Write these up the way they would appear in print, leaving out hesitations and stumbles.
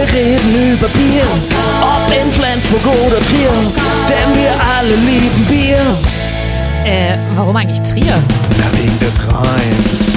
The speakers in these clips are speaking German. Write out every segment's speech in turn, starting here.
reden über Bier, ob in Flensburg oder Trier, denn wir alle lieben Bier. Warum eigentlich Trier? Na, wegen des Reims.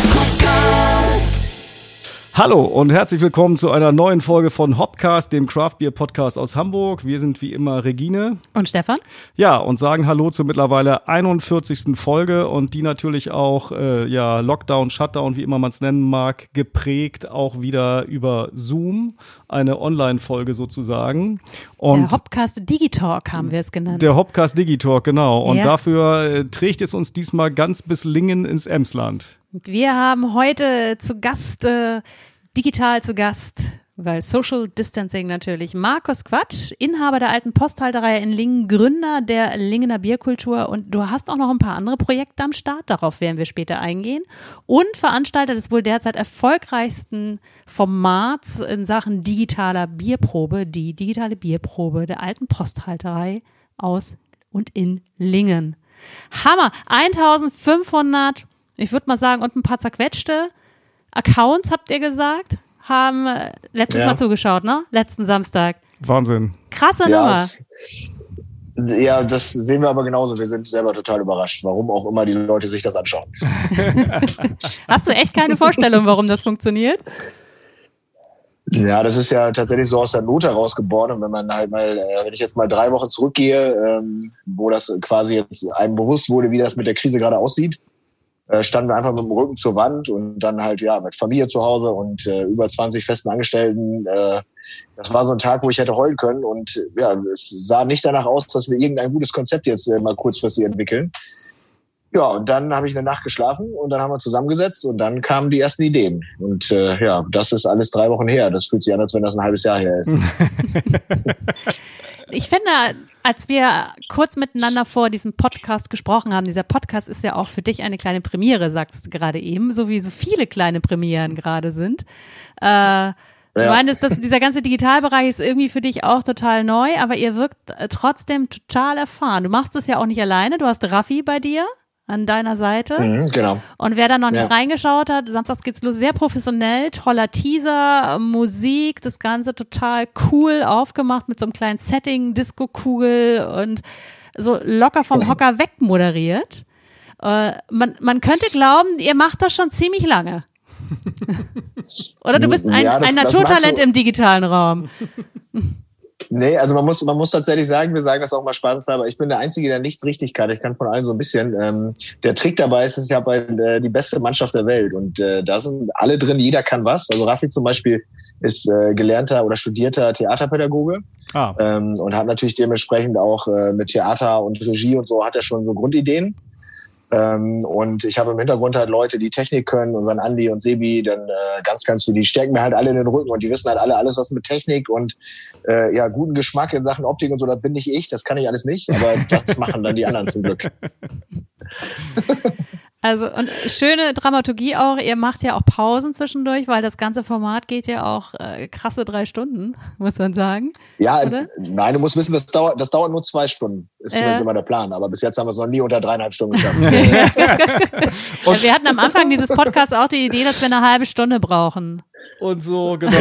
Hallo und herzlich willkommen zu einer neuen Folge von Hopcast, dem Craft Beer Podcast aus Hamburg. Wir sind wie immer Regine und Stefan. Ja, und sagen Hallo zur mittlerweile 41. Folge und die natürlich auch Lockdown, Shutdown, wie immer man es nennen mag, geprägt auch wieder über Zoom, eine Online-Folge sozusagen. Und der Hopcast Digitalk haben wir es genannt. Der Hopcast Digitalk, genau. Und ja. Dafür trägt es uns diesmal ganz bis Lingen ins Emsland. Wir haben heute zu Gast, digital zu Gast, weil Social Distancing natürlich, Markus Quatsch, Inhaber der alten Posthalterei in Lingen, Gründer der Lingener Bierkultur, und du hast auch noch ein paar andere Projekte am Start, darauf werden wir später eingehen, und Veranstalter des wohl derzeit erfolgreichsten Formats in Sachen digitaler Bierprobe, die digitale Bierprobe der alten Posthalterei aus und in Lingen. Hammer, 1500, ich würde mal sagen, und ein paar zerquetschte Accounts, habt ihr gesagt, haben letztes Mal zugeschaut, ne? Letzten Samstag. Wahnsinn. Krasse Nummer. Ja, das sehen wir aber genauso. Wir sind selber total überrascht, warum auch immer die Leute sich das anschauen. Hast du echt keine Vorstellung, warum das funktioniert? Ja, das ist ja tatsächlich so aus der Not heraus geboren. Und wenn man halt mal, wenn ich jetzt mal 3 Wochen zurückgehe, wo das quasi jetzt einem bewusst wurde, wie das mit der Krise gerade aussieht, standen wir einfach mit dem Rücken zur Wand und dann halt mit Familie zu Hause und über 20 festen Angestellten. Das war so ein Tag, wo ich hätte heulen können, und es sah nicht danach aus, dass wir irgendein gutes Konzept jetzt mal kurzfristig entwickeln. Ja, und dann habe ich eine Nacht geschlafen und dann haben wir zusammengesetzt und dann kamen die ersten Ideen. Und das ist alles 3 Wochen her. Das fühlt sich an, als wenn das ein halbes Jahr her ist. Ich finde, als wir kurz miteinander vor diesem Podcast gesprochen haben, dieser Podcast ist ja auch für dich eine kleine Premiere, sagst du gerade eben, so wie so viele kleine Premieren gerade sind. Du meintest, dass dieser ganze Digitalbereich ist irgendwie für dich auch total neu, aber ihr wirkt trotzdem total erfahren. Du machst es ja auch nicht alleine, du hast Raffi bei dir an deiner Seite. Genau. Und wer da noch nicht reingeschaut hat, samstags geht's los, sehr professionell, toller Teaser, Musik, das Ganze total cool aufgemacht mit so einem kleinen Setting, Disco-Kugel und so locker vom Hocker weg moderiert. Man könnte glauben, ihr macht das schon ziemlich lange. Oder du bist ein Naturtalent im digitalen Raum. Nee, also man muss tatsächlich sagen, wir sagen das auch mal spaßeshalber, ich bin der Einzige, der nichts richtig kann. Ich kann von allen so ein bisschen. Der Trick dabei ist, ich habe die beste Mannschaft der Welt, und da sind alle drin, jeder kann was. Also Raffi zum Beispiel ist gelernter oder studierter Theaterpädagoge und hat natürlich dementsprechend auch mit Theater und Regie und so hat er schon so Grundideen. Und ich habe im Hintergrund halt Leute, die Technik können, und dann Andi und Sebi, dann ganz viel, die stärken mir halt alle in den Rücken, und die wissen halt alle alles, was mit Technik und guten Geschmack in Sachen Optik und so, das bin nicht ich, das kann ich alles nicht, aber das machen dann die anderen zum Glück. Also, und schöne Dramaturgie auch, ihr macht ja auch Pausen zwischendurch, weil das ganze Format geht ja auch krasse 3 Stunden, muss man sagen. Ja, oder? Nein, du musst wissen, das dauert nur 2 Stunden, ist zumindest immer der Plan, aber bis jetzt haben wir es noch nie unter 3,5 Stunden geschafft. Wir hatten am Anfang dieses Podcasts auch die Idee, dass wir eine halbe Stunde brauchen. Und so, genau.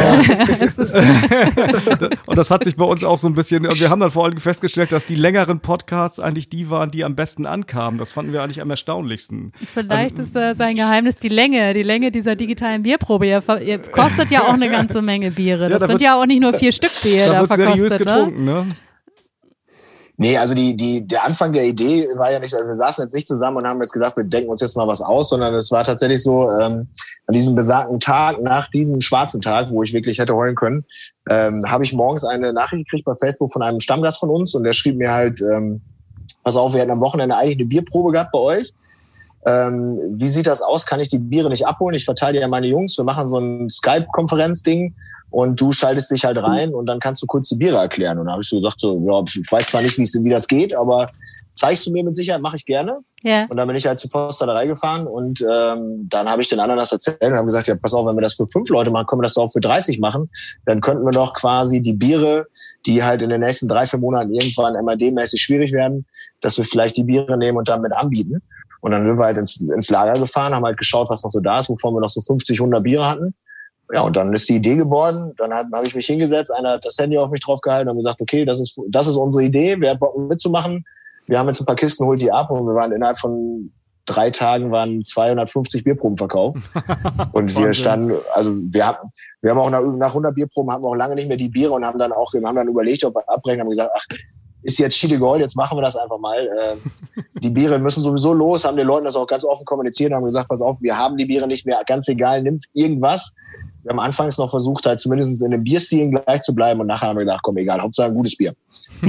Und das hat sich bei uns auch so ein bisschen, und wir haben dann vor allem festgestellt, dass die längeren Podcasts eigentlich die waren, die am besten ankamen. Das fanden wir eigentlich am erstaunlichsten. Vielleicht ist sein Geheimnis die Länge dieser digitalen Bierprobe. Ihr kostet ja auch eine ganze Menge Biere. Das sind ja auch nicht nur 4 Stück, die ihr da verkostet. Seriös getrunken, ne? Nee, also der Anfang der Idee war ja nicht, also wir saßen jetzt nicht zusammen und haben jetzt gedacht, wir denken uns jetzt mal was aus, sondern es war tatsächlich so, an diesem besagten Tag, nach diesem schwarzen Tag, wo ich wirklich hätte heulen können, habe ich morgens eine Nachricht gekriegt bei Facebook von einem Stammgast von uns, und der schrieb mir halt, pass auf, wir hatten am Wochenende eigentlich eine Bierprobe gehabt bei euch. Wie sieht das aus? Kann ich die Biere nicht abholen? Ich verteile ja meine Jungs. Wir machen so ein Skype-Konferenz-Ding und du schaltest dich halt rein und dann kannst du kurz die Biere erklären. Und da habe ich so gesagt, ich weiß zwar nicht, wie das geht, aber zeigst du mir mit Sicherheit, mache ich gerne. Ja. Und dann bin ich halt zur Posthalterei gefahren und dann habe ich den anderen das erzählt und haben gesagt, ja, pass auf, wenn wir das für 5 Leute machen, können wir das doch auch für 30 machen. Dann könnten wir doch quasi die Biere, die halt in den nächsten 3-4 Monaten irgendwann MAD-mäßig schwierig werden, dass wir vielleicht die Biere nehmen und dann mit anbieten. Und dann sind wir halt ins Lager gefahren, haben halt geschaut, was noch so da ist, wovon wir noch so 50, 100 Biere hatten. Ja, und dann ist die Idee geboren. Dann habe ich mich hingesetzt, einer hat das Handy auf mich draufgehalten und gesagt, okay, das ist unsere Idee, wer hat Bock mitzumachen? Wir haben jetzt ein paar Kisten, holt die ab und wir waren innerhalb von 3 Tagen 250 Bierproben verkauft. Und wir standen, also wir haben auch nach 100 Bierproben haben wir auch lange nicht mehr die Biere und haben dann überlegt, ob wir abbrechen, haben gesagt, ach, ist jetzt Schiede Gold, jetzt machen wir das einfach mal. Die Biere müssen sowieso los, haben den Leuten das auch ganz offen kommuniziert und haben gesagt, pass auf, wir haben die Biere nicht mehr, ganz egal, nimmt irgendwas. Wir haben anfangs noch versucht, halt zumindest in dem Bierstil gleich zu bleiben und nachher haben wir gedacht, komm, egal, Hauptsache ein gutes Bier.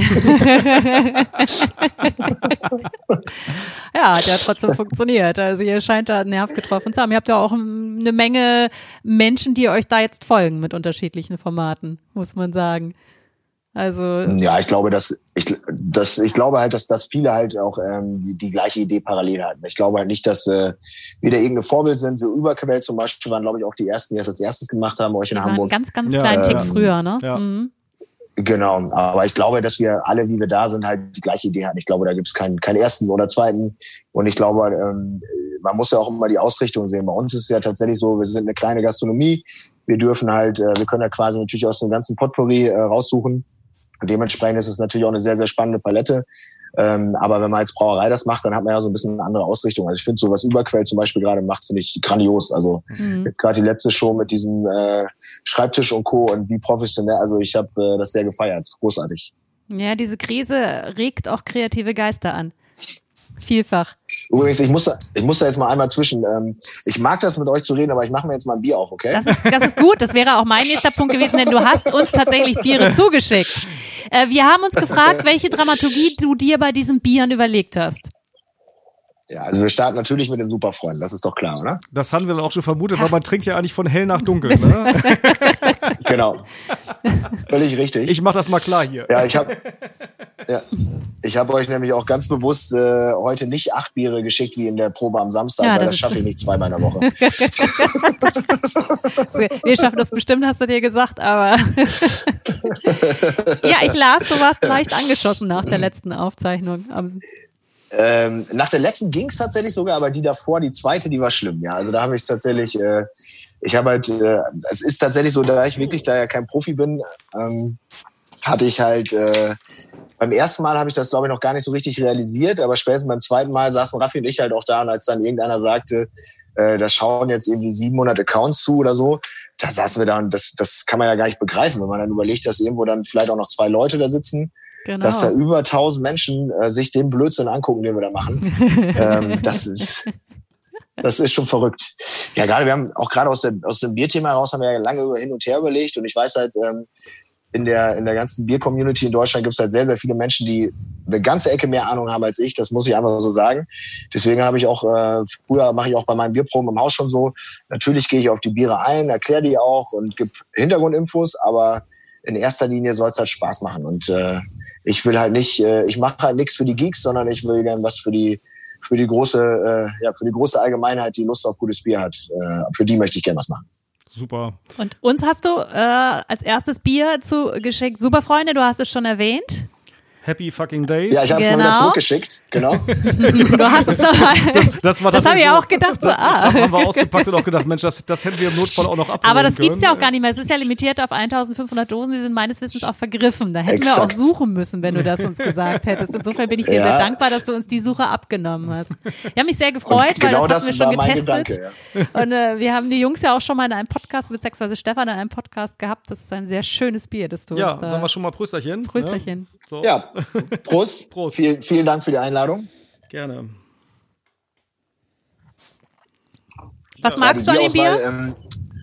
Ja, hat ja trotzdem funktioniert. Also ihr scheint da einen Nerv getroffen zu haben. Ihr habt ja auch eine Menge Menschen, die euch da jetzt folgen mit unterschiedlichen Formaten, muss man sagen. Also ja, ich glaube, dass viele halt auch die gleiche Idee parallel hatten. Ich glaube halt nicht, dass wir da irgendein Vorbild sind. So Überquell zum Beispiel waren, glaube ich, auch die ersten, die das als erstes gemacht haben, euch in Hamburg. Ganz kleinen Tick früher, ne? Ja. Mhm. Genau, aber ich glaube, dass wir alle, wie wir da sind, halt die gleiche Idee hatten. Ich glaube, da gibt es keinen ersten oder zweiten. Und ich glaube, man muss ja auch immer die Ausrichtung sehen. Bei uns ist es ja tatsächlich so, wir sind eine kleine Gastronomie. Wir dürfen halt, wir können ja quasi natürlich aus dem ganzen Potpourri raussuchen. Und dementsprechend ist es natürlich auch eine sehr, sehr spannende Palette. Aber wenn man als Brauerei das macht, dann hat man ja so ein bisschen eine andere Ausrichtung. Also ich finde so, was Überquell zum Beispiel gerade macht, finde ich grandios. Also jetzt gerade die letzte Show mit diesem Schreibtisch und Co. und wie professionell. Also ich habe das sehr gefeiert. Großartig. Ja, diese Krise regt auch kreative Geister an. Vielfach. Übrigens, ich muss da jetzt mal einmal zwischen. Ich mag das mit euch zu reden, aber ich mache mir jetzt mal ein Bier auf, okay? Das ist gut. Das wäre auch mein nächster Punkt gewesen, denn du hast uns tatsächlich Biere zugeschickt. Wir haben uns gefragt, welche Dramaturgie du dir bei diesen Bieren überlegt hast. Ja, also wir starten natürlich mit den Superfreunden, das ist doch klar, oder? Das hatten wir dann auch schon vermutet, weil man trinkt ja eigentlich von hell nach dunkel. Ne? Genau. Völlig richtig. Ich mach das mal klar hier. Ja, ich habe euch nämlich auch ganz bewusst heute nicht 8 Biere geschickt wie in der Probe am Samstag, weil das schaffe ich nicht zweimal in der Woche. Wir schaffen das bestimmt, hast du dir gesagt, aber ja, ich las, du warst leicht angeschossen nach der letzten Aufzeichnung. Nach der letzten ging es tatsächlich sogar, aber die davor, die zweite, die war schlimm. Ja, also da habe ich es tatsächlich, es ist tatsächlich so, da ich wirklich da ja kein Profi bin, hatte ich halt, beim ersten Mal habe ich das, glaube ich, noch gar nicht so richtig realisiert, aber spätestens beim zweiten Mal saßen Raffi und ich halt auch da und als dann irgendeiner sagte, da schauen jetzt irgendwie 700 Accounts zu oder so, da saßen wir da und das kann man ja gar nicht begreifen, wenn man dann überlegt, dass irgendwo dann vielleicht auch noch 2 Leute da sitzen. Genau. Dass da über 1000 Menschen sich den Blödsinn angucken, den wir da machen. Das ist schon verrückt. Ja, wir haben auch gerade aus dem Bierthema heraus haben wir ja lange hin und her überlegt und ich weiß halt, in der ganzen Bier-Community in Deutschland gibt es halt sehr, sehr viele Menschen, die eine ganze Ecke mehr Ahnung haben als ich. Das muss ich einfach so sagen. Deswegen habe ich auch, früher mache ich auch bei meinen Bierproben im Haus schon so. Natürlich gehe ich auf die Biere ein, erkläre die auch und gebe Hintergrundinfos, aber in erster Linie soll es halt Spaß machen. Und ich will halt nicht, ich mache halt nichts für die Geeks, sondern ich will gern was für die große Allgemeinheit, die Lust auf gutes Bier hat. Für die möchte ich gern was machen. Super. Und uns hast du als erstes Bier zugeschickt. Superfreunde, du hast es schon erwähnt. Happy fucking Days. Ja, ich habe es mal wieder zurückgeschickt, genau. Du hast es nochmal. Das habe ich auch gedacht. Das haben wir ausgepackt und auch gedacht, Mensch, das hätten wir im Notfall auch noch abholen Aber das können. gibt's ja auch gar nicht mehr. Es ist ja limitiert auf 1500 Dosen. Die sind meines Wissens auch vergriffen. Da hätten wir auch suchen müssen, wenn du das uns gesagt hättest. Insofern bin ich dir sehr dankbar, dass du uns die Suche abgenommen hast. Ich habe mich sehr gefreut, weil das hatten wir schon getestet. Gedanke, ja. Und wir haben die Jungs ja auch schon mal in einem Podcast, beziehungsweise Stefan in einem Podcast gehabt. Das ist ein sehr schönes Bier, das du uns da... Ja, sagen wir schon mal Prösterchen. Prösterchen. Ne? So. Ja, Prost. Prost. Vielen Dank für die Einladung. Gerne. Was magst du an dem Bier?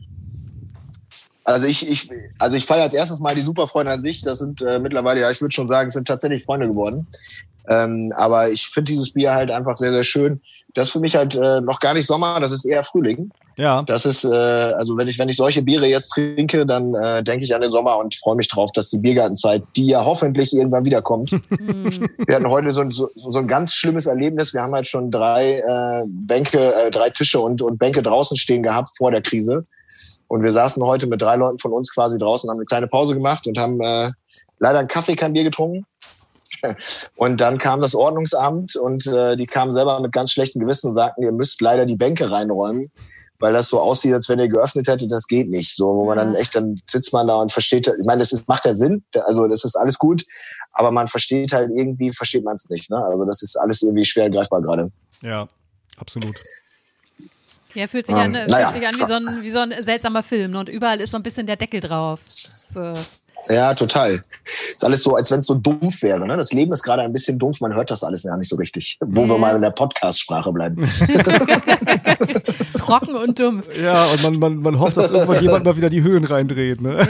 Also ich feiere als erstes mal die Superfreunde an sich. Das sind mittlerweile, ja, ich würde schon sagen, es sind tatsächlich Freunde geworden. Aber ich finde dieses Bier halt einfach sehr, sehr schön. Das ist für mich halt noch gar nicht Sommer, das ist eher Frühling. Ja. Das ist, also wenn ich solche Biere jetzt trinke, dann denke ich an den Sommer und freue mich drauf, dass die Biergartenzeit, die ja hoffentlich irgendwann wiederkommt. Wir hatten heute so ein ganz schlimmes Erlebnis. Wir haben halt schon 3 Tische und Bänke draußen stehen gehabt vor der Krise. Und wir saßen heute mit 3 Leuten von uns quasi draußen, haben eine kleine Pause gemacht und haben leider einen Kaffee, kein Bier getrunken. Und dann kam das Ordnungsamt und die kamen selber mit ganz schlechtem Gewissen und sagten, ihr müsst leider die Bänke reinräumen, weil das so aussieht, als wenn ihr geöffnet hättet, das geht nicht. So, wo man dann echt, dann sitzt man da und versteht, ich meine, macht ja Sinn, also das ist alles gut, aber man versteht halt irgendwie, versteht man es nicht, ne? Also das ist alles irgendwie schwer greifbar gerade. Ja, absolut. Ja, fühlt sich an wie so ein seltsamer Film, ne? Und überall ist so ein bisschen der Deckel drauf. So. Ja, total. Ist alles so, als wenn es so dumpf wäre. Ne? Das Leben ist gerade ein bisschen dumpf, man hört das alles ja nicht so richtig. Wo wir mal in der Podcast-Sprache bleiben. Trocken und dumpf. Ja, und man hofft, dass irgendwann jemand mal wieder die Höhen reindreht. Ne?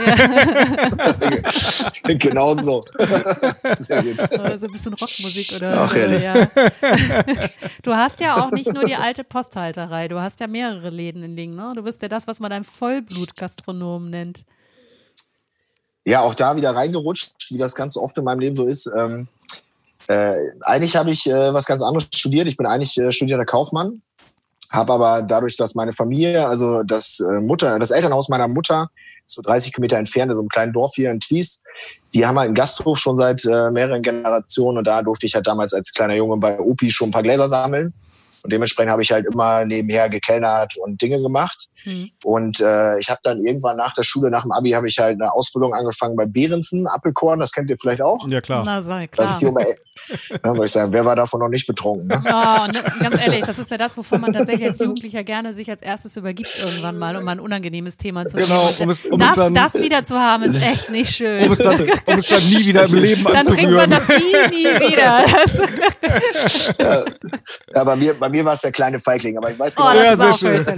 Ja. Genau so. Sehr gut. Oder so ein bisschen Rockmusik oder so. Ja. Du hast ja auch nicht nur die alte Posthalterei, du hast ja mehrere Läden in Lingen. Ne? Du bist ja das, was man ein Vollblut-Gastronom nennt. Ja, auch da wieder reingerutscht, wie das ganz oft in meinem Leben so ist. Eigentlich habe ich was ganz anderes studiert. Ich bin eigentlich studierter Kaufmann, habe aber dadurch, dass meine Familie, also das Elternhaus meiner Mutter, so 30 Kilometer entfernt, in so einem kleinen Dorf hier in Twiest, die haben halt einen Gasthof schon seit mehreren Generationen und da durfte ich halt damals als kleiner Junge bei Opi schon ein paar Gläser sammeln. Und dementsprechend habe ich halt immer nebenher gekellnert und Dinge gemacht. Und ich habe dann irgendwann nach der Schule, nach dem Abi, habe ich halt eine Ausbildung angefangen bei Behrensen, Apfelkorn, das kennt ihr vielleicht auch. Ja, klar. Na, sei klar. Das ist hier würde ich sagen, wer war davon noch nicht betrunken? Ne? Ja, und ganz ehrlich, das ist ja das, wovon man tatsächlich als Jugendlicher gerne sich als erstes übergibt irgendwann mal, um ein unangenehmes Thema zu nehmen. Genau, das wieder zu haben, ist echt nicht schön. Um es dann nie wieder im Leben dann anzurühren. Dann trinkt man das nie wieder. Ja, bei mir war es der kleine Feigling, aber ich weiß genau. Oh, das ja, ist sehr auch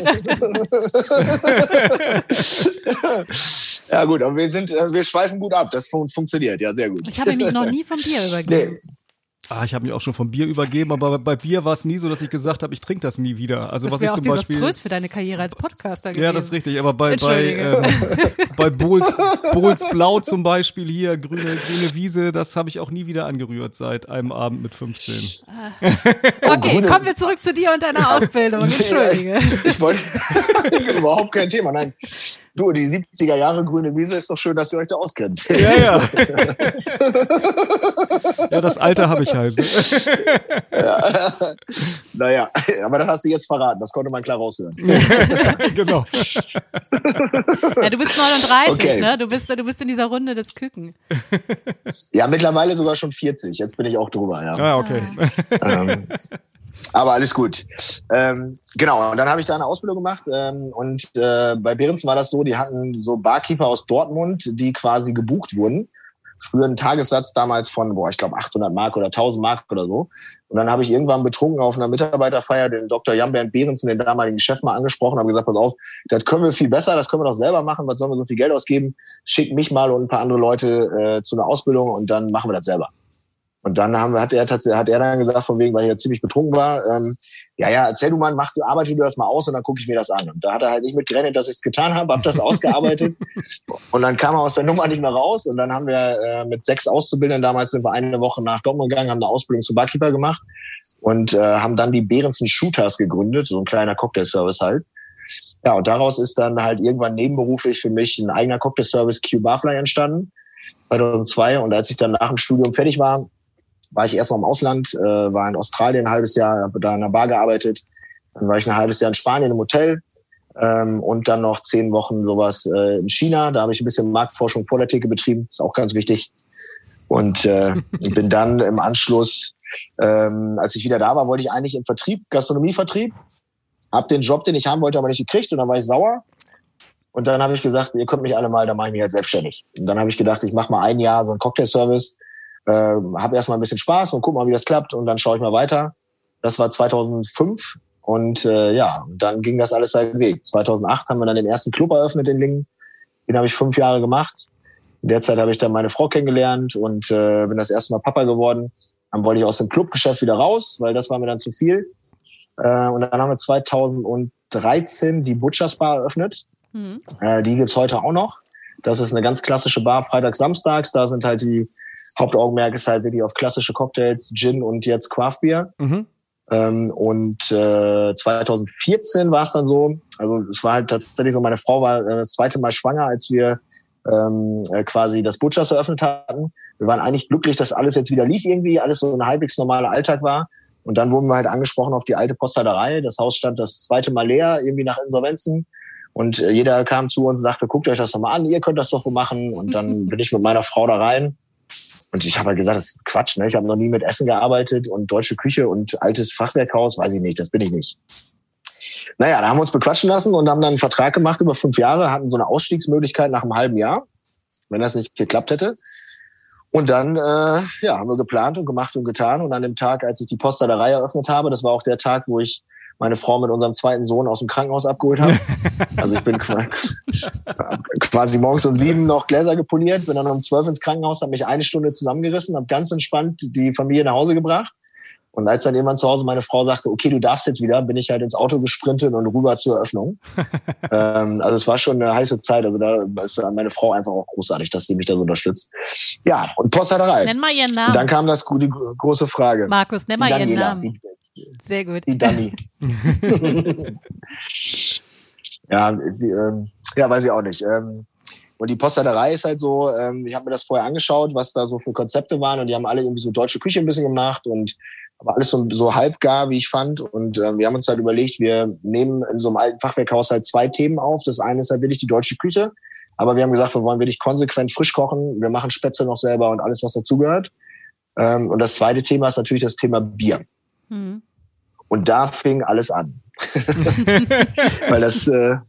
schön. Ja gut, aber wir schweifen gut ab, das funktioniert, ja, sehr gut. Ich habe mich noch nie vom Bier übergeben. Nee. Ich habe mich auch schon vom Bier übergeben, aber bei Bier war es nie so, dass ich gesagt habe, ich trinke das nie wieder. Also das was ich wäre auch zum Beispiel desaströs für deine Karriere als Podcaster gewesen. Ja, das ist richtig, aber bei Bohls Blau zum Beispiel hier, grüne Wiese, das habe ich auch nie wieder angerührt seit einem Abend mit 15. Okay, kommen wir zurück zu dir und deiner Ausbildung. Entschuldige. Ich wollte überhaupt kein Thema, nein. Du, die 70er Jahre grüne Wiese, ist doch schön, dass ihr euch da auskennt. Ja. Ja, das Alter habe ich halt. Ja. Naja, aber das hast du jetzt verraten, das konnte man klar raushören. Genau. Ja, du bist 39, okay. Ne? Du bist in dieser Runde des Küken. Ja, mittlerweile sogar schon 40, jetzt bin ich auch drüber. Ja, okay. Aber alles gut. Genau, und dann habe ich da eine Ausbildung gemacht und bei Behrensen war das so, die hatten so Barkeeper aus Dortmund, die quasi gebucht wurden. Früher einen Tagessatz damals von, ich glaube 800 Mark oder 1000 Mark oder so. Und dann habe ich irgendwann betrunken auf einer Mitarbeiterfeier den Dr. Jan-Bernd Behrensen, den damaligen Chef, mal angesprochen, habe gesagt, pass auf, das können wir viel besser, das können wir doch selber machen, was sollen wir so viel Geld ausgeben? Schick mich mal und ein paar andere Leute zu einer Ausbildung und dann machen wir das selber. Und dann hat er dann gesagt, von wegen, weil ich ja ziemlich betrunken war, erzähl du mal, arbeite du das mal aus und dann gucke ich mir das an. Und da hat er halt nicht mit gerechnet, dass ich es getan habe das ausgearbeitet. Und dann kam er aus der Nummer nicht mehr raus. Und dann haben wir mit 6 Auszubildenden, damals sind wir eine Woche nach Dortmund gegangen, haben eine Ausbildung zum Barkeeper gemacht und haben dann die Behrensen Shooters gegründet, so ein kleiner Cocktailservice halt. Ja, und daraus ist dann halt irgendwann nebenberuflich für mich ein eigener Cocktailservice Q Barfly entstanden, 2002. Und als ich dann nach dem Studium fertig war ich erstmal im Ausland, war in Australien ein halbes Jahr, habe da in einer Bar gearbeitet. Dann war ich ein halbes Jahr in Spanien im Hotel und dann noch 10 Wochen sowas in China. Da habe ich ein bisschen Marktforschung vor der Theke betrieben, ist auch ganz wichtig. Und bin dann im Anschluss, als ich wieder da war, wollte ich eigentlich im Vertrieb, Gastronomievertrieb. Hab den Job, den ich haben wollte, aber nicht gekriegt und dann war ich sauer. Und dann habe ich gesagt, ihr könnt mich alle mal, dann mache ich mich halt selbstständig. Und dann habe ich gedacht, ich mache mal ein Jahr so einen Cocktailservice, habe erstmal ein bisschen Spaß und guck mal, wie das klappt und dann schaue ich mal weiter. Das war 2005 und dann ging das alles seinen Weg. 2008 haben wir dann den ersten Club eröffnet in Lingen. Den habe ich 5 Jahre gemacht. In der Zeit habe ich dann meine Frau kennengelernt und bin das erste Mal Papa geworden. Dann wollte ich aus dem Clubgeschäft wieder raus, weil das war mir dann zu viel. Und dann haben wir 2013 die Butchers Bar eröffnet. Die gibt's heute auch noch. Das ist eine ganz klassische Bar, freitags, samstags. Da sind halt die Hauptaugenmerk ist halt wirklich auf klassische Cocktails, Gin und jetzt Craft Beer. Und 2014 war es dann so, also es war halt tatsächlich so, meine Frau war das zweite Mal schwanger, als wir quasi das Butchers eröffnet hatten. Wir waren eigentlich glücklich, dass alles jetzt wieder lief irgendwie, alles so ein halbwegs normaler Alltag war. Und dann wurden wir halt angesprochen auf die alte Posthalterei. Das Haus stand das zweite Mal leer, irgendwie nach Insolvenzen. Und jeder kam zu uns und sagte, guckt euch das doch mal an, ihr könnt das doch wohl machen. Und dann bin ich mit meiner Frau da rein. Und ich habe halt gesagt, das ist Quatsch, ne? Ich habe noch nie mit Essen gearbeitet und deutsche Küche und altes Fachwerkhaus, weiß ich nicht, das bin ich nicht. Naja, da haben wir uns bequatschen lassen und haben dann einen Vertrag gemacht über 5 Jahre, hatten so eine Ausstiegsmöglichkeit nach einem halben Jahr, wenn das nicht geklappt hätte. Und dann haben wir geplant und gemacht und getan. Und an dem Tag, als ich die Posthalterei eröffnet habe, das war auch der Tag, wo ich meine Frau mit unserem zweiten Sohn aus dem Krankenhaus abgeholt habe. Also ich bin quasi morgens um 7 noch Gläser gepoliert, bin dann um 12 ins Krankenhaus, habe mich 1 Stunde zusammengerissen, habe ganz entspannt die Familie nach Hause gebracht. Und als dann jemand zu Hause meine Frau sagte, okay, du darfst jetzt wieder, bin ich halt ins Auto gesprintet und rüber zur Eröffnung. Also es war schon eine heiße Zeit. Also da ist meine Frau einfach auch großartig, dass sie mich da so unterstützt. Ja, und Posthalterei. Nenn mal ihren Namen. Und dann kam die große Frage. Markus, nenn mal ihren Namen. Sehr gut. Die Dummy. Ja, weiß ich auch nicht. Und die Posthalterei ist halt so, ich habe mir das vorher angeschaut, was da so für Konzepte waren. Und die haben alle irgendwie so deutsche Küche ein bisschen gemacht und aber alles so halbgar, wie ich fand. Und wir haben uns halt überlegt, wir nehmen in so einem alten Fachwerkhaus halt 2 Themen auf. Das eine ist halt wirklich die deutsche Küche. Aber wir haben gesagt, wir wollen wirklich konsequent frisch kochen. Wir machen Spätzle noch selber und alles, was dazugehört. Und das zweite Thema ist natürlich das Thema Bier. Mhm. Und da fing alles an. Weil das,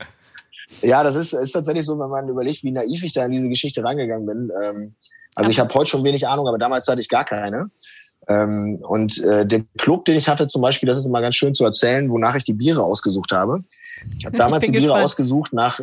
das ist tatsächlich so, wenn man überlegt, wie naiv ich da in diese Geschichte rangegangen bin. Also ich habe heute schon wenig Ahnung, aber damals hatte ich gar keine. Und der Club, den ich hatte zum Beispiel, das ist immer ganz schön zu erzählen, wonach ich die Biere ausgesucht habe. Ich habe damals die Biere ausgesucht nach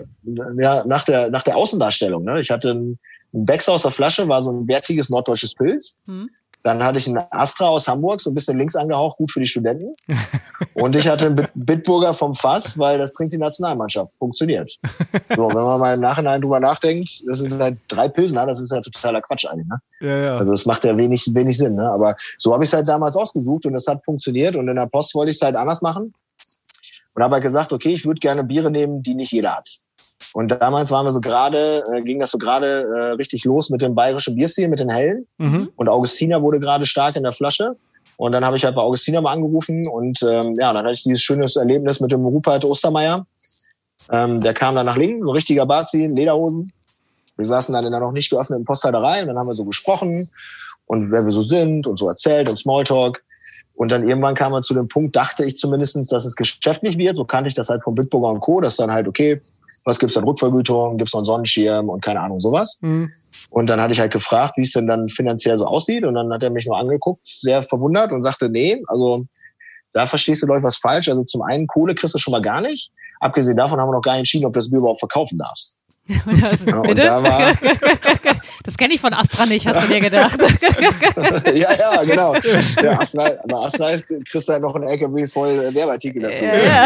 der Außendarstellung. Ne? Ich hatte ein Becks aus der Flasche, war so ein wertiges norddeutsches Pilz. Mhm. Dann hatte ich einen Astra aus Hamburg, so ein bisschen links angehaucht, gut für die Studenten. Und ich hatte einen Bitburger vom Fass, weil das trinkt die Nationalmannschaft. Funktioniert. So, wenn man mal im Nachhinein drüber nachdenkt, das sind halt 3 Pilsner, das ist ja totaler Quatsch eigentlich. Ne? Ja. Also das macht ja wenig Sinn. Ne? Aber so habe ich es halt damals ausgesucht und das hat funktioniert. Und in der Post wollte ich es halt anders machen. Und habe halt gesagt, okay, ich würde gerne Biere nehmen, die nicht jeder hat. Und damals ging das so gerade richtig los mit dem bayerischen Bierstil, mit den Hellen. Mhm. Und Augustiner wurde gerade stark in der Flasche. Und dann habe ich halt bei Augustiner mal angerufen. Und dann hatte ich dieses schönes Erlebnis mit dem Rupert Ostermeier. Der kam dann nach Lingen, so ein richtiger Bazi, Lederhosen. Wir saßen dann in der noch nicht geöffneten Posthalterei und dann haben wir so gesprochen und wer wir so sind und so erzählt und Smalltalk. Und dann irgendwann kam man zu dem Punkt, dachte ich zumindestens, dass es geschäftlich wird. So kannte ich das halt von Bitburger und Co., dass dann halt, okay, was gibt's dann? Rückvergütung, gibt's noch einen Sonnenschirm und keine Ahnung, sowas. Mhm. Und dann hatte ich halt gefragt, wie es denn dann finanziell so aussieht. Und dann hat er mich nur angeguckt, sehr verwundert und sagte, nee, also da verstehst du, glaube ich, was falsch. Also zum einen, Kohle kriegst du schon mal gar nicht. Abgesehen davon haben wir noch gar nicht entschieden, ob du das Bier überhaupt verkaufen darfst. Das, ja, und da war das kenne ich von Astra nicht, hast du dir gedacht? Ja, genau. Der Astra kriegst du halt noch einen LKW voll Werbeartikel dazu.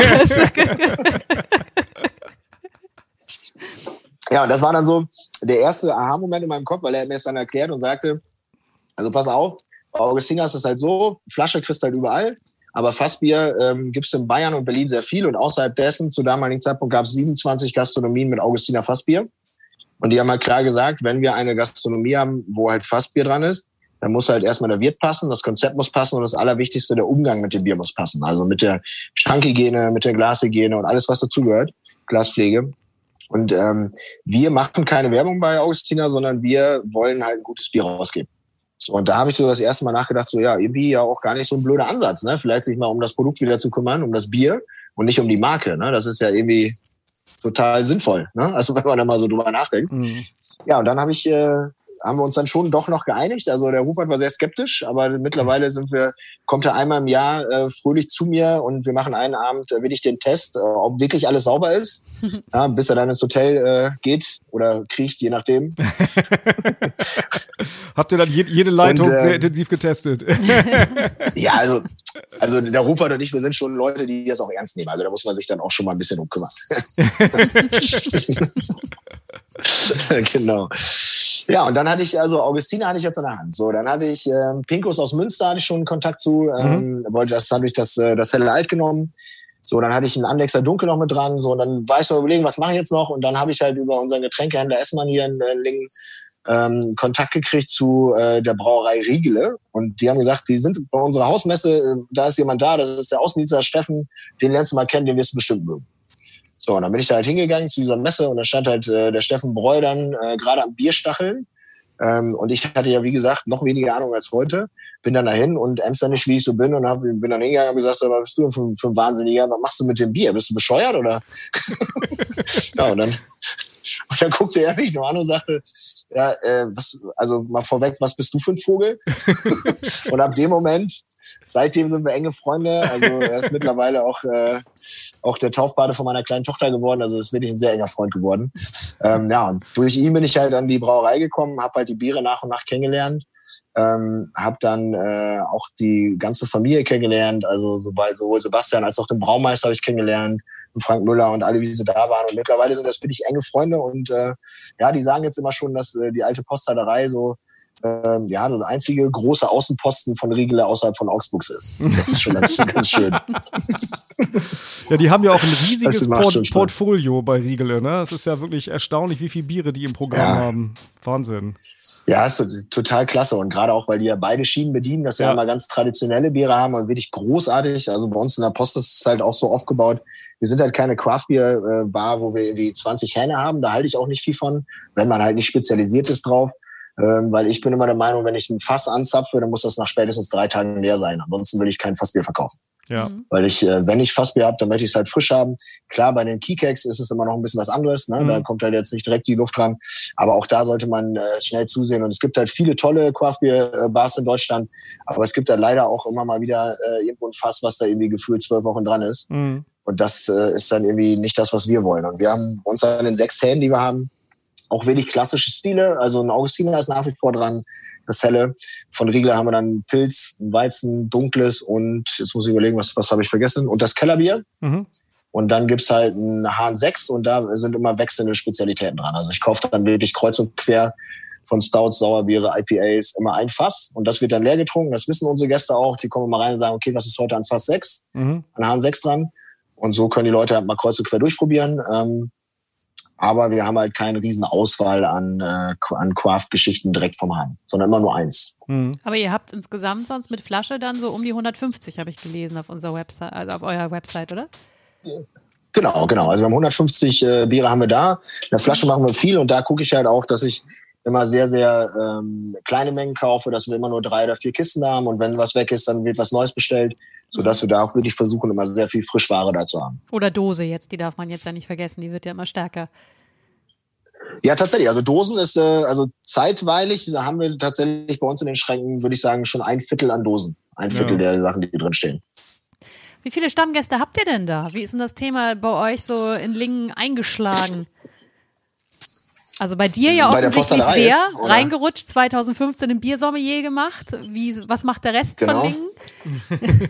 Ja, und das war dann so der erste Aha-Moment in meinem Kopf, weil er mir es dann erklärt und sagte, also pass auf, bei Augustiner ist es halt so, Flasche kriegst du halt überall, aber Fassbier gibt es in Bayern und Berlin sehr viel und außerhalb dessen, zu damaligen Zeitpunkt gab es 27 Gastronomien mit Augustiner Fassbier. Und die haben halt klar gesagt, wenn wir eine Gastronomie haben, wo halt Fassbier dran ist, dann muss halt erstmal der Wirt passen, das Konzept muss passen und das Allerwichtigste, der Umgang mit dem Bier muss passen. Also mit der Schankhygiene, mit der Glashygiene und alles, was dazugehört, Glaspflege. Und wir machen keine Werbung bei Augustiner, sondern wir wollen halt ein gutes Bier rausgeben. Und da habe ich so das erste Mal nachgedacht, so ja, irgendwie ja auch gar nicht so ein blöder Ansatz, ne? Vielleicht sich mal um das Produkt wieder zu kümmern, um das Bier und nicht um die Marke, ne? Das ist ja irgendwie total sinnvoll, ne? Also wenn man da mal so drüber nachdenkt. Mhm. Ja, und dann haben wir uns dann schon doch noch geeinigt. Also der Rupert war sehr skeptisch, aber mittlerweile kommt er einmal im Jahr fröhlich zu mir und wir machen einen Abend wirklich den Test, ob wirklich alles sauber ist, ja, bis er dann ins Hotel geht oder kriecht, je nachdem. Habt ihr dann jede Leitung sehr intensiv getestet? Ja, also der Rupert und ich, wir sind schon Leute, die das auch ernst nehmen. Also da muss man sich dann auch schon mal ein bisschen drum kümmern. Genau. Ja, und dann hatte ich, also Augustiner hatte ich jetzt in der Hand. So, dann hatte ich Pinkus aus Münster, hatte ich schon Kontakt zu. Das habe ich das helle Alt genommen. So, dann hatte ich einen Andexer Dunkel noch mit dran. So, und dann war ich so überlegen, was mache ich jetzt noch? Und dann habe ich halt über unseren Getränkehändler Essmann hier in Lingen Kontakt gekriegt zu der Brauerei Riegele und die haben gesagt, die sind bei unserer Hausmesse, da ist jemand da, das ist der Außendienstler Steffen, den lernst du mal kennen, den wirst du bestimmt mögen. So, und dann bin ich da halt hingegangen zu dieser Messe und da stand halt der Steffen Breu dann gerade am Bierstacheln. Und ich hatte ja, wie gesagt, noch weniger Ahnung als heute. Bin dann dahin und emsternig, wie ich so bin, und bin dann hingegangen und gesagt, was bist du denn für ein Wahnsinniger? Was machst du mit dem Bier? Bist du bescheuert, oder? Ja, und dann guckte er mich noch an und sagte, ja, also mal vorweg, was bist du für ein Vogel? Und ab dem Moment, seitdem sind wir enge Freunde. Also er ist mittlerweile auch der Taufpate von meiner kleinen Tochter geworden. Also ist wirklich ein sehr enger Freund geworden. Ja, und durch ihn bin ich halt an die Brauerei gekommen, habe halt die Biere nach und nach kennengelernt. Habe dann auch die ganze Familie kennengelernt, also sowohl Sebastian als auch den Braumeister habe ich kennengelernt, und Frank Müller und alle, wie sie da waren. Und mittlerweile sind das wirklich enge Freunde. Und ja, die sagen jetzt immer schon, dass die alte Posthalerei so so der einzige große Außenposten von Riegele außerhalb von Augsburg ist. Das ist schon ganz, ganz schön. Ja, die haben ja auch ein riesiges Portfolio bei Riegele, ne? Es ist ja wirklich erstaunlich, wie viele Biere die im Programm haben. Wahnsinn. Ja, ist total klasse. Und gerade auch, weil die ja beide Schienen bedienen, dass sie ja mal ganz traditionelle Biere haben und wirklich großartig. Also bei uns in der Post ist es halt auch so aufgebaut. Wir sind halt keine Craft-Bier-Bar, wo wir irgendwie 20 Hähne haben. Da halte ich auch nicht viel von, wenn man halt nicht spezialisiert ist drauf. Weil ich bin immer der Meinung, wenn ich ein Fass anzapfe, dann muss das nach spätestens 3 Tagen leer sein. Ansonsten will ich kein Fassbier verkaufen. Ja. Weil wenn ich Fassbier habe, dann möchte ich es halt frisch haben. Klar, bei den Keycakes ist es immer noch ein bisschen was anderes. Ne? Da kommt halt jetzt nicht direkt die Luft dran. Aber auch da sollte man schnell zusehen. Und es gibt halt viele tolle Craft-Bier-Bars in Deutschland. Aber es gibt halt leider auch immer mal wieder irgendwo ein Fass, was da irgendwie gefühlt 12 Wochen dran ist. Und das ist dann irgendwie nicht das, was wir wollen. Und wir haben uns an den 6 Hähnen, die wir haben, auch wenig klassische Stile. Also ein Augustiner ist nach wie vor dran, das Helle. Von Riegele haben wir dann Pilz, Weizen, Dunkles und, jetzt muss ich überlegen, was habe ich vergessen, und das Kellerbier. Und dann gibt's halt ein Hahn 6 und da sind immer wechselnde Spezialitäten dran. Also ich kaufe dann wirklich kreuz und quer von Stouts, Sauerbiere, IPAs immer ein Fass und das wird dann leer getrunken. Das wissen unsere Gäste auch. Die kommen mal rein und sagen, okay, was ist heute an Fass 6? An Hahn 6 dran. Und so können die Leute halt mal kreuz und quer durchprobieren. Aber wir haben halt keine riesen Auswahl an Craft-Geschichten direkt vom Hahn, sondern immer nur eins. Aber ihr habt insgesamt sonst mit Flasche dann so um die 150, habe ich gelesen, auf unserer Website, also auf eurer Website, oder? Genau. Also wir haben 150 Biere haben wir da. In der Flasche machen wir viel und da gucke ich halt auch, dass ich immer sehr, sehr kleine Mengen kaufe, dass wir immer nur 3 oder 4 Kisten haben und wenn was weg ist, dann wird was Neues bestellt, sodass wir da auch wirklich versuchen, immer sehr viel Frischware da zu haben. Oder Dose jetzt, die darf man jetzt ja nicht vergessen, die wird ja immer stärker. Ja, tatsächlich. Also Dosen ist, also zeitweilig haben wir tatsächlich bei uns in den Schränken, würde ich sagen, schon 1/4 an Dosen. 1/4 der Sachen, die drin stehen. Wie viele Stammgäste habt ihr denn da? Wie ist denn das Thema bei euch so in Lingen eingeschlagen? Also bei dir ja offensichtlich sehr jetzt, reingerutscht, 2015 im Biersommelier gemacht. Was macht der Rest von Lingen?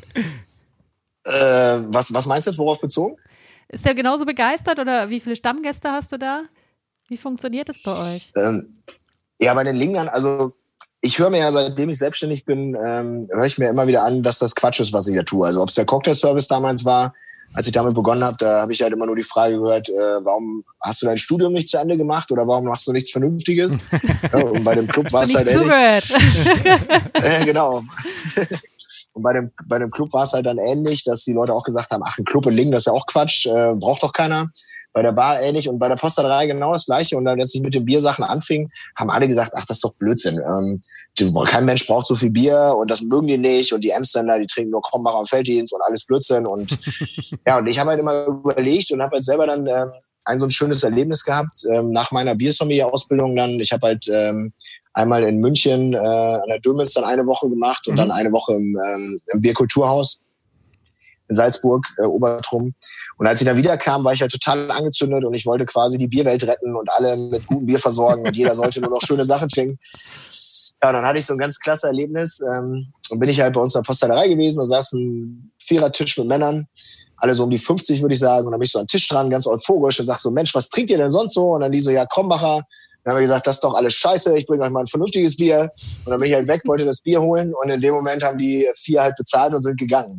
Was meinst du jetzt, worauf bezogen? Ist der genauso begeistert oder wie viele Stammgäste hast du da? Wie funktioniert das bei euch? Ja, bei den Lingern, also ich höre mir ja, seitdem ich selbstständig bin, höre ich mir immer wieder an, dass das Quatsch ist, was ich da tue. Also ob es der Cocktailservice damals war, als ich damit begonnen habe, da habe ich halt immer nur die Frage gehört, warum hast du dein Studium nicht zu Ende gemacht oder warum machst du nichts Vernünftiges? Ja, und bei dem Club war es halt ähnlich. Genau. Und bei dem Club war es halt dann ähnlich, dass die Leute auch gesagt haben, ach, ein Club in Lingen, das ist ja auch Quatsch, braucht doch keiner. Bei der Bar ähnlich und bei der Posterei genau das Gleiche. Und dann, als ich mit den Biersachen anfing, haben alle gesagt, ach, das ist doch Blödsinn. Kein Mensch braucht so viel Bier und das mögen die nicht. Und die Emsländer, die trinken nur Krombacher und Felddienst und alles Blödsinn. Und ja, und ich habe halt immer überlegt und habe halt selber dann so ein schönes Erlebnis gehabt nach meiner Biersommelier-Ausbildung dann. Ich habe halt einmal in München an der Dömitz dann eine Woche gemacht und dann eine Woche im Bierkulturhaus in Salzburg, Obertrum. Und als ich dann wiederkam, war ich halt total angezündet und ich wollte quasi die Bierwelt retten und alle mit gutem Bier versorgen und jeder sollte nur noch schöne Sachen trinken. Ja, dann hatte ich so ein ganz klasse Erlebnis und bin ich halt bei uns in der Posterei gewesen. Da saß ein 4er-Tisch mit Männern, alle so um die 50, würde ich sagen. Und dann bin ich so am Tisch dran, ganz euphorisch und sag so, Mensch, was trinkt ihr denn sonst so? Und dann die so, ja, Krombacher. Dann haben wir gesagt, das ist doch alles scheiße, ich bringe euch mal ein vernünftiges Bier. Und dann bin ich halt weg, wollte das Bier holen und in dem Moment haben die 4 halt bezahlt und sind gegangen.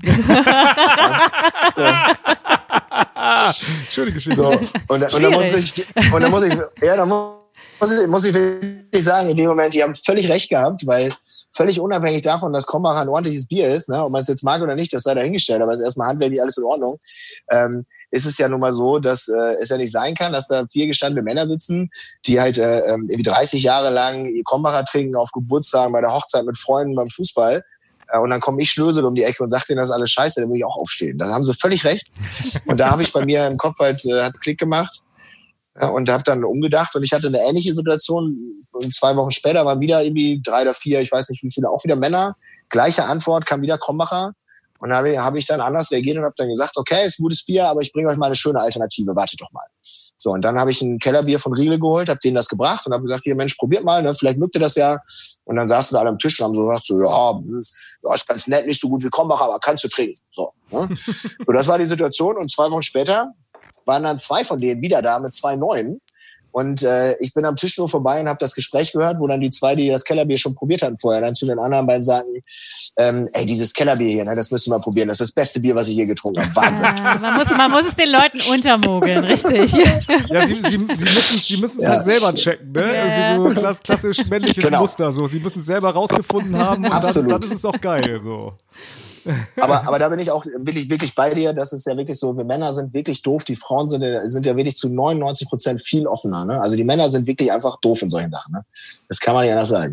Schöne Geschichte. So, und dann muss ich muss ich wirklich sagen, in dem Moment, die haben völlig recht gehabt, weil völlig unabhängig davon, dass Krombacher ein ordentliches Bier ist, ne, ob man es jetzt mag oder nicht, das sei dahingestellt, aber es ist erstmal handwerklich alles in Ordnung, ist es ja nun mal so, dass es ja nicht sein kann, dass da 4 gestandene Männer sitzen, die halt irgendwie 30 Jahre lang Krombacher trinken auf Geburtstagen, bei der Hochzeit mit Freunden, beim Fußball. Und dann komme ich Schnösel um die Ecke und sage denen, das ist alles scheiße, dann will ich auch aufstehen. Dann haben sie völlig recht. Und da habe ich bei mir im Kopf halt, hat's Klick gemacht. Ja, und habe dann umgedacht und ich hatte eine ähnliche Situation. Und 2 Wochen später waren wieder irgendwie 3 oder 4, ich weiß nicht wie viele, auch wieder Männer. Gleiche Antwort, kam wieder Krombacher. Und da habe ich dann anders reagiert und habe dann gesagt, okay, ist ein gutes Bier, aber ich bringe euch mal eine schöne Alternative, wartet doch mal. So, und dann habe ich ein Kellerbier von Riegel geholt, habe denen das gebracht und habe gesagt, hier Mensch, probiert mal, ne, vielleicht mögt ihr das ja. Und dann saßen da alle am Tisch und haben so gesagt, so, ja, ist ganz nett, nicht so gut wie Krombacher, aber kannst du trinken. So, ne? So, das war die Situation und 2 Wochen später waren dann 2 von denen wieder da mit 2 neuen. Und ich bin am Tisch nur vorbei und habe das Gespräch gehört, wo dann die 2, die das Kellerbier schon probiert hatten vorher, dann zu den anderen beiden sagten, ey, dieses Kellerbier hier, ne, das müsst ihr mal probieren. Das ist das beste Bier, was ich je getrunken habe. Wahnsinn. Man muss es den Leuten untermogeln, richtig. Ja, sie müssen es halt selber checken, ne? Irgendwie so klassisch männliches Muster. So. Sie müssen es selber rausgefunden haben und dann ist es auch geil. So. Aber da bin ich auch wirklich, wirklich bei dir. Das ist ja wirklich so, wir Männer sind wirklich doof. Die Frauen sind ja wirklich zu 99% viel offener. Ne? Also die Männer sind wirklich einfach doof in solchen Sachen. Ne? Das kann man nicht anders sagen.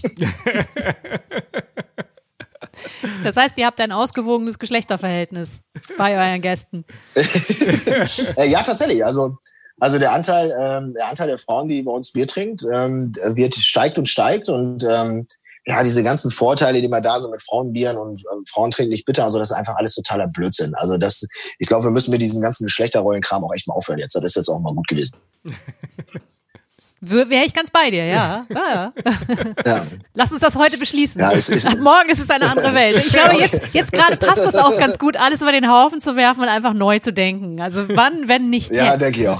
Das heißt, ihr habt ein ausgewogenes Geschlechterverhältnis bei euren Gästen. Ja, tatsächlich. Also der Anteil der Frauen, die bei uns Bier trinkt, steigt und steigt und ja, diese ganzen Vorteile, die mal da sind mit Frauenbieren und Frauen trinken nicht bitter und so, das ist einfach alles totaler Blödsinn. Also ich glaube, wir müssen mit diesem ganzen Geschlechterrollenkram auch echt mal aufhören jetzt. Das ist jetzt auch mal gut gewesen. Wäre ich ganz bei dir, ja. Ja. Lass uns das heute beschließen. Ja, morgen ist es eine andere Welt. Ich glaube, jetzt gerade passt das auch ganz gut, alles über den Haufen zu werfen und einfach neu zu denken. Also wann, wenn nicht jetzt? Ja, denke ich auch.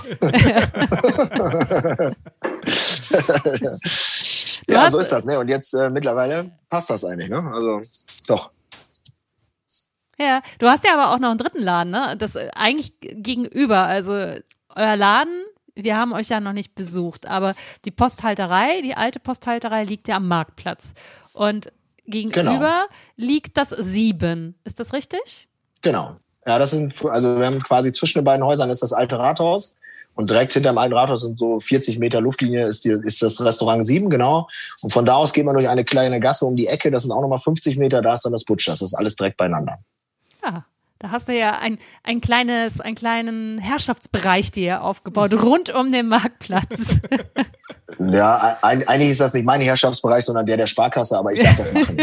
Ja, so ist das, ne? Und jetzt mittlerweile passt das eigentlich, ne? Also doch. Ja, du hast ja aber auch noch einen dritten Laden, ne? Das eigentlich gegenüber, also euer Laden. Wir haben euch ja noch nicht besucht, aber die Posthalterei, die alte Posthalterei liegt ja am Marktplatz. Und gegenüber liegt das 7. Ist das richtig? Genau. Ja, wir haben quasi zwischen den beiden Häusern ist das alte Rathaus und direkt hinter dem alten Rathaus sind so 40 Meter Luftlinie ist das Restaurant 7, genau. Und von da aus geht man durch eine kleine Gasse um die Ecke, das sind auch nochmal 50 Meter, da ist dann das Butchers, das ist alles direkt beieinander. Ja. Da hast du ja einen kleinen Herrschaftsbereich dir aufgebaut, rund um den Marktplatz. Ja, eigentlich ist das nicht mein Herrschaftsbereich, sondern der Sparkasse, aber ich darf das machen.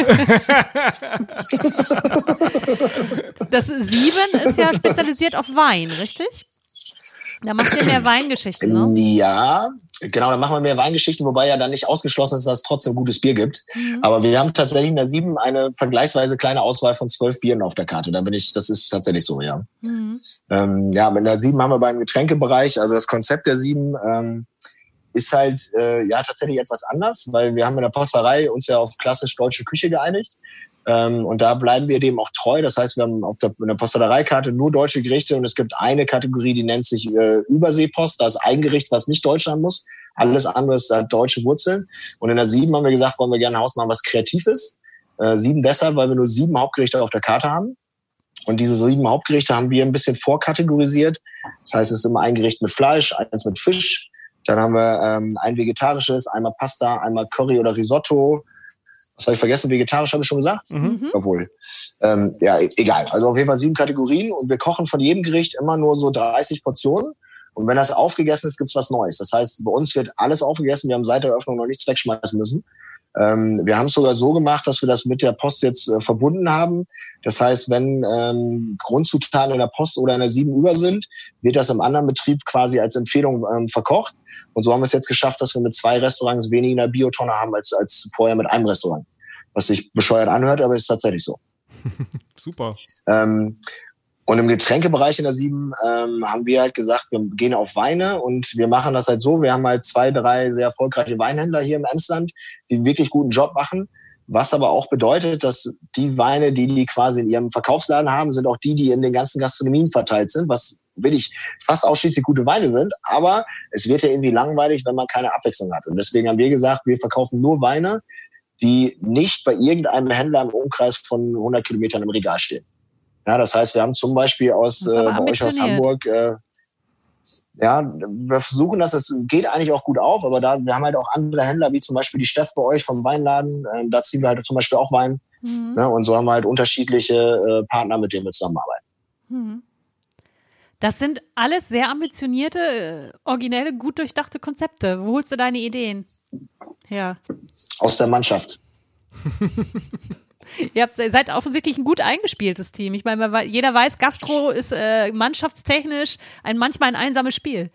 Das 7 ist ja spezialisiert auf Wein, richtig? Da macht ihr mehr Weingeschichten, ne? Ja, genau, da machen wir mehr Weingeschichten, wobei ja dann nicht ausgeschlossen ist, dass es trotzdem gutes Bier gibt. Mhm. Aber wir haben tatsächlich in der 7 eine vergleichsweise kleine Auswahl von 12 Bieren auf der Karte. Das ist tatsächlich so, ja. Mhm. Ja, in der 7 haben wir beim Getränkebereich, also das Konzept der 7 ist halt ja tatsächlich etwas anders, weil wir haben in der Posterei uns ja auf klassisch deutsche Küche geeinigt. Und da bleiben wir dem auch treu. Das heißt, wir haben in der Postereikarte nur deutsche Gerichte und es gibt eine Kategorie, die nennt sich Überseepost. Das ist ein Gericht, was nicht deutsch sein muss. Alles andere ist halt deutsche Wurzeln. Und in der 7 haben wir gesagt, wollen wir gerne ein Haus machen, was kreativ ist. 7 deshalb, weil wir nur 7 Hauptgerichte auf der Karte haben. Und diese 7 Hauptgerichte haben wir ein bisschen vorkategorisiert. Das heißt, es ist immer ein Gericht mit Fleisch, eins mit Fisch. Dann haben wir ein vegetarisches, einmal Pasta, einmal Curry oder Risotto. Was habe ich vergessen? Vegetarisch habe ich schon gesagt? Mhm. Obwohl. Ja, egal. Also auf jeden Fall 7 Kategorien und wir kochen von jedem Gericht immer nur so 30 Portionen. Und wenn das aufgegessen ist, gibt's was Neues. Das heißt, bei uns wird alles aufgegessen. Wir haben seit der Eröffnung noch nichts wegschmeißen müssen. Wir haben es sogar so gemacht, dass wir das mit der Post jetzt verbunden haben. Das heißt, wenn Grundzutaten in der Post oder in der 7 über sind, wird das im anderen Betrieb quasi als Empfehlung verkocht. Und so haben wir es jetzt geschafft, dass wir mit 2 Restaurants weniger in der Biotonne haben als vorher mit einem Restaurant. Was sich bescheuert anhört, aber ist tatsächlich so. Super. Und im Getränkebereich in der 7 haben wir halt gesagt, wir gehen auf Weine und wir machen das halt so. Wir haben halt 2, 3 sehr erfolgreiche Weinhändler hier im Emsland, die einen wirklich guten Job machen. Was aber auch bedeutet, dass die Weine, die quasi in ihrem Verkaufsladen haben, sind auch die in den ganzen Gastronomien verteilt sind, was wirklich fast ausschließlich gute Weine sind. Aber es wird ja irgendwie langweilig, wenn man keine Abwechslung hat. Und deswegen haben wir gesagt, wir verkaufen nur Weine, die nicht bei irgendeinem Händler im Umkreis von 100 Kilometern im Regal stehen. Ja, das heißt, wir haben zum Beispiel bei euch aus Hamburg, wir versuchen das geht eigentlich auch gut auf, aber wir haben halt auch andere Händler, wie zum Beispiel die Steff bei euch vom Weinladen, da ziehen wir halt zum Beispiel auch Wein. Ne, und so haben wir halt unterschiedliche Partner, mit denen wir zusammenarbeiten. Mhm. Das sind alles sehr ambitionierte, originelle, gut durchdachte Konzepte. Wo holst du deine Ideen her? Aus der Mannschaft. Ihr seid offensichtlich ein gut eingespieltes Team. Ich meine, jeder weiß, Gastro ist mannschaftstechnisch manchmal ein einsames Spiel.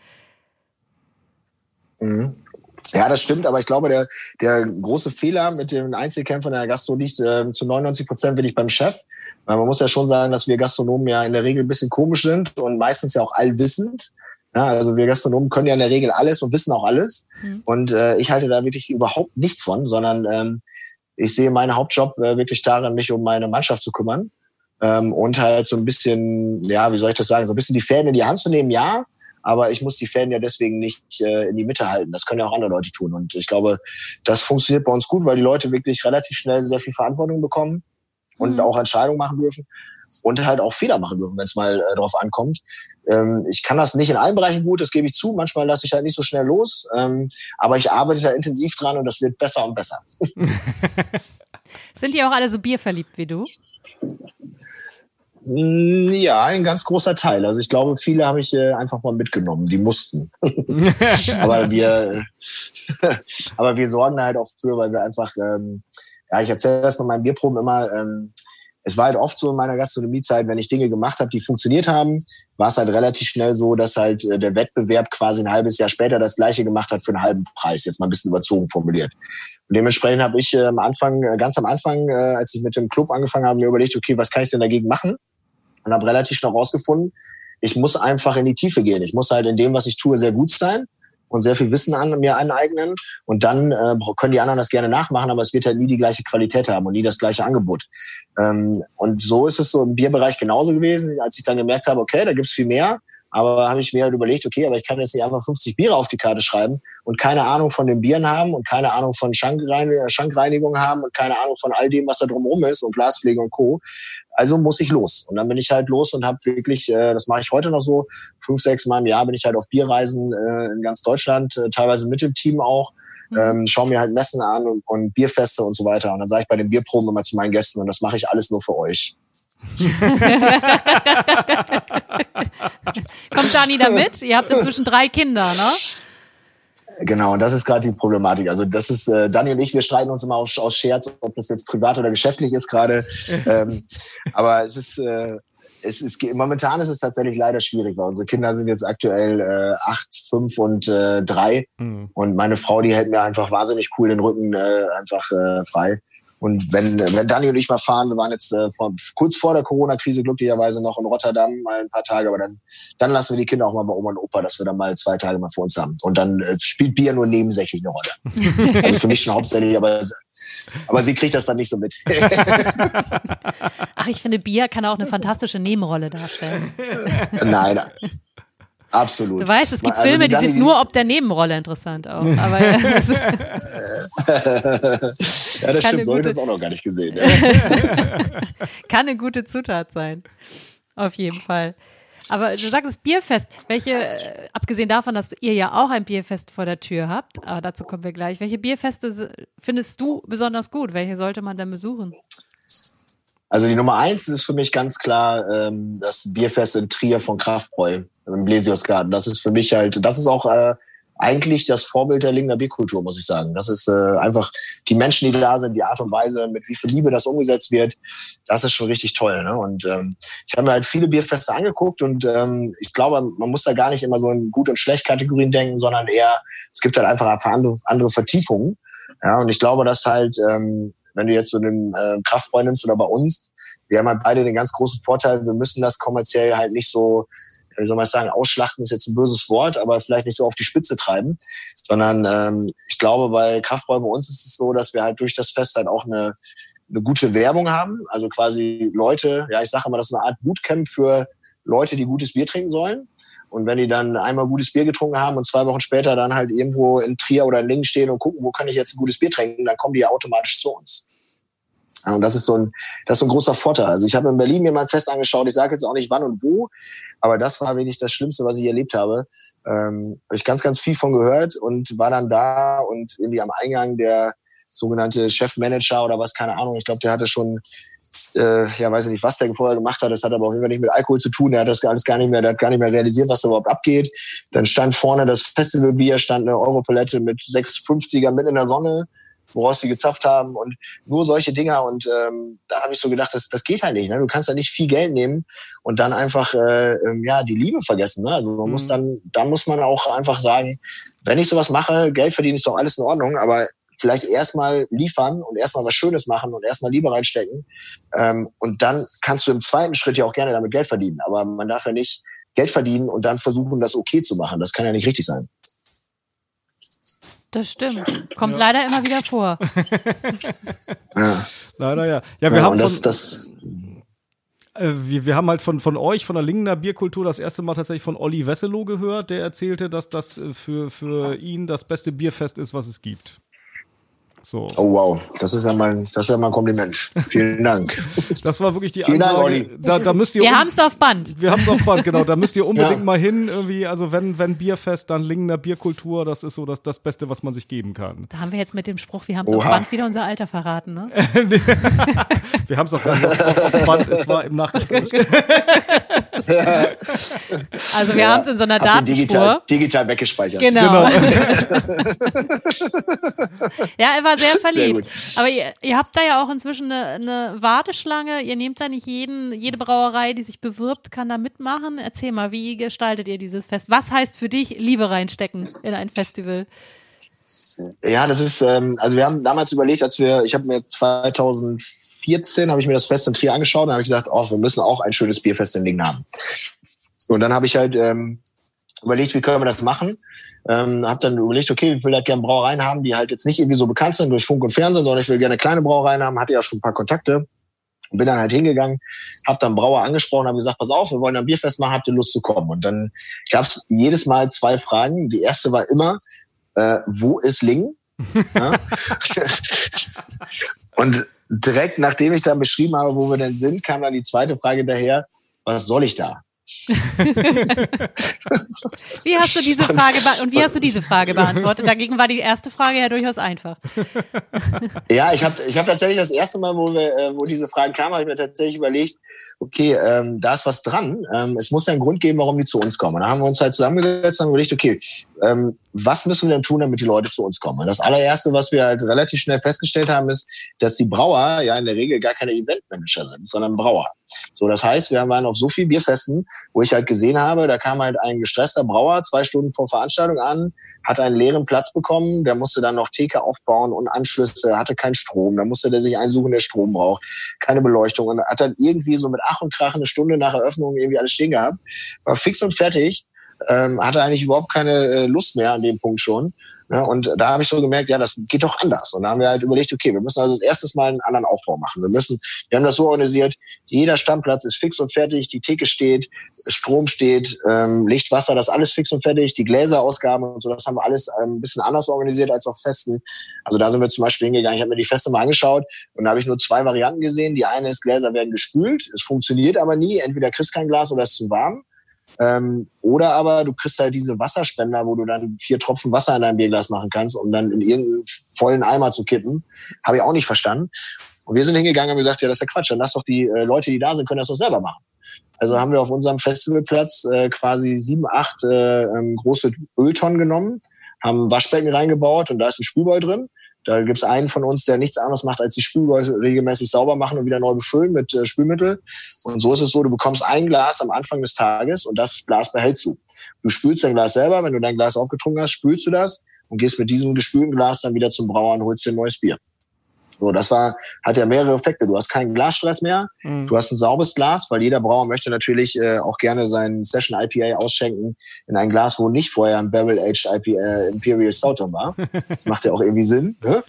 Mhm. Ja, das stimmt, aber ich glaube, der große Fehler mit den Einzelkämpfern in der Gastro liegt zu 99% wirklich beim Chef. Weil man muss ja schon sagen, dass wir Gastronomen ja in der Regel ein bisschen komisch sind und meistens ja auch allwissend. Ja, also wir Gastronomen können ja in der Regel alles und wissen auch alles. Und ich halte da wirklich überhaupt nichts von, sondern ich sehe meinen Hauptjob wirklich darin, mich um meine Mannschaft zu kümmern und halt so ein bisschen, ja, wie soll ich das sagen, so ein bisschen die Fäden in die Hand zu nehmen, ja, aber ich muss die Fäden ja deswegen nicht in die Mitte halten. Das können ja auch andere Leute tun. Und ich glaube, das funktioniert bei uns gut, weil die Leute wirklich relativ schnell sehr viel Verantwortung bekommen und auch Entscheidungen machen dürfen und halt auch Fehler machen dürfen, wenn es mal drauf ankommt. Ich kann das nicht in allen Bereichen gut, das gebe ich zu. Manchmal lasse ich halt nicht so schnell los. Aber ich arbeite da intensiv dran und das wird besser und besser. Sind die auch alle so bierverliebt wie du? Ja, ein ganz großer Teil. Also ich glaube, viele habe ich einfach mal mitgenommen. Die mussten. aber wir sorgen halt auch für, weil wir einfach, ich erzähle das bei meinen Bierproben immer, es war halt oft so in meiner Gastronomiezeit, wenn ich Dinge gemacht habe, die funktioniert haben, war es halt relativ schnell so, dass halt der Wettbewerb quasi ein halbes Jahr später das Gleiche gemacht hat für einen halben Preis. Jetzt mal ein bisschen überzogen formuliert. Und dementsprechend habe ich ganz am Anfang, als ich mit dem Club angefangen habe, mir überlegt, okay, was kann ich denn dagegen machen? Und habe relativ schnell rausgefunden, ich muss einfach in die Tiefe gehen. Ich muss halt in dem, was ich tue, sehr gut sein und sehr viel Wissen mir aneignen. Und dann können die anderen das gerne nachmachen, aber es wird halt nie die gleiche Qualität haben und nie das gleiche Angebot. Und so ist es so im Bierbereich genauso gewesen, als ich dann gemerkt habe, okay, da gibt's viel mehr. Aber habe ich mir halt überlegt, okay, aber ich kann jetzt nicht einfach 50 Biere auf die Karte schreiben und keine Ahnung von den Bieren haben und keine Ahnung von Schankreinigung haben und keine Ahnung von all dem, was da drumherum ist und Glaspflege und Co. Also muss ich los. Und dann bin ich halt los und habe wirklich, das mache ich heute noch so, 5-6 Mal im Jahr bin ich halt auf Bierreisen in ganz Deutschland, teilweise mit dem Team auch. Schaue mir halt Messen an und Bierfeste und so weiter. Und dann sage ich bei den Bierproben immer zu meinen Gästen, und das mache ich alles nur für euch. Kommt Dani da mit? Ihr habt inzwischen 3 Kinder, ne? Genau, und das ist gerade die Problematik. Also das ist, Dani und ich, wir streiten uns immer aus Scherz, ob das jetzt privat oder geschäftlich ist gerade. Aber momentan ist es tatsächlich leider schwierig, weil unsere Kinder sind jetzt aktuell 8, 5 und 3. Und meine Frau, die hält mir einfach wahnsinnig cool den Rücken frei. Und wenn Dani und ich mal fahren, wir waren jetzt kurz vor der Corona-Krise glücklicherweise noch in Rotterdam mal ein paar Tage, aber dann lassen wir die Kinder auch mal bei Oma und Opa, dass wir dann mal 2 Tage mal für uns haben. Und dann spielt Bier nur nebensächlich eine Rolle. Also für mich schon hauptsächlich, aber sie kriegt das dann nicht so mit. Ach, ich finde, Bier kann auch eine fantastische Nebenrolle darstellen. Nein. Absolut. Du weißt, es gibt Filme, die sind nur ob der Nebenrolle interessant auch. Aber ja, das stimmt, so habe ich das auch noch gar nicht gesehen. Kann eine gute Zutat sein. Auf jeden Fall. Aber du sagst Bierfest. Welche, abgesehen davon, dass ihr ja auch ein Bierfest vor der Tür habt, aber dazu kommen wir gleich. Welche Bierfeste findest du besonders gut? Welche sollte man denn besuchen? Also die Nummer 1 ist für mich ganz klar das Bierfest in Trier von Kraftbräu im Blesiusgarten. Das ist für mich halt, das ist auch eigentlich das Vorbild der Lingener Bierkultur, muss ich sagen. Das ist einfach die Menschen, die da sind, die Art und Weise, mit wie viel Liebe das umgesetzt wird, das ist schon richtig toll. Ne? Und ich habe mir halt viele Bierfeste angeguckt und ich glaube, man muss da gar nicht immer so in Gut- und Schlecht-Kategorien denken, sondern eher, es gibt halt einfach andere Vertiefungen. Ja, und ich glaube, dass halt, wenn du jetzt so den Kraftbräu nimmst oder bei uns, wir haben halt beide den ganz großen Vorteil, wir müssen das kommerziell halt nicht so, wie soll man sagen, ausschlachten ist jetzt ein böses Wort, aber vielleicht nicht so auf die Spitze treiben, sondern ich glaube, bei Kraftbräu bei uns ist es so, dass wir halt durch das Fest halt auch eine gute Werbung haben, also quasi Leute, ja, ich sage immer, das ist eine Art Bootcamp für Leute, die gutes Bier trinken sollen. Und wenn die dann einmal gutes Bier getrunken haben und 2 Wochen später dann halt irgendwo in Trier oder in Lingen stehen und gucken, wo kann ich jetzt ein gutes Bier trinken, dann kommen die ja automatisch zu uns. Und das ist so ein großer Vorteil. Also ich habe in Berlin mir mal ein Fest angeschaut, ich sage jetzt auch nicht wann und wo, aber das war wirklich das Schlimmste, was ich erlebt habe. Habe ich ganz, ganz viel von gehört und war dann da und irgendwie am Eingang der sogenannte Chefmanager oder was, keine Ahnung, ich glaube, der hatte schon, weiß ich nicht, was der vorher gemacht hat, das hat aber auch immer nicht mit Alkohol zu tun, der hat das alles gar nicht mehr realisiert, was da überhaupt abgeht. Dann stand vorne das Festivalbier, stand eine Europalette mit 6,50er mit in der Sonne, woraus sie gezapft haben und nur solche Dinger und da habe ich so gedacht, das geht halt nicht, ne? Du kannst da nicht viel Geld nehmen und dann einfach die Liebe vergessen, ne? Also man muss dann muss man auch einfach sagen, wenn ich sowas mache, Geld verdienen ist doch alles in Ordnung, aber vielleicht erstmal liefern und erstmal was Schönes machen und erstmal Liebe reinstecken und dann kannst du im zweiten Schritt ja auch gerne damit Geld verdienen, aber man darf ja nicht Geld verdienen und dann versuchen, das okay zu machen, das kann ja nicht richtig sein. Das stimmt. Kommt leider immer wieder vor. Ja. Leider ja. Ja, wir haben wir haben halt von euch, von der Lingener Bierkultur, das erste Mal tatsächlich von Olli Wesselow gehört, der erzählte, dass das für ihn das beste Bierfest ist, was es gibt. So. Oh wow, das ist ja mal ein Kompliment. Vielen Dank. Das war wirklich die Vielen Ansage. Dank, Olli. Da müsst ihr Wir haben es auf Band. Wir haben es auf Band, genau. Da müsst ihr unbedingt mal hin. Irgendwie, also wenn Bierfest, dann Lingener Bierkultur, das ist so das Beste, was man sich geben kann. Da haben wir jetzt mit dem Spruch, wir haben es auf Band, wieder unser Alter verraten, ne? Wir haben es auch gar nicht auf Band, es war im Nachgespräch. Also wir haben es in so einer Datenspur. Digital weggespeichert. Genau. Ja, er war sehr verliebt. Sehr aber ihr habt da ja auch inzwischen eine Warteschlange. Ihr nehmt da nicht jede Brauerei, die sich bewirbt, kann da mitmachen. Erzähl mal, wie gestaltet ihr dieses Fest? Was heißt für dich Liebe reinstecken in ein Festival? Ja, das ist, also wir haben damals überlegt, ich habe mir 2014 habe ich mir das Fest in Trier angeschaut und habe ich gesagt, wir müssen auch ein schönes Bierfest in Lingen haben. Und dann habe ich halt überlegt, wie können wir das machen. Habe dann überlegt, okay, ich will halt gerne Brauereien haben, die halt jetzt nicht irgendwie so bekannt sind durch Funk und Fernsehen, sondern ich will gerne kleine Brauereien haben, hatte ja schon ein paar Kontakte. Bin dann halt hingegangen, habe dann Brauer angesprochen, habe gesagt, pass auf, wir wollen ein Bierfest machen, habt ihr Lust zu kommen? Und dann gab es jedes Mal 2 Fragen. Die erste war immer, wo ist Lingen? Ja? Und direkt nachdem ich dann beschrieben habe, wo wir denn sind, kam dann die zweite Frage hinterher, was soll ich da? Wie hast du diese Frage beantwortet? Dagegen war die erste Frage ja durchaus einfach. Ja, ich hab tatsächlich das erste Mal, wo diese Fragen kamen, habe ich mir tatsächlich überlegt, okay, da ist was dran. Es muss ja einen Grund geben, warum die zu uns kommen. Und da haben wir uns halt zusammengesetzt und haben überlegt, okay, was müssen wir denn tun, damit die Leute zu uns kommen? Und das allererste, was wir halt relativ schnell festgestellt haben, ist, dass die Brauer ja in der Regel gar keine Eventmanager sind, sondern Brauer. So, das heißt, wir waren auf so vielen Bierfesten, wo ich halt gesehen habe, da kam halt ein gestresster Brauer 2 Stunden vor Veranstaltung an, hat einen leeren Platz bekommen, der musste dann noch Theke aufbauen und Anschlüsse, hatte keinen Strom, da musste der sich einsuchen, der Strom braucht, keine Beleuchtung und hat dann irgendwie so mit Ach und Krach eine Stunde nach Eröffnung irgendwie alles stehen gehabt, war fix und fertig, hatte eigentlich überhaupt keine Lust mehr an dem Punkt schon. Ja, und da habe ich so gemerkt, ja, das geht doch anders. Und da haben wir halt überlegt, okay, wir müssen also als erstes mal einen anderen Aufbau machen. Wir haben das so organisiert, jeder Stammplatz ist fix und fertig, die Theke steht, Strom steht, Licht, Wasser, das alles fix und fertig, die Gläserausgaben und so, das haben wir alles ein bisschen anders organisiert als auf Festen. Also da sind wir zum Beispiel hingegangen, ich habe mir die Feste mal angeschaut und da habe ich nur 2 Varianten gesehen. Die eine ist, Gläser werden gespült, es funktioniert aber nie, entweder kriegst kein Glas oder es ist zu warm. Oder aber du kriegst halt diese Wasserspender, wo du dann 4 Tropfen Wasser in dein Bierglas machen kannst, um dann in irgendeinen vollen Eimer zu kippen. Habe ich auch nicht verstanden. Und wir sind hingegangen und haben gesagt, ja, das ist ja Quatsch. Dann lass doch die Leute, die da sind, können das doch selber machen. Also haben wir auf unserem Festivalplatz quasi 7, 8 große Öltonnen genommen, haben ein Waschbecken reingebaut und da ist ein Spülbeutel drin. Da gibt's einen von uns, der nichts anderes macht, als die Spülbeutel regelmäßig sauber machen und wieder neu befüllen mit Spülmittel. Und so ist es so, du bekommst ein Glas am Anfang des Tages und das Glas behältst du. Du spülst dein Glas selber, wenn du dein Glas aufgetrunken hast, spülst du das und gehst mit diesem gespülten Glas dann wieder zum Brauer und holst dir ein neues Bier. So, hat ja mehrere Effekte. Du hast keinen Glasstress mehr. Du hast ein sauberes Glas, weil jeder Brauer möchte natürlich auch gerne seinen Session IPA ausschenken in ein Glas, wo nicht vorher ein Barrel-Aged IPA Imperial Stout war. Das macht ja auch irgendwie Sinn. Ne?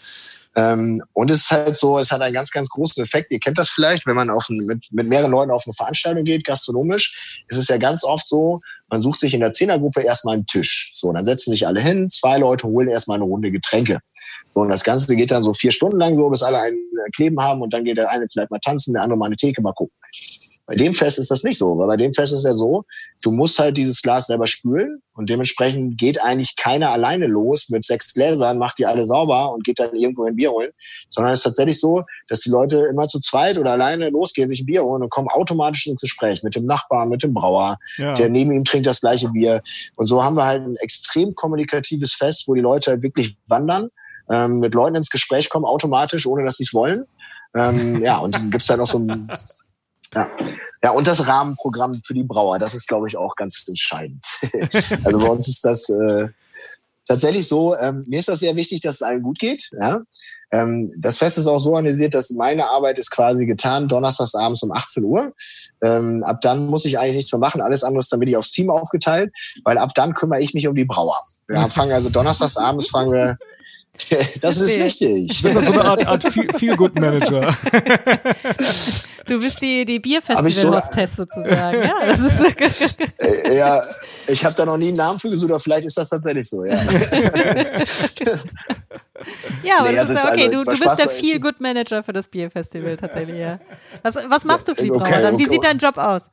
Und es ist halt so, es hat einen ganz, ganz großen Effekt. Ihr kennt das vielleicht, wenn man mit mehreren Leuten auf eine Veranstaltung geht, gastronomisch, ist es ja ganz oft so, man sucht sich in der Zehnergruppe erstmal einen Tisch. So, dann setzen sich alle hin, 2 Leute holen erstmal eine Runde Getränke. So, und das Ganze geht dann so 4 Stunden lang so, bis alle einen Kleben haben und dann geht der eine vielleicht mal tanzen, der andere mal eine Theke mal gucken. Bei dem Fest ist das nicht so, weil bei dem Fest ist ja so, du musst halt dieses Glas selber spülen und dementsprechend geht eigentlich keiner alleine los mit 6 Gläsern, macht die alle sauber und geht dann irgendwo ein Bier holen, sondern es ist tatsächlich so, dass die Leute immer zu zweit oder alleine losgehen, sich ein Bier holen und kommen automatisch ins Gespräch mit dem Nachbarn, mit dem Brauer, der neben ihm trinkt das gleiche Bier. Und so haben wir halt ein extrem kommunikatives Fest, wo die Leute halt wirklich wandern, mit Leuten ins Gespräch kommen, automatisch, ohne dass sie es wollen. Und dann gibt's halt noch so ein und das Rahmenprogramm für die Brauer, das ist, glaube ich, auch ganz entscheidend. Also bei uns ist das tatsächlich so, mir ist das sehr wichtig, dass es allen gut geht. Ja? Das Fest ist auch so organisiert, dass meine Arbeit ist quasi getan, donnerstags abends um 18 Uhr. Ab dann muss ich eigentlich nichts mehr machen, alles andere ist dann wieder aufs Team aufgeteilt, weil ab dann kümmere ich mich um die Brauer. Wir fangen also donnerstags abends das ist wichtig. Das ist so eine Art Feel-Good-Manager. Du bist die Bierfestival-Hostess sozusagen. Ja, das ist ja, ich habe da noch nie einen Namen für gesucht, aber vielleicht ist das tatsächlich so. Ja, ja, aber das ist ja okay. Du bist der Feel-Good-Manager für das Bierfestival tatsächlich. Ja. Was machst du für die Brauer dann? Wie sieht dein Job aus?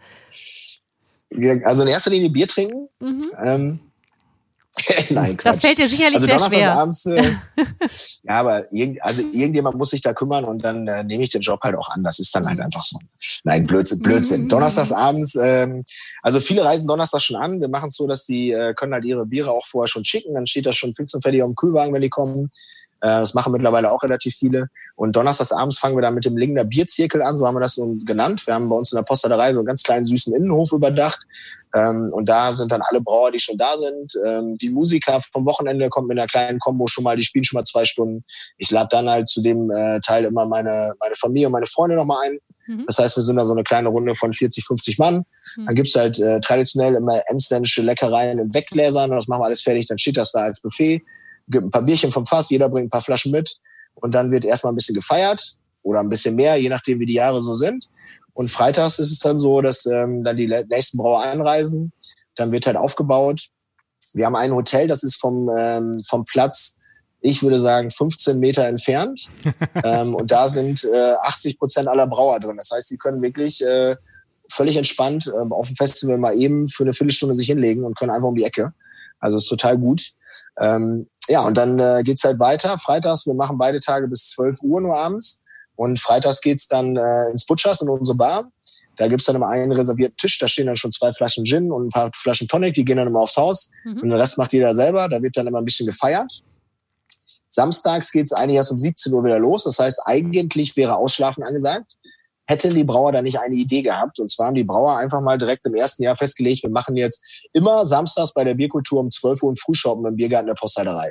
Also in erster Linie Bier trinken. Nein, Quatsch. Das fällt dir sicherlich sehr schwer. Abends, aber irgendjemand muss sich da kümmern und dann nehme ich den Job halt auch an. Das ist dann halt einfach so. Nein, Blödsinn. Donnerstags abends, also viele reisen Donnerstag schon an. Wir machen es so, dass die können halt ihre Biere auch vorher schon schicken. Dann steht das schon fix und fertig auf dem Kühlwagen, wenn die kommen. Das machen mittlerweile auch relativ viele. Und donnerstags abends fangen wir dann mit dem Lingener Bierzirkel an, so haben wir das so genannt. Wir haben bei uns in der Postalerei so einen ganz kleinen, süßen Innenhof überdacht. Und da sind dann alle Brauer, die schon da sind. Die Musiker vom Wochenende kommen mit einer kleinen Kombo schon mal, die spielen schon mal 2 Stunden. Ich lade dann halt zu dem Teil immer meine Familie und meine Freunde nochmal ein. Das heißt, wir sind da so eine kleine Runde von 40, 50 Mann. Dann gibt's halt traditionell immer emsländische Leckereien in Weggläsern. Und das machen wir alles fertig, dann steht das da als Buffet. Gibt ein paar Bierchen vom Fass, jeder bringt ein paar Flaschen mit und dann wird erstmal ein bisschen gefeiert oder ein bisschen mehr, je nachdem wie die Jahre so sind. Und freitags ist es dann so, dass dann die nächsten Brauer einreisen, dann wird halt aufgebaut. Wir haben ein Hotel, das ist vom Platz, ich würde sagen 15 Meter entfernt und da sind 80% aller Brauer drin. Das heißt, die können wirklich völlig entspannt auf dem Festival mal eben für eine Viertelstunde sich hinlegen und können einfach um die Ecke. Also ist total gut. Und dann geht's halt weiter. Freitags, wir machen beide Tage bis 12 Uhr nur abends. Und freitags geht's dann ins Butchers, in unsere Bar. Da gibt's dann immer einen reservierten Tisch. Da stehen dann schon 2 Flaschen Gin und ein paar Flaschen Tonic. Die gehen dann immer aufs Haus. Und den Rest macht jeder selber. Da wird dann immer ein bisschen gefeiert. Samstags geht's eigentlich erst um 17 Uhr wieder los. Das heißt, eigentlich wäre Ausschlafen angesagt. Hätten die Brauer da nicht eine Idee gehabt. Und zwar haben die Brauer einfach mal direkt im ersten Jahr festgelegt, wir machen jetzt immer samstags bei der Bierkultur um 12 Uhr ein Frühschoppen im Biergarten der Posthalterei.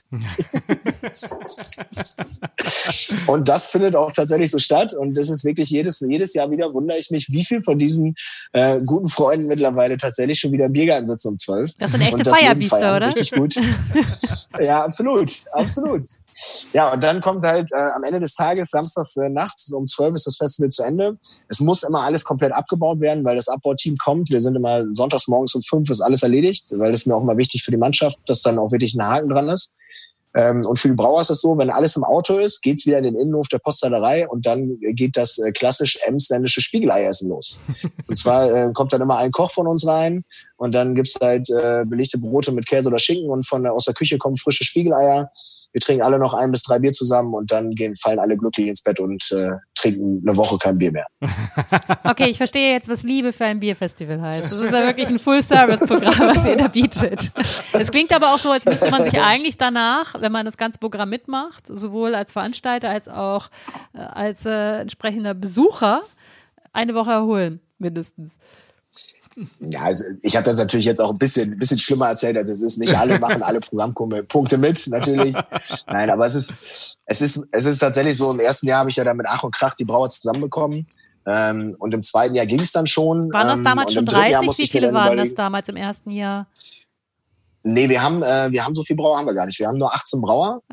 Und das findet auch tatsächlich so statt. Und das ist wirklich jedes Jahr wieder, wundere ich mich, wie viel von diesen guten Freunden mittlerweile tatsächlich schon wieder im Biergarten sitzen um 12. Das sind echte Feierbiester, oder? Richtig gut. Ja, absolut. Ja, und dann kommt halt am Ende des Tages, samstags nachts um 12 ist das Festival zu Ende. Es muss immer alles komplett abgebaut werden, weil das Abbauteam kommt. Wir sind immer sonntags morgens um 5 ist alles erledigt, weil das ist mir auch mal wichtig für die Mannschaft, dass dann auch wirklich ein Haken dran ist. Und für die Brauer ist es so, wenn alles im Auto ist, geht's wieder in den Innenhof der Posthalerei und dann geht das klassisch emsländische Spiegeleier-Essen los. Und zwar kommt dann immer ein Koch von uns rein und dann gibt's halt belegte Brote mit Käse oder Schinken und aus der Küche kommen frische Spiegeleier. Wir trinken alle noch 1 bis 3 Bier zusammen und dann fallen alle glücklich ins Bett und trinken eine Woche kein Bier mehr. Okay, ich verstehe jetzt, was Liebe für ein Bierfestival heißt. Das ist ja wirklich ein Full-Service-Programm, was ihr da bietet. Es klingt aber auch so, als müsste man sich eigentlich danach, wenn man das ganze Programm mitmacht, sowohl als Veranstalter als auch als entsprechender Besucher, eine Woche erholen, mindestens. Ja, also ich habe das natürlich jetzt auch ein bisschen schlimmer erzählt, als es ist. Nicht alle machen alle Programmpunkte mit, natürlich. Nein, aber es ist tatsächlich so, im ersten Jahr habe ich ja dann mit Ach und Krach die Brauer zusammenbekommen. Und im zweiten Jahr ging es dann schon. Waren das damals schon 30? Wie viele waren das damals im ersten Jahr? Nee, wir haben so viele Brauer haben wir gar nicht. Wir haben nur 18 Brauer. Ah, ja.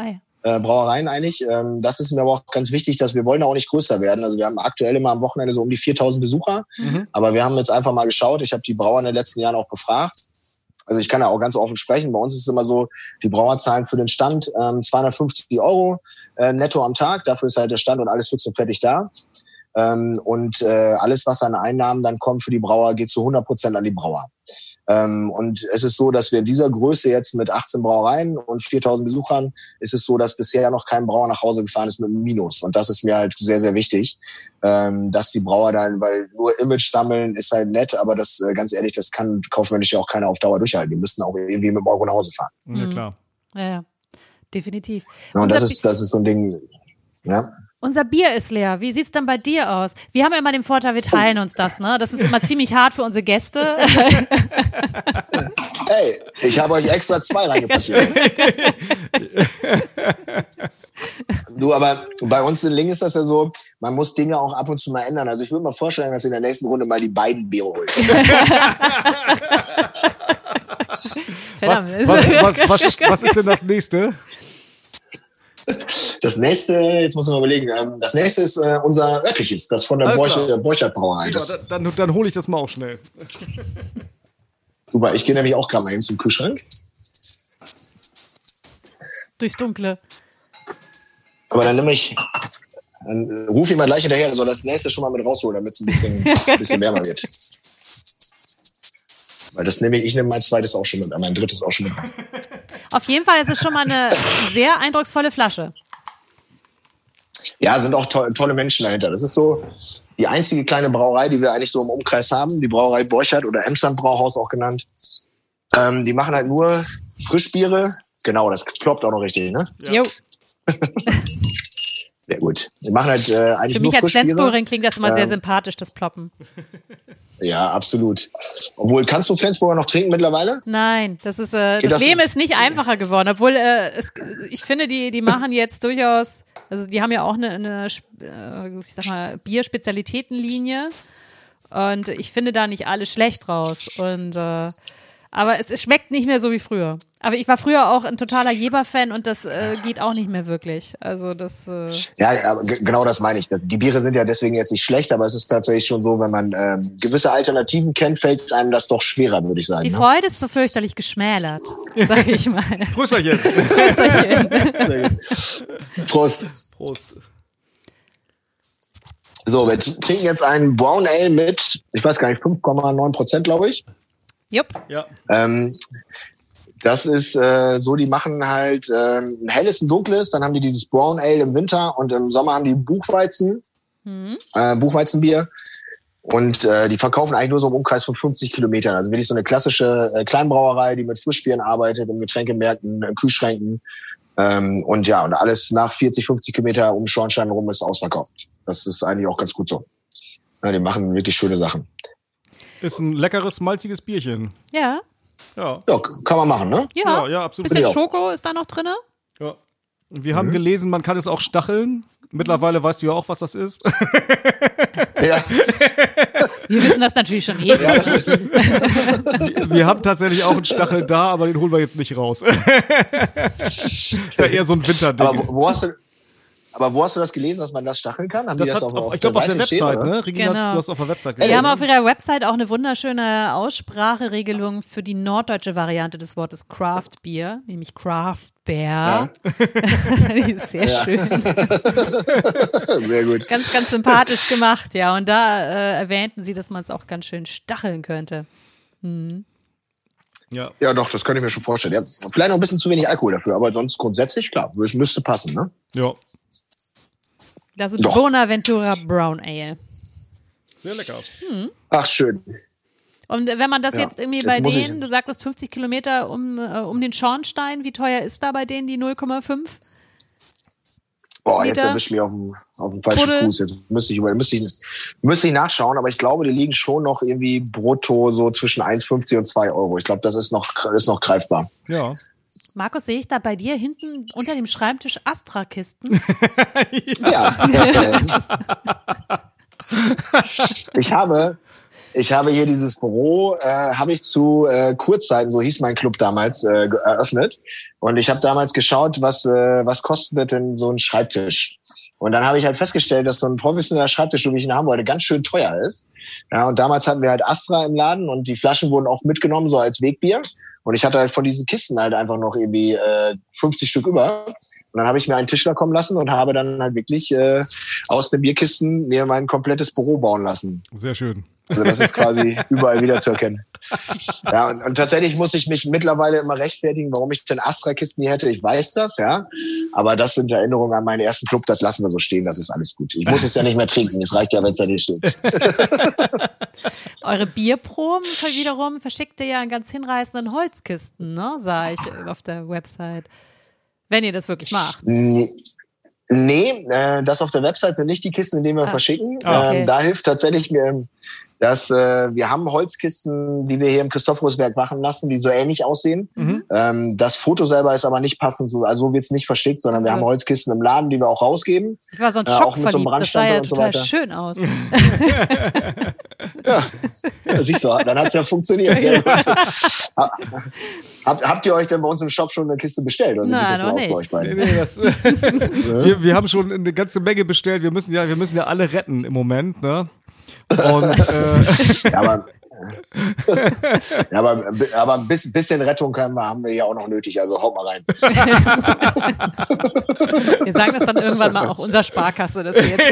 Brauereien einig. Das ist mir aber auch ganz wichtig, dass wir wollen auch nicht größer werden. Also wir haben aktuell immer am Wochenende so um die 4.000 Besucher. Aber wir haben jetzt einfach mal geschaut. Ich habe die Brauer in den letzten Jahren auch befragt. Also ich kann ja auch ganz offen sprechen. Bei uns ist es immer so, die Brauer zahlen für den Stand 250 € netto am Tag. Dafür ist halt der Stand und alles fix und fertig da. Alles, was an Einnahmen dann kommt für die Brauer, geht zu 100% an die Brauer. Und es ist so, dass wir in dieser Größe jetzt mit 18 Brauereien und 4.000 Besuchern ist es so, dass bisher noch kein Brauer nach Hause gefahren ist mit einem Minus. Und das ist mir halt sehr, sehr wichtig, dass die Brauer dann, weil nur Image sammeln ist halt nett, aber das, ganz ehrlich, das kann kaufmännisch ja auch keiner auf Dauer durchhalten. Die müssten auch irgendwie mit dem Euro nach Hause fahren. Ja, klar. Ja, definitiv. Ja, und das ist so ein Ding, ja. Unser Bier ist leer. Wie sieht's denn bei dir aus? Wir haben ja immer den Vorteil, wir teilen uns das, ne? Das ist immer ziemlich hart für unsere Gäste. Ey, ich habe euch extra 2 reingepackt. Du, aber bei uns in Ling ist das ja so, man muss Dinge auch ab und zu mal ändern. Also ich würde mal vorstellen, dass ihr in der nächsten Runde mal die beiden Biere holt. Was ist denn das nächste? Das nächste, jetzt muss man mal überlegen, das nächste ist unser örtliches, das von der Borchert Brauerei. Dann hole ich das mal auch schnell. Super, ich gehe nämlich auch gerade mal hin zum Kühlschrank. Durchs Dunkle. Aber dann ruf ich mal gleich hinterher, der soll das nächste schon mal mit rausholen, damit es ein bisschen wärmer wird. Weil ich nehme mein zweites auch schon mit, mein drittes auch schon mit. Auf jeden Fall ist es schon mal eine sehr eindrucksvolle Flasche. Ja, sind auch tolle Menschen dahinter. Das ist so die einzige kleine Brauerei, die wir eigentlich so im Umkreis haben. Die Brauerei Borchert oder Emsland Brauhaus auch genannt. Die machen halt nur Frischbiere. Genau, das ploppt auch noch richtig, ne? Jo. Sehr gut. Die machen halt eigentlich für nur mich als Frischbiere. Flensburgerin klingt das immer sehr sympathisch, das Ploppen. Ja, absolut. Obwohl, kannst du Flensburger noch trinken mittlerweile? Nein, das Leben ist nicht einfacher geworden. Obwohl, ich finde, die machen jetzt durchaus, also die haben ja auch eine ich sag mal, Bierspezialitätenlinie. Und ich finde da nicht alles schlecht raus. Aber es schmeckt nicht mehr so wie früher. Aber ich war früher auch ein totaler Jeber-Fan und das geht auch nicht mehr wirklich. Also das. Ja, aber genau das meine ich. Die Biere sind ja deswegen jetzt nicht schlecht, aber es ist tatsächlich schon so, wenn man gewisse Alternativen kennt, fällt es einem das doch schwerer, würde ich sagen. Die Freude ist so fürchterlich geschmälert, sag ich mal. Prösterchen. Prösterchen. Prost. So, wir trinken jetzt einen Brown Ale mit, ich weiß gar nicht, 5,9%, glaube ich. Jupp. Ja. Das ist so, die machen halt ein helles, ein dunkles, dann haben die dieses Brown Ale im Winter und im Sommer haben die Buchweizen, Buchweizenbier und die verkaufen eigentlich nur so im Umkreis von 50 Kilometern. Also wirklich so eine klassische Kleinbrauerei, die mit Frischbieren arbeitet, in Getränkemärkten, in Kühlschränken und alles nach 40, 50 Kilometer um Schornstein rum ist ausverkauft. Das ist eigentlich auch ganz gut so. Ja, die machen wirklich schöne Sachen. Ist ein leckeres, malziges Bierchen. Ja. Ja, kann man machen, ne? Ja, absolut. Bisschen Schoko ist da noch drin. Ja. Wir haben gelesen, man kann es auch stacheln. Mittlerweile weißt du ja auch, was das ist. Ja. Wir wissen das natürlich schon eh. Ja, wir haben tatsächlich auch einen Stachel da, aber den holen wir jetzt nicht raus. Ist ja eher so ein Winterding. Aber wo hast du das gelesen, dass man das stacheln kann? Haben das die das ich glaube auf der Website, ne? Regina, du hast auf der Website gelesen. Die haben auf ihrer Website auch eine wunderschöne Ausspracheregelung für die norddeutsche Variante des Wortes Craft Beer, nämlich Craft Bear. Ja. Die ist sehr schön. Sehr gut. Ganz, ganz sympathisch gemacht, ja. Und da erwähnten sie, dass man es auch ganz schön stacheln könnte. Ja, doch, das könnte ich mir schon vorstellen. Ja, vielleicht noch ein bisschen zu wenig Alkohol dafür, aber sonst grundsätzlich, klar, müsste passen, ne? Ja. Das ist Bonaventura Brown Ale. Sehr lecker. Ach, schön. Und wenn man das jetzt irgendwie bei denen, du sagtest 50 Kilometer um den Schornstein, wie teuer ist da bei denen die 0,5? Boah, jetzt erwischt mich auf dem falschen Fuß. Jetzt müsste ich nachschauen, aber ich glaube, die liegen schon noch irgendwie brutto so zwischen 1,50 und 2 Euro. Ich glaube, das ist noch greifbar. Ja. Markus, sehe ich da bei dir hinten unter dem Schreibtisch Astra-Kisten? Ja. Ich habe Ich habe hier dieses Büro, habe ich zu Kurzzeiten, so hieß mein Club damals, eröffnet. Und ich habe damals geschaut, was kostet denn so ein Schreibtisch? Und dann habe ich halt festgestellt, dass so ein professioneller Schreibtisch, wie ich ihn haben wollte, ganz schön teuer ist. Ja, und damals hatten wir halt Astra im Laden und die Flaschen wurden auch mitgenommen, so als Wegbier. Und ich hatte halt von diesen Kisten halt einfach noch irgendwie 50 Stück über. Und dann habe ich mir einen Tischler kommen lassen und habe dann halt wirklich aus den Bierkisten mir mein komplettes Büro bauen lassen. Sehr schön. Also das ist quasi überall wieder zu erkennen. Ja, und tatsächlich muss ich mich mittlerweile immer rechtfertigen, warum ich denn Astra-Kisten hier hätte. Ich weiß das, ja. Aber das sind Erinnerungen an meinen ersten Club, das lassen wir so stehen, das ist alles gut. Ich muss es ja nicht mehr trinken, es reicht ja, wenn es da nicht steht. Eure Bierproben wiederum verschickt ihr ja in ganz hinreißenden Holzkisten, ne? Sah ich auf der Website. Wenn ihr das wirklich macht. Nee, das auf der Website sind nicht die Kisten, in denen wir verschicken. Okay. Da hilft tatsächlich dass wir haben Holzkisten, die wir hier im Christophoruswerk machen lassen, die so ähnlich aussehen. Das Foto selber ist aber nicht passend, so wird's nicht verschickt, sondern wir haben Holzkisten im Laden, die wir auch rausgeben. Ich war so ein Schock auch mit so einem verliebt, das sah ja total so schön aus. Ja, siehst du, dann hat's ja funktioniert. Sehr gut. Habt ihr euch denn bei uns im Shop schon eine Kiste bestellt? Oder Nein, sieht das so noch aus nicht. bei euch beiden? Nee, wir haben schon eine ganze Menge bestellt. Wir müssen ja alle retten im Moment, ne? Und aber ein bisschen Rettung haben wir ja auch noch nötig, also haut mal rein. Wir sagen das dann irgendwann mal auch unserer Sparkasse, dass wir jetzt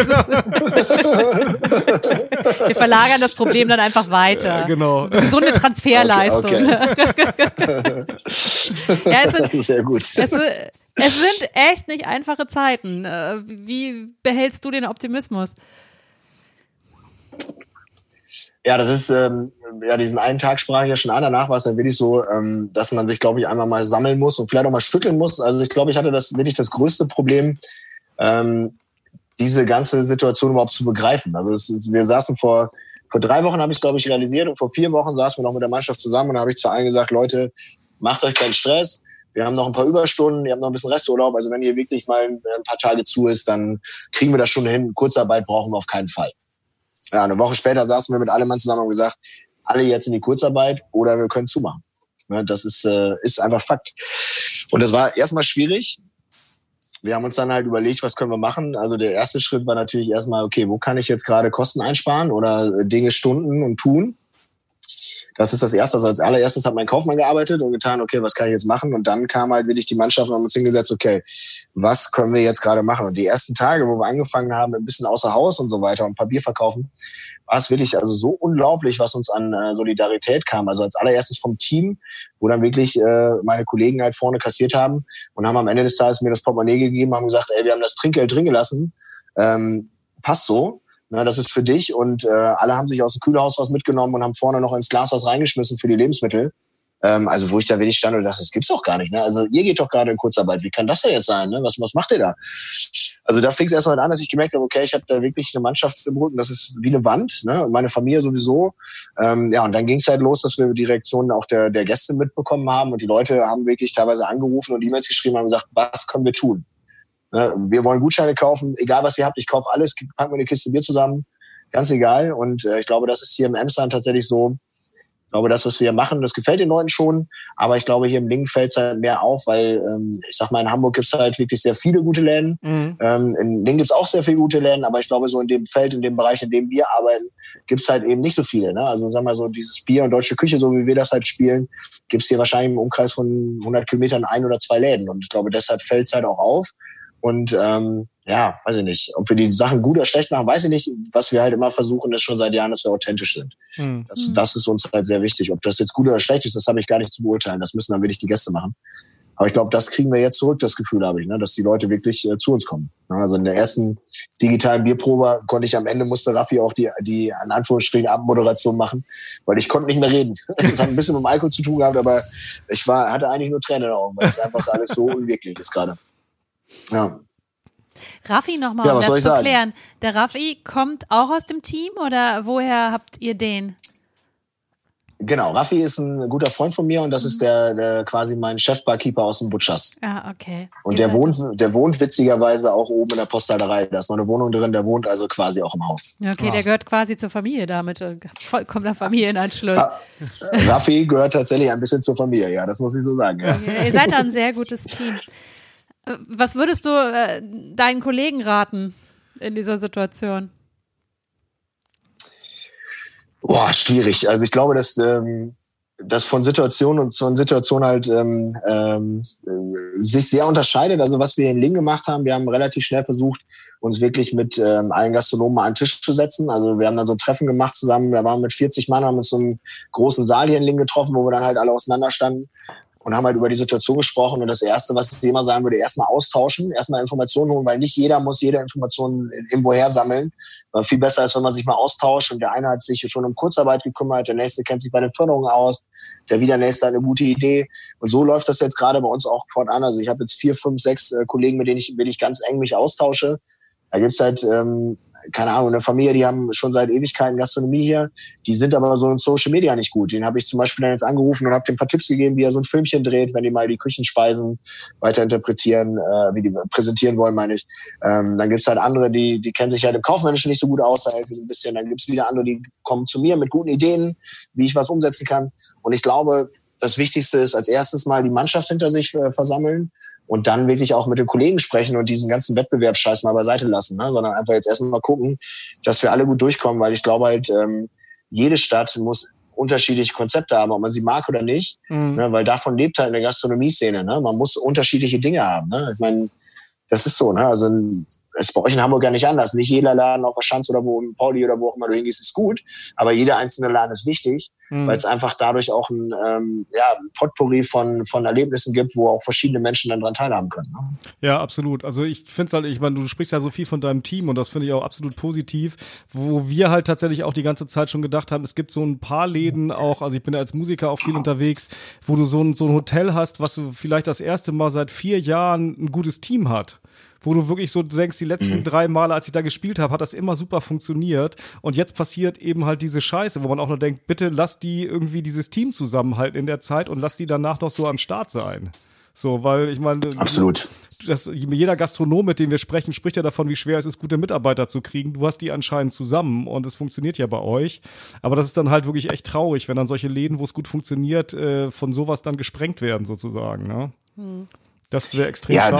wir verlagern das Problem dann einfach weiter. genau. Gesunde Transferleistung. Okay. Ja, Sehr gut. Es sind echt nicht einfache Zeiten. Wie behältst du den Optimismus? Ja, das ist, diesen einen Tag sprach ich ja schon an, danach war es dann wirklich so, dass man sich, glaube ich, einmal mal sammeln muss und vielleicht auch mal schütteln muss. Also ich glaube, ich hatte wirklich das größte Problem, diese ganze Situation überhaupt zu begreifen. Also wir saßen vor 3 Wochen, habe ich es, glaube ich, realisiert, und vor 4 Wochen saßen wir noch mit der Mannschaft zusammen und da habe ich zu allen gesagt, Leute, macht euch keinen Stress. Wir haben noch ein paar Überstunden, ihr habt noch ein bisschen Resturlaub. Also wenn hier wirklich mal ein paar Tage zu ist, dann kriegen wir das schon hin. Kurzarbeit brauchen wir auf keinen Fall. Ja, eine Woche später saßen wir mit allem Mann zusammen und gesagt, alle jetzt in die Kurzarbeit oder wir können zumachen. Ja, das ist einfach Fakt. Und das war erstmal schwierig. Wir haben uns dann halt überlegt, was können wir machen. Also der erste Schritt war natürlich erstmal, okay, wo kann ich jetzt gerade Kosten einsparen oder Dinge stunden und tun? Das ist das Erste. Also als allererstes hat mein Kaufmann gearbeitet und getan, okay, was kann ich jetzt machen? Und dann kam halt wirklich die Mannschaft und haben uns hingesetzt, okay, was können wir jetzt gerade machen? Und die ersten Tage, wo wir angefangen haben, ein bisschen außer Haus und so weiter und Papier verkaufen, war es wirklich also so unglaublich, was uns an Solidarität kam. Also als allererstes vom Team, wo dann wirklich meine Kollegen halt vorne kassiert haben und haben am Ende des Tages mir das Portemonnaie gegeben, haben gesagt, ey, wir haben das Trinkgeld drin gelassen, passt so. Na, das ist für dich, und alle haben sich aus dem Kühlhaus was mitgenommen und haben vorne noch ins Glas was reingeschmissen für die Lebensmittel. Also wo ich da wirklich stand und dachte, das gibt's doch gar nicht. Ne? Also ihr geht doch gerade in Kurzarbeit, wie kann das denn jetzt sein? Ne? Was macht ihr da? Also da fing es erstmal an, dass ich gemerkt habe, okay, ich habe da wirklich eine Mannschaft im Rücken, das ist wie eine Wand, ne? Und meine Familie sowieso. Und dann ging es halt los, dass wir die Reaktionen auch der Gäste mitbekommen haben und die Leute haben wirklich teilweise angerufen und E-Mails geschrieben und haben gesagt, was können wir tun? Wir wollen Gutscheine kaufen, egal was ihr habt, ich kaufe alles, packen wir eine Kiste Bier zusammen, ganz egal. Und ich glaube, das ist hier im Emsland tatsächlich so. Ich glaube, das, was wir machen, das gefällt den Leuten schon. Aber ich glaube, hier im Lingen fällt es halt mehr auf, weil ich sag mal, in Hamburg gibt's halt wirklich sehr viele gute Läden. In Lingen gibt's auch sehr viele gute Läden, aber ich glaube, so in dem Feld, in dem Bereich, in dem wir arbeiten, gibt's halt eben nicht so viele. Ne? Also sagen wir so, dieses Bier und deutsche Küche, so wie wir das halt spielen, gibt's hier wahrscheinlich im Umkreis von 100 Kilometern 1 oder 2 Läden. Und ich glaube, deshalb fällt's halt auch auf. Und weiß ich nicht, ob wir die Sachen gut oder schlecht machen, weiß ich nicht. Was wir halt immer versuchen, ist schon seit Jahren, dass wir authentisch sind. Das ist uns halt sehr wichtig. Ob das jetzt gut oder schlecht ist, das habe ich gar nicht zu beurteilen. Das müssen dann wirklich die Gäste machen. Aber ich glaube, das kriegen wir jetzt zurück, das Gefühl habe ich, ne, dass die Leute wirklich zu uns kommen. Also in der ersten digitalen Bierprobe musste Raffi auch die an Anführungsstrichen Abmoderation machen, weil ich konnte nicht mehr reden. Das hat ein bisschen mit dem Alkohol zu tun gehabt, aber hatte eigentlich nur Tränen in den Augen, weil es einfach alles so unwirklich ist gerade. Ja. Raffi nochmal, um das zu klären. Der Raffi kommt auch aus dem Team oder woher habt ihr den? Genau, Raffi ist ein guter Freund von mir und das ist der quasi mein Chefbarkeeper aus dem Butchers. Ah, okay. Und der wohnt witzigerweise auch oben in der Posthalterei. Da ist noch eine Wohnung drin, der wohnt also quasi auch im Haus. Okay, der gehört quasi zur Familie damit. Vollkommener Familienanschluss. Raffi gehört tatsächlich ein bisschen zur Familie, ja, das muss ich so sagen. Ja. Okay, ihr seid ein sehr gutes Team. Was würdest du deinen Kollegen raten in dieser Situation? Boah, schwierig. Also ich glaube, dass das von Situation zu Situation halt sich sehr unterscheidet. Also was wir in Lingen gemacht haben, wir haben relativ schnell versucht, uns wirklich mit allen Gastronomen an den Tisch zu setzen. Also wir haben dann so Treffen gemacht zusammen, da waren wir mit 40 Mann, haben uns so einem großen Saal hier in Lingen getroffen, wo wir dann halt alle auseinander standen und haben halt über die Situation gesprochen. Und das Erste, was ich immer sagen würde, erstmal austauschen, erstmal Informationen holen, weil nicht jeder muss jede Information irgendwo her sammeln. Viel besser ist, wenn man sich mal austauscht und der eine hat sich schon um Kurzarbeit gekümmert, der nächste kennt sich bei den Förderungen aus, der wieder nächste hat eine gute Idee. Und so läuft das jetzt gerade bei uns auch fortan. Also ich habe jetzt 4, 5, 6 Kollegen, mit denen ich ganz eng mich austausche. Da gibt's halt keine Ahnung, eine Familie, die haben schon seit Ewigkeiten Gastronomie hier, die sind aber so in Social Media nicht gut. Den habe ich zum Beispiel dann jetzt angerufen und habe dem ein paar Tipps gegeben, wie er so ein Filmchen dreht, wenn die mal die Küchenspeisen weiterinterpretieren, wie die präsentieren wollen, meine ich. Dann gibt's halt andere, die kennen sich halt im Kaufmännischen nicht so gut aus, da helfe ich ein bisschen. Dann gibt's wieder andere, die kommen zu mir mit guten Ideen, wie ich was umsetzen kann. Und ich glaube, das Wichtigste ist als erstes mal die Mannschaft hinter sich versammeln und dann wirklich auch mit den Kollegen sprechen und diesen ganzen Wettbewerbsscheiß mal beiseite lassen, ne? Sondern einfach jetzt erstmal mal gucken, dass wir alle gut durchkommen, weil ich glaube halt, jede Stadt muss unterschiedliche Konzepte haben, ob man sie mag oder nicht, ne? Weil davon lebt halt eine Gastronomie-Szene, ne? Man muss unterschiedliche Dinge haben, ne? Ich meine, das ist so, ne? Also ist bei euch in Hamburg gar nicht anders. Nicht jeder Laden auf der Schanze oder wo in Pauli oder wo auch immer du hingehst, ist gut. Aber jeder einzelne Laden ist wichtig, weil es einfach dadurch auch ein Potpourri von Erlebnissen gibt, wo auch verschiedene Menschen dann dran teilhaben können. Ne? Ja, absolut. Also ich finde es halt, ich meine, du sprichst ja so viel von deinem Team und das finde ich auch absolut positiv, wo wir halt tatsächlich auch die ganze Zeit schon gedacht haben, es gibt so ein paar Läden auch, also ich bin ja als Musiker auch viel unterwegs, wo du so ein Hotel hast, was du vielleicht das erste Mal seit 4 Jahren ein gutes Team hat. Wo du wirklich so denkst, die letzten 3 Male, als ich da gespielt habe, hat das immer super funktioniert. Und jetzt passiert eben halt diese Scheiße, wo man auch nur denkt, bitte lass die irgendwie dieses Team zusammenhalten in der Zeit und lass die danach noch so am Start sein. So, weil ich meine, absolut. Jeder Gastronom, mit dem wir sprechen, spricht ja davon, wie schwer es ist, gute Mitarbeiter zu kriegen. Du hast die anscheinend zusammen und es funktioniert ja bei euch. Aber das ist dann halt wirklich echt traurig, wenn dann solche Läden, wo es gut funktioniert, von sowas dann gesprengt werden sozusagen. Ne? Das wäre extrem schade.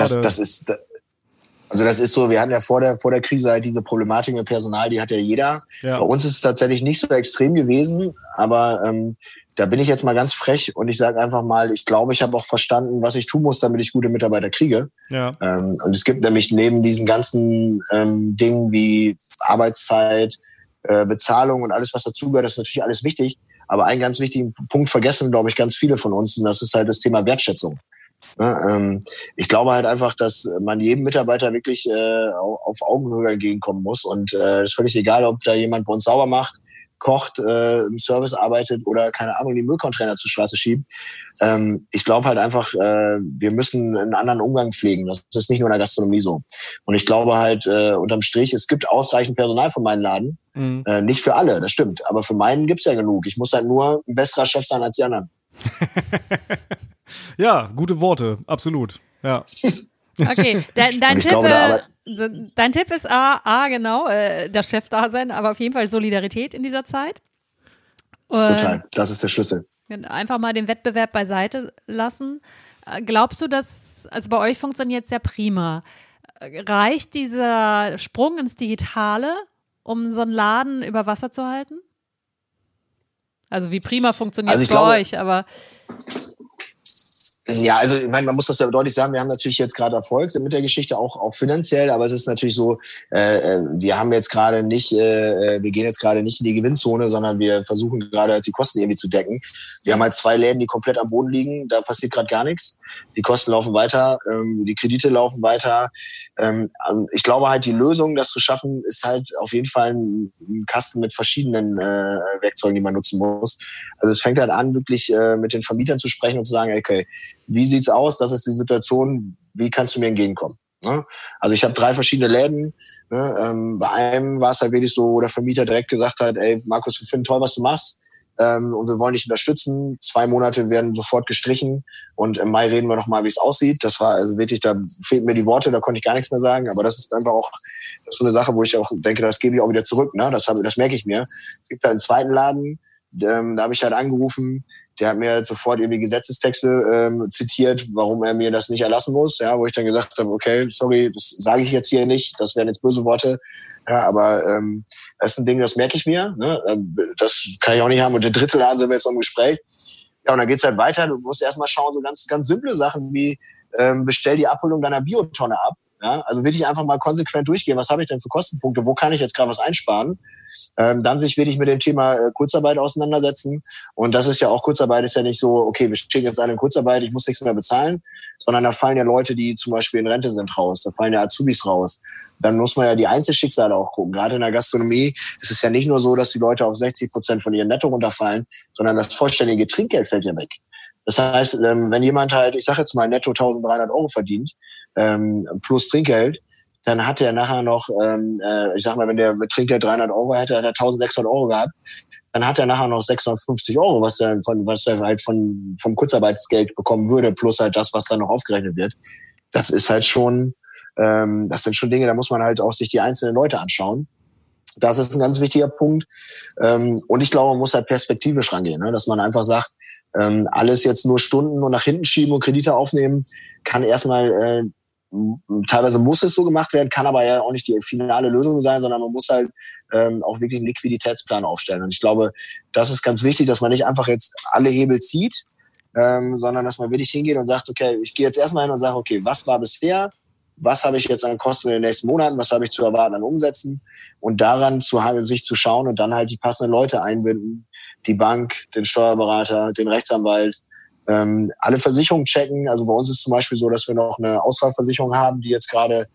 Also das ist so, wir hatten ja vor der Krise halt diese Problematik mit Personal, die hat ja jeder. Ja. Bei uns ist es tatsächlich nicht so extrem gewesen, aber da bin ich jetzt mal ganz frech und ich sage einfach mal, ich glaube, ich habe auch verstanden, was ich tun muss, damit ich gute Mitarbeiter kriege. Ja. Und es gibt nämlich neben diesen ganzen Dingen wie Arbeitszeit, Bezahlung und alles, was dazugehört, das ist natürlich alles wichtig. Aber einen ganz wichtigen Punkt vergessen, glaube ich, ganz viele von uns und das ist halt das Thema Wertschätzung. Ich glaube halt einfach, dass man jedem Mitarbeiter wirklich auf Augenhöhe entgegenkommen muss und ist völlig egal, ob da jemand bei uns sauber macht, kocht, im Service arbeitet oder keine Ahnung, die Müllcontainer zur Straße schiebt. Ich glaube halt einfach, wir müssen einen anderen Umgang pflegen. Das ist nicht nur in der Gastronomie so. Und ich glaube halt unterm Strich, es gibt ausreichend Personal für meinen Laden. Nicht für alle, das stimmt. Aber für meinen gibt's ja genug. Ich muss halt nur ein besserer Chef sein als die anderen. Ja, gute Worte, absolut. Ja. Okay, dein Tipp ist genau, der Chef da sein, aber auf jeden Fall Solidarität in dieser Zeit. Total, das ist der Schlüssel. Einfach mal den Wettbewerb beiseite lassen. Glaubst du, dass, also bei euch funktioniert es ja prima. Reicht dieser Sprung ins Digitale, um so einen Laden über Wasser zu halten? Also wie prima funktioniert es bei euch, aber... Ja, also ich meine, man muss das ja deutlich sagen, wir haben natürlich jetzt gerade Erfolg mit der Geschichte, auch finanziell, aber es ist natürlich so, wir haben jetzt gerade nicht, wir gehen jetzt gerade nicht in die Gewinnzone, sondern wir versuchen gerade die Kosten irgendwie zu decken. Wir haben halt 2 Läden, die komplett am Boden liegen, da passiert gerade gar nichts. Die Kosten laufen weiter, die Kredite laufen weiter. Ich glaube halt, die Lösung, das zu schaffen, ist halt auf jeden Fall ein Kasten mit verschiedenen Werkzeugen, die man nutzen muss. Also es fängt halt an, wirklich mit den Vermietern zu sprechen und zu sagen, okay, wie sieht's aus? Das ist die Situation. Wie kannst du mir entgegenkommen? Ne? Also ich habe 3 verschiedene Läden. Ne? Bei einem war es halt wirklich so, wo der Vermieter direkt gesagt hat, ey, Markus, wir finden toll, was du machst. und wir wollen dich unterstützen. 2 Monate werden sofort gestrichen und im Mai reden wir nochmal, wie es aussieht. Das war also wirklich, da fehlten mir die Worte, da konnte ich gar nichts mehr sagen, aber das ist einfach auch so eine Sache, wo ich auch denke, das gebe ich auch wieder zurück, ne? Das merke ich mir. Es gibt da einen zweiten Laden, da habe ich halt angerufen, der hat mir sofort irgendwie Gesetzestexte zitiert, warum er mir das nicht erlassen muss, ja, wo ich dann gesagt habe, okay, sorry, das sage ich jetzt hier nicht, das wären jetzt böse Worte, ja, aber das ist ein Ding, das merke ich mir, ne? Das kann ich auch nicht haben. Und der dritte Laden sind wir jetzt noch im Gespräch. Ja, und dann geht's halt weiter. Du musst erstmal schauen, so ganz, ganz simple Sachen wie bestell die Abholung deiner Biotonne ab. Ja, also wirklich einfach mal konsequent durchgehen. Was habe ich denn für Kostenpunkte? Wo kann ich jetzt gerade was einsparen? Dann sich wirklich mit dem Thema Kurzarbeit auseinandersetzen. Und das ist ja auch, Kurzarbeit ist ja nicht so, okay, wir schicken jetzt alle in Kurzarbeit, ich muss nichts mehr bezahlen, sondern da fallen ja Leute, die zum Beispiel in Rente sind, raus. Da fallen ja Azubis raus. Dann muss man ja die Einzelschicksale auch gucken. Gerade in der Gastronomie ist es ja nicht nur so, dass die Leute auf 60% von ihrem Netto runterfallen, sondern das vollständige Trinkgeld fällt ja weg. Das heißt, wenn jemand halt, ich sage jetzt mal, netto 1.300 Euro verdient, plus Trinkgeld, dann hat er nachher noch, ich sag mal, wenn der mit Trinkgeld 300 Euro hätte, hat er 1.600 Euro gehabt, dann hat er nachher noch 650 Euro, was er halt vom Kurzarbeitsgeld bekommen würde, plus halt das, was dann noch aufgerechnet wird. Das ist halt schon, das sind schon Dinge, da muss man halt auch sich die einzelnen Leute anschauen. Das ist ein ganz wichtiger Punkt. Und ich glaube, man muss halt perspektivisch rangehen, ne? Dass man einfach sagt, alles jetzt nur Stunden und nach hinten schieben und Kredite aufnehmen, kann erstmal, teilweise muss es so gemacht werden, kann aber ja auch nicht die finale Lösung sein, sondern man muss halt auch wirklich einen Liquiditätsplan aufstellen. Und ich glaube, das ist ganz wichtig, dass man nicht einfach jetzt alle Hebel zieht, sondern dass man wirklich hingeht und sagt, okay, ich gehe jetzt erstmal hin und sage, okay, was war bisher? Was habe ich jetzt an Kosten in den nächsten Monaten? Was habe ich zu erwarten an Umsätzen? Und daran sich zu schauen und dann halt die passenden Leute einbinden, die Bank, den Steuerberater, den Rechtsanwalt, alle Versicherungen checken. Also bei uns ist zum Beispiel so, dass wir noch eine Ausfallversicherung haben, die jetzt gerade,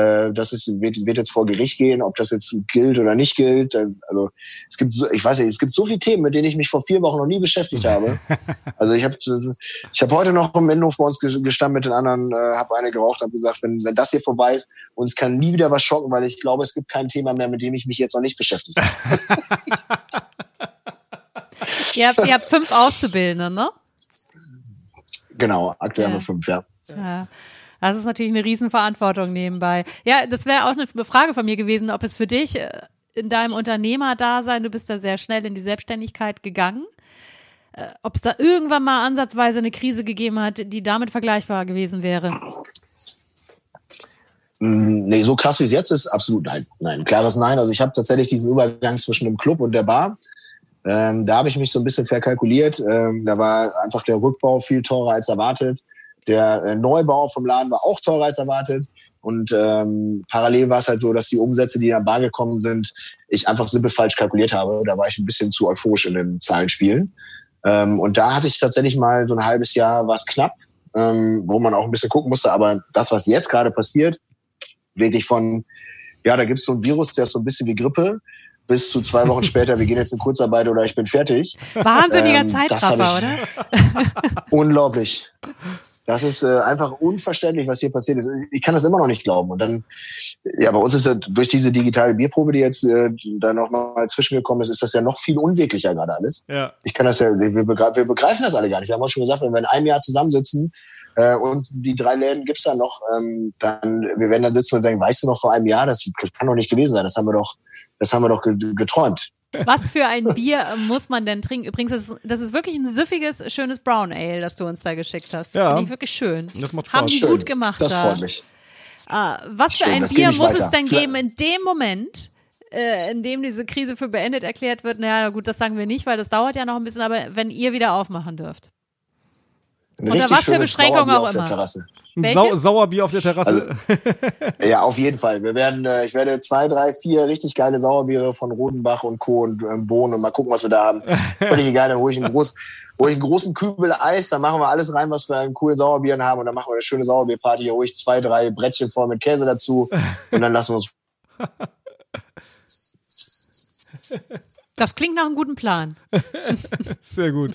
wird jetzt vor Gericht gehen, ob das jetzt gilt oder nicht gilt. Also es gibt so viele Themen, mit denen ich mich vor 4 Wochen noch nie beschäftigt habe. Also ich hab heute noch im Innenhof bei uns gestanden mit den anderen, habe eine geraucht, habe gesagt, wenn das hier vorbei ist, uns kann nie wieder was schocken, weil ich glaube, es gibt kein Thema mehr, mit dem ich mich jetzt noch nicht beschäftigt habe. Ihr habt 5 Auszubildende, ne? Genau, aktuell haben wir 5, ja. Das ist natürlich eine Riesenverantwortung nebenbei. Ja, das wäre auch eine Frage von mir gewesen, ob es für dich in deinem Unternehmerdasein, du bist da sehr schnell in die Selbstständigkeit gegangen, ob es da irgendwann mal ansatzweise eine Krise gegeben hat, die damit vergleichbar gewesen wäre? Nee, so krass wie es jetzt ist, absolut nein. Nein, klares Nein. Also ich habe tatsächlich diesen Übergang zwischen dem Club und der Bar. Da habe ich mich so ein bisschen verkalkuliert. Da war einfach der Rückbau viel teurer als erwartet. Der Neubau vom Laden war auch teurer als erwartet. Und parallel war es halt so, dass die Umsätze, die in der Bar gekommen sind, ich einfach simpel falsch kalkuliert habe. Da war ich ein bisschen zu euphorisch in den Zahlenspielen. Und da hatte ich tatsächlich mal so ein halbes Jahr was knapp, wo man auch ein bisschen gucken musste. Aber das, was jetzt gerade passiert, wirklich von, ja, da gibt es so ein Virus, der ist so ein bisschen wie Grippe, bis zu 2 Wochen später, wir gehen jetzt in Kurzarbeit oder ich bin fertig. Wahnsinniger Zeitraffer, oder? Unglaublich. Das ist einfach unverständlich, was hier passiert ist. Ich kann das immer noch nicht glauben. Und dann, ja, bei uns ist ja durch diese digitale Bierprobe, die jetzt da nochmal zwischengekommen ist das ja noch viel unwirklicher gerade alles. Ja. Ich kann das ja, wir begreifen das alle gar nicht. Wir haben auch schon gesagt, wenn wir in einem Jahr zusammensitzen und die 3 Läden gibt's dann noch, dann, wir werden dann sitzen und denken, weißt du noch, vor einem Jahr, das kann doch nicht gewesen sein. Das haben wir doch geträumt. Was für ein Bier muss man denn trinken? Übrigens, das ist wirklich ein süffiges, schönes Brown Ale, das du uns da geschickt hast. Ja. Finde ich wirklich schön. Das macht Spaß. Haben die schön. gut gemacht. Das freut mich. Was für ein Bier muss es denn geben in dem Moment, in dem diese Krise für beendet erklärt wird? Naja, gut, das sagen wir nicht, weil das dauert ja noch ein bisschen, aber wenn ihr wieder aufmachen dürft. Unter was für Beschränkungen auch immer. Sauerbier auf der Terrasse. Also, ja, auf jeden Fall. Ich werde 2, 3, 4 richtig geile Sauerbiere von Rodenbach und Co. und Bohnen und mal gucken, was wir da haben. Völlig egal, dann hole ich einen großen Kübel Eis, dann machen wir alles rein, was wir an coolen Sauerbieren haben und dann machen wir eine schöne Sauerbierparty. Hier hole ich 2, 3 Brettchen voll mit Käse dazu und dann lassen wir uns. Das klingt nach einem guten Plan. Sehr gut.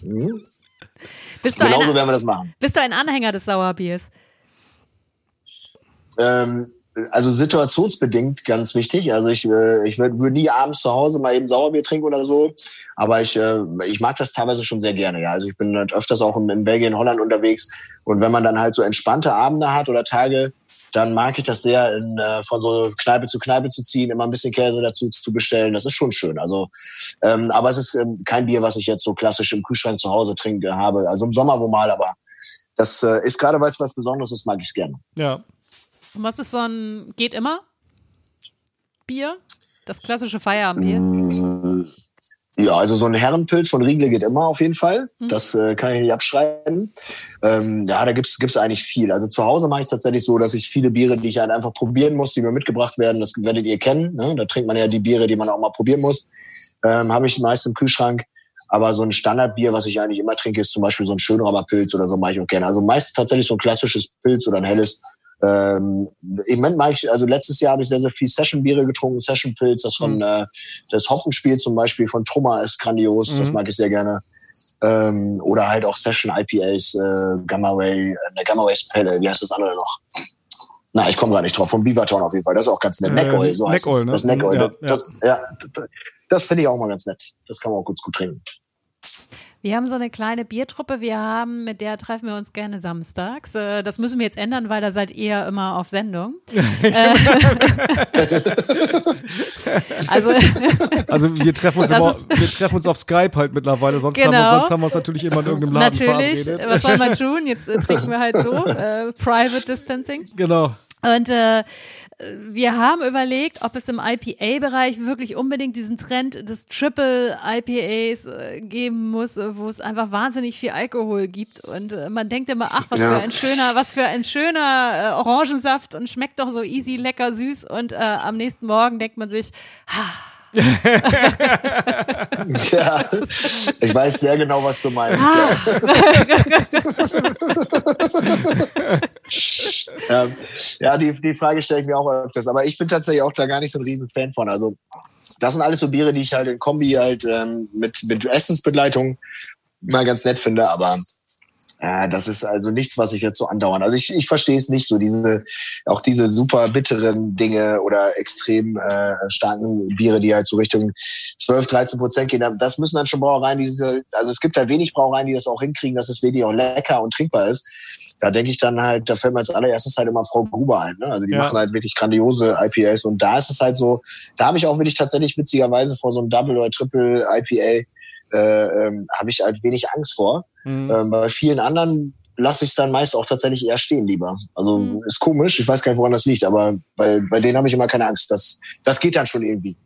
Genauso werden wir das machen. Bist du ein Anhänger des Sauerbiers? Also situationsbedingt ganz wichtig. Also ich würde nie abends zu Hause mal eben Sauerbier trinken oder so. Aber ich mag das teilweise schon sehr gerne. Ja, also ich bin halt öfters auch in Belgien, Holland unterwegs. Und wenn man dann halt so entspannte Abende hat oder Tage, dann mag ich das sehr, von so Kneipe zu ziehen, immer ein bisschen Käse dazu zu bestellen. Das ist schon schön. Also, aber es ist kein Bier, was ich jetzt so klassisch im Kühlschrank zu Hause habe. Also im Sommer wo mal, aber das ist gerade, weil es was Besonderes ist, mag ich es gerne. Ja. Und was ist so ein geht immer Bier? Das klassische Feierabendbier? Ja, also so ein Herrenpilz von Riegele geht immer auf jeden Fall. Das kann ich nicht abschreiben. Ja, da gibt's eigentlich viel. Also zu Hause mache ich es tatsächlich so, dass ich viele Biere, die ich halt einfach probieren muss, die mir mitgebracht werden, das werdet ihr kennen. Ne? Da trinkt man ja die Biere, die man auch mal probieren muss. Habe ich meist im Kühlschrank. Aber so ein Standardbier, was ich eigentlich immer trinke, ist zum Beispiel so ein Schönraumer Pilz oder so, mache ich auch gerne. Also meist tatsächlich so ein klassisches Pilz oder ein helles. Im Moment mache ich, also letztes Jahr habe ich sehr, sehr viel Session-Biere getrunken, Session-Pilz, das von das Hopfenspiel zum Beispiel von Trummer ist grandios, das mag ich sehr gerne. Oder halt auch Session-IPAs, Gamma Ray Pale, wie heißt das andere noch? Na, ich komme gar nicht drauf, von Beavertown auf jeden Fall, das ist auch ganz nett. Neck Oil, so heißt Neck Oil, es. ne? Das Neck Oil, Ja. Das finde ich auch mal ganz nett. Das kann man auch gut trinken. Wir haben so eine kleine Biertruppe, mit der treffen wir uns gerne samstags. Das müssen wir jetzt ändern, weil da seid ihr immer auf Sendung. Also wir treffen uns auf Skype halt mittlerweile, sonst haben wir uns natürlich immer in irgendeinem Laden verabredet. Was soll man tun? Jetzt trinken wir halt so, Private Distancing. Genau. Und wir haben überlegt, ob es im IPA-Bereich wirklich unbedingt diesen Trend des Triple IPAs geben muss, wo es einfach wahnsinnig viel Alkohol gibt. Und man denkt immer, ach, was für ein schöner Orangensaft und schmeckt doch so easy, lecker, süß. Und am nächsten Morgen denkt man sich, Ja, ich weiß sehr genau, was du meinst. Ja, die Frage stelle ich mir auch öfters. Aber ich bin tatsächlich auch da gar nicht so ein riesen Fan von. Also das sind alles so Biere, die ich halt in Kombi halt mit Essensbegleitung mal ganz nett finde. Aber das ist also nichts, was ich jetzt so andauern. Also ich verstehe es nicht so, diese super bitteren Dinge oder extrem starken Biere, die halt so Richtung 12-13% gehen. Das müssen dann schon Brauereien, also es gibt halt wenig Brauereien, die das auch hinkriegen, dass es wirklich auch lecker und trinkbar ist. Da denke ich dann halt, da fällt mir als allererstes halt immer Frau Gruber ein. Ne? Also die machen halt wirklich grandiose IPAs und da ist es halt so, da habe ich auch wirklich tatsächlich witzigerweise vor so einem Double oder Triple IPA habe ich halt wenig Angst vor. Bei vielen anderen lasse ich es dann meist auch tatsächlich eher stehen lieber. Also ist komisch, ich weiß gar nicht, woran das liegt, aber bei denen habe ich immer keine Angst. Das geht dann schon irgendwie.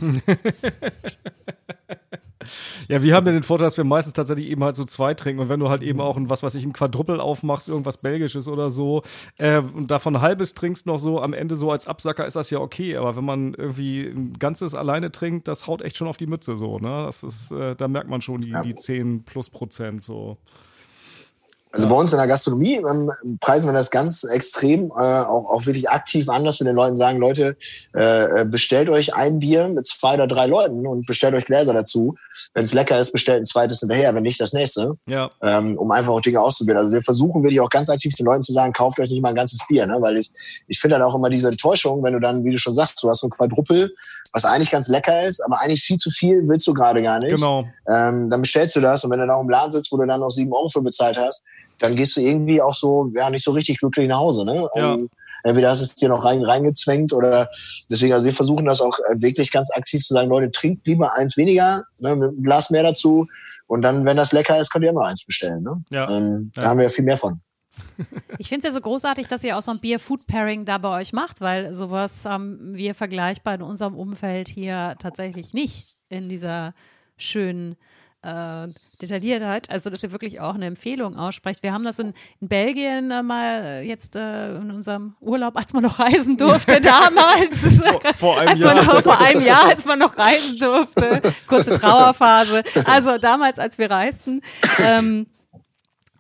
Ja, wir haben ja den Vorteil, dass wir meistens tatsächlich eben halt so zwei trinken und wenn du halt eben auch ein Quadruppel aufmachst, irgendwas Belgisches oder so und davon ein halbes trinkst noch so, am Ende so als Absacker ist das ja okay, aber wenn man irgendwie ein ganzes alleine trinkt, das haut echt schon auf die Mütze so, ne? Das ist, da merkt man schon die 10+% so. Also bei uns in der Gastronomie preisen wir das ganz extrem auch wirklich aktiv an, dass wir den Leuten sagen, Leute, bestellt euch ein Bier mit 2 oder 3 Leuten und bestellt euch Gläser dazu. Wenn es lecker ist, bestellt ein zweites hinterher, wenn nicht das nächste, um einfach auch Dinge auszuprobieren. Also wir versuchen wirklich auch ganz aktiv den Leuten zu sagen, kauft euch nicht mal ein ganzes Bier, ne? Weil ich finde halt auch immer diese Enttäuschung, wenn du dann, wie du schon sagst, du hast so ein Quadruppel, was eigentlich ganz lecker ist, aber eigentlich viel zu viel willst du gerade gar nicht. Genau. Dann bestellst du das und wenn du dann auch im Laden sitzt, wo du dann noch 7 Euro für bezahlt hast, dann gehst du irgendwie auch so, nicht so richtig glücklich nach Hause, ne? Ja. Entweder hast du es dir noch reingezwängt oder deswegen, also wir versuchen das auch wirklich ganz aktiv zu sagen, Leute, trinkt lieber eins weniger, ne, mit einem Glas mehr dazu und dann, wenn das lecker ist, könnt ihr immer eins bestellen, ne? Da haben wir ja viel mehr von. Ich finde es ja so großartig, dass ihr auch so ein Bier-Food-Pairing da bei euch macht, weil sowas haben wir vergleichbar in unserem Umfeld hier tatsächlich nicht in dieser schönen Detailliertheit, also dass ihr wirklich auch eine Empfehlung aussprecht. Wir haben das in Belgien mal jetzt in unserem Urlaub, als man noch reisen durfte, damals. Vor einem Jahr, als man noch reisen durfte. Kurze Trauerphase. Also damals, als wir reisten,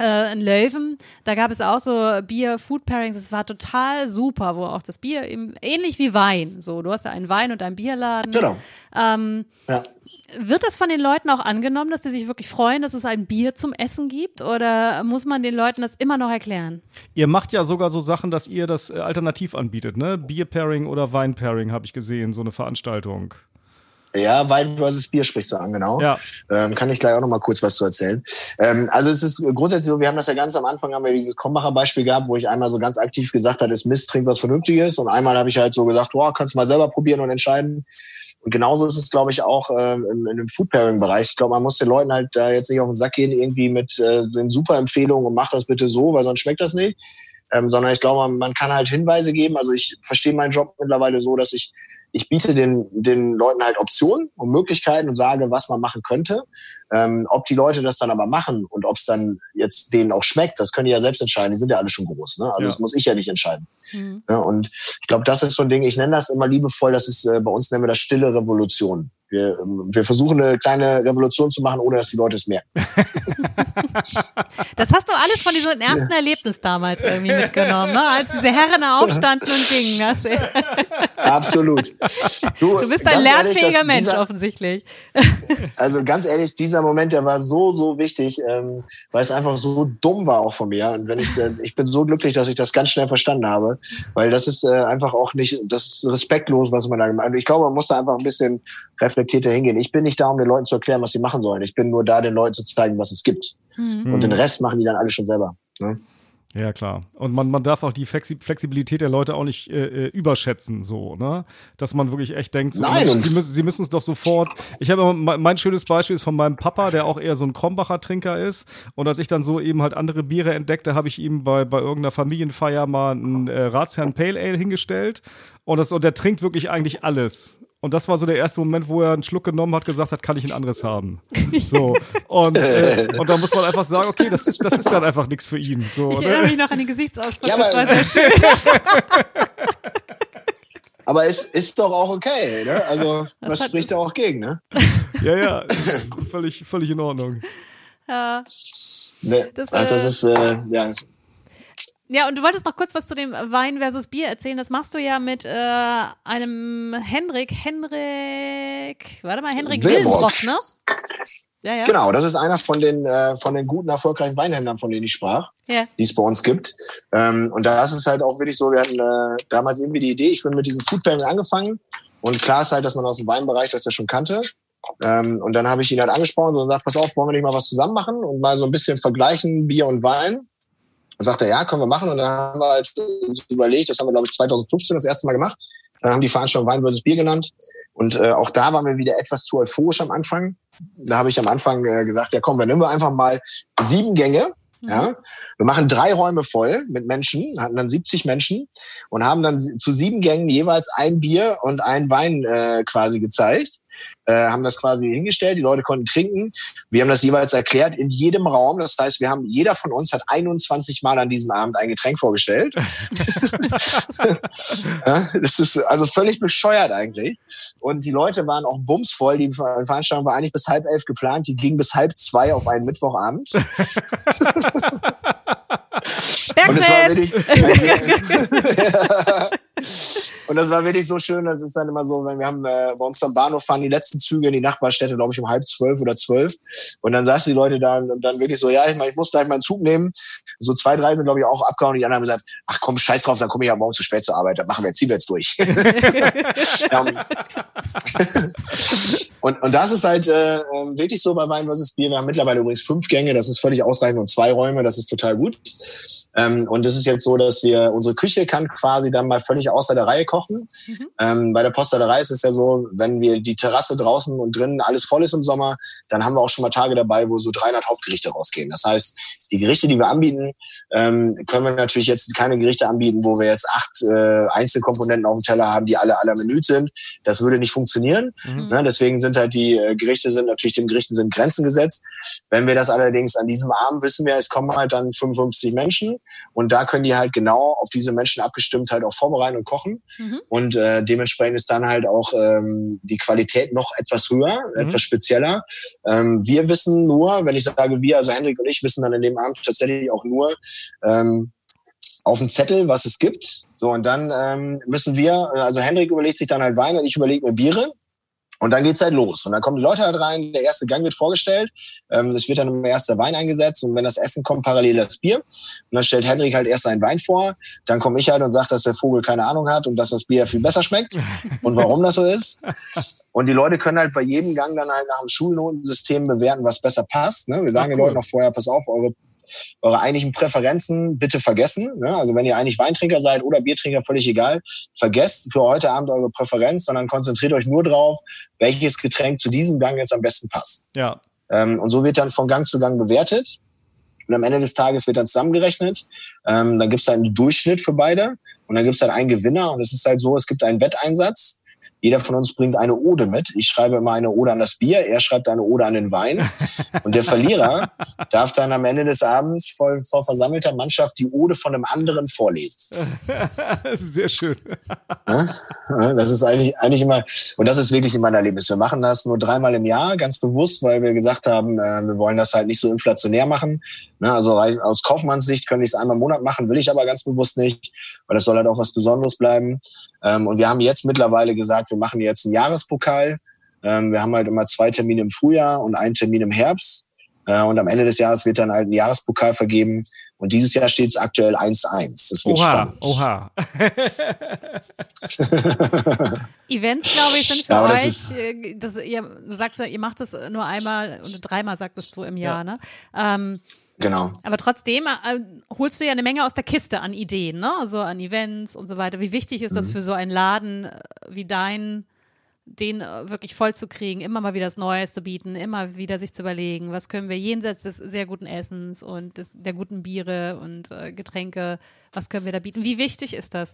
in Löwen, da gab es auch so Bier-Food-Pairings, das war total super, wo auch das Bier eben, ähnlich wie Wein, so, du hast ja einen Wein- und einen Bierladen. Genau. Ja. Wird das von den Leuten auch angenommen, dass sie sich wirklich freuen, dass es ein Bier zum Essen gibt, oder muss man den Leuten das immer noch erklären? Ihr macht ja sogar so Sachen, dass ihr das alternativ anbietet, ne? Bier-Pairing oder Wein-Pairing habe ich gesehen, so eine Veranstaltung. Ja, Wein versus Bier sprichst du an, genau. Ja. Kann ich gleich auch noch mal kurz was zu erzählen. Also es ist grundsätzlich so, wir haben das ja ganz am Anfang, haben wir dieses Krombacher-Beispiel gehabt, wo ich einmal so ganz aktiv gesagt habe, ist Mist, trink was Vernünftiges. Und einmal habe ich halt so gesagt, kannst du mal selber probieren und entscheiden. Und genauso ist es, glaube ich, auch in dem Food-Pairing-Bereich. Ich glaube, man muss den Leuten halt da jetzt nicht auf den Sack gehen, irgendwie mit den Super-Empfehlungen und mach das bitte so, weil sonst schmeckt das nicht. Sondern ich glaube, man kann halt Hinweise geben. Also ich verstehe meinen Job mittlerweile so, dass ich biete den Leuten halt Optionen und Möglichkeiten und sage, was man machen könnte. Ob die Leute das dann aber machen und ob es dann jetzt denen auch schmeckt, das können die ja selbst entscheiden. Die sind ja alle schon groß. Ne? Also das muss ich ja nicht entscheiden. Mhm. Ja, und ich glaube, das ist so ein Ding, ich nenne das immer liebevoll, das ist bei uns nennen wir das stille Revolution. Wir versuchen eine kleine Revolution zu machen, ohne dass die Leute es merken. Das hast du alles von diesem ersten Erlebnis damals irgendwie mitgenommen, ne? Als diese Herren aufstanden und gingen. Absolut. Du bist ein lernfähiger Mensch offensichtlich. Also ganz ehrlich, dieser Moment, der war so, so wichtig, weil es einfach so dumm war auch von mir. Und ich bin so glücklich, dass ich das ganz schnell verstanden habe, weil das ist einfach auch nicht, das ist respektlos, was man da gemacht hat. Ich glaube, man muss da einfach ein bisschen reflektierter hingehen. Ich bin nicht da, um den Leuten zu erklären, was sie machen sollen. Ich bin nur da, den Leuten zu zeigen, was es gibt. Mhm. Und den Rest machen die dann alle schon selber. Ne? Ja, klar. Und man darf auch die Flexibilität der Leute auch nicht überschätzen, so, ne? Dass man wirklich echt denkt, so, Nein, sie müssen es doch sofort. Ich habe mein schönes Beispiel ist von meinem Papa, der auch eher so ein Krombacher Trinker ist. Und als ich dann so eben halt andere Biere entdeckte, habe ich ihm bei irgendeiner Familienfeier mal einen Ratsherrn Pale Ale hingestellt. Und der trinkt wirklich eigentlich alles. Und das war so der erste Moment, wo er einen Schluck genommen hat, gesagt hat, kann ich ein anderes haben. So. Und da muss man einfach sagen, okay, das ist dann einfach nichts für ihn. So, ich erinnere mich noch an den Gesichtsausdruck, ja, das war sehr schön. Aber es ist doch auch okay, ne? Also, was spricht da auch gegen, ne? Ja, völlig in Ordnung. Ja. Ne, das ist, ja. Ja, und du wolltest noch kurz was zu dem Wein versus Bier erzählen. Das machst du ja mit einem Henrik Willenbrock, ne? Ja. Genau, das ist einer von den guten, erfolgreichen Weinhändlern, von denen ich sprach, die es bei uns gibt. Und da ist es halt auch wirklich so, wir hatten damals irgendwie die Idee, ich bin mit diesem Foodpairing angefangen. Und klar ist halt, dass man aus dem Weinbereich das ja schon kannte. Und dann habe ich ihn halt angesprochen und gesagt, pass auf, wollen wir nicht mal was zusammen machen und mal so ein bisschen vergleichen, Bier und Wein. Und sagte, ja, können wir machen. Und dann haben wir halt uns überlegt, das haben wir, glaube ich, 2015 das erste Mal gemacht. Dann haben die Veranstaltung Wein versus Bier genannt. Und auch da waren wir wieder etwas zu euphorisch am Anfang. Da habe ich am Anfang gesagt, ja komm, dann nehmen wir einfach mal 7 Gänge. Ja, wir machen 3 Räume voll mit Menschen, hatten dann 70 Menschen und haben dann zu 7 Gängen jeweils ein Bier und ein Wein quasi gezeigt. Haben das quasi hingestellt, die Leute konnten trinken. Wir haben das jeweils erklärt in jedem Raum. Das heißt, jeder von uns hat 21 Mal an diesem Abend ein Getränk vorgestellt. Ja, das ist also völlig bescheuert eigentlich. Und die Leute waren auch bumsvoll. Die Veranstaltung war eigentlich bis 11:30 geplant. Die ging bis 1:30 auf einen Mittwochabend. Und es war wirklich, und das war wirklich so schön, das ist dann immer so, wenn wir haben bei uns am Bahnhof fahren die letzten Züge in die Nachbarstädte, glaube ich, um 11:30 oder 12. Und dann saßen die Leute da und dann wirklich so, ja, ich muss gleich mal einen Zug nehmen. So 2, 3 sind, glaube ich, auch abgehauen. Die anderen haben gesagt, ach komm, scheiß drauf, dann komme ich ja morgen zu spät zur Arbeit. Das ziehen wir jetzt durch. Und das ist halt wirklich so bei Wein versus Bier. Wir haben mittlerweile übrigens 5 Gänge, das ist völlig ausreichend, und 2 Räume, das ist total gut. Und es ist jetzt so, dass unsere Küche kann quasi dann mal völlig außer der Reihe kochen. Bei der Postalerei ist es ja so, wenn wir die Terrasse draußen und drinnen alles voll ist im Sommer, dann haben wir auch schon mal Tage dabei, wo so 300 Hauptgerichte rausgehen. Das heißt, die Gerichte, die wir anbieten, können wir natürlich jetzt keine Gerichte anbieten, wo wir jetzt 8 Einzelkomponenten auf dem Teller haben, die alle à la Minute sind. Das würde nicht funktionieren. Ne? Deswegen sind halt den Gerichten sind Grenzen gesetzt. Wenn wir das allerdings an diesem Abend wissen wir, es kommen halt dann 55 Menschen und da können die halt genau auf diese Menschen abgestimmt halt auch vorbereiten und kochen. Und dementsprechend ist dann halt auch die Qualität noch etwas höher, etwas spezieller. Wir wissen nur, wenn ich sage wir, also Hendrik und ich wissen dann in dem Abend tatsächlich auch nur auf dem Zettel, was es gibt. So, und dann müssen wir, also Hendrik überlegt sich dann halt Wein und ich überlege mir Biere. Und dann geht's halt los. Und dann kommen die Leute halt rein, der erste Gang wird vorgestellt, es wird dann immer erst der Wein eingesetzt und wenn das Essen kommt, parallel das Bier. Und dann stellt Hendrik halt erst seinen Wein vor, dann komme ich halt und sage, dass der Vogel keine Ahnung hat und dass das Bier viel besser schmeckt und warum das so ist. Und die Leute können halt bei jedem Gang dann halt nach dem Schulnotensystem bewerten, was besser passt. Ne? Wir sagen den Leuten noch vorher, pass auf, eure eigentlichen Präferenzen bitte vergessen. Ne? Also wenn ihr eigentlich Weintrinker seid oder Biertrinker, völlig egal. Vergesst für heute Abend eure Präferenz, sondern konzentriert euch nur drauf, welches Getränk zu diesem Gang jetzt am besten passt. Ja. Und so wird dann von Gang zu Gang bewertet. Und am Ende des Tages wird dann zusammengerechnet. Dann gibt es halt einen Durchschnitt für beide. Und dann gibt es halt einen Gewinner. Und es ist halt so, es gibt einen Wetteinsatz. Jeder von uns bringt eine Ode mit. Ich schreibe immer eine Ode an das Bier, er schreibt eine Ode an den Wein. Und der Verlierer darf dann am Ende des Abends vor versammelter Mannschaft die Ode von einem anderen vorlesen. Sehr schön. Das ist eigentlich immer, und das ist wirklich immer ein Erlebnis. Wir machen das nur 3-mal im Jahr, ganz bewusst, weil wir gesagt haben, wir wollen das halt nicht so inflationär machen. Also aus Kaufmannssicht könnte ich es einmal im Monat machen, will ich aber ganz bewusst nicht, weil das soll halt auch was Besonderes bleiben. Und wir haben jetzt mittlerweile gesagt, wir machen jetzt einen Jahrespokal. Wir haben halt immer 2 Termine im Frühjahr und 1 Termin im Herbst. Und am Ende des Jahres wird dann halt ein Jahrespokal vergeben. Und dieses Jahr steht es aktuell 1-1. Das wird spannend. Oha. Events, glaube ich, sind für euch, du sagst ja, ihr macht das nur einmal oder 3-mal, sagtest du im Jahr, ne? Genau. Aber trotzdem holst du ja eine Menge aus der Kiste an Ideen, ne? Also an Events und so weiter. Wie wichtig ist das für so einen Laden wie dein, den wirklich voll zu kriegen, immer mal wieder das Neues zu bieten, immer wieder sich zu überlegen, was können wir jenseits des sehr guten Essens und der guten Biere und Getränke, was können wir da bieten? Wie wichtig ist das?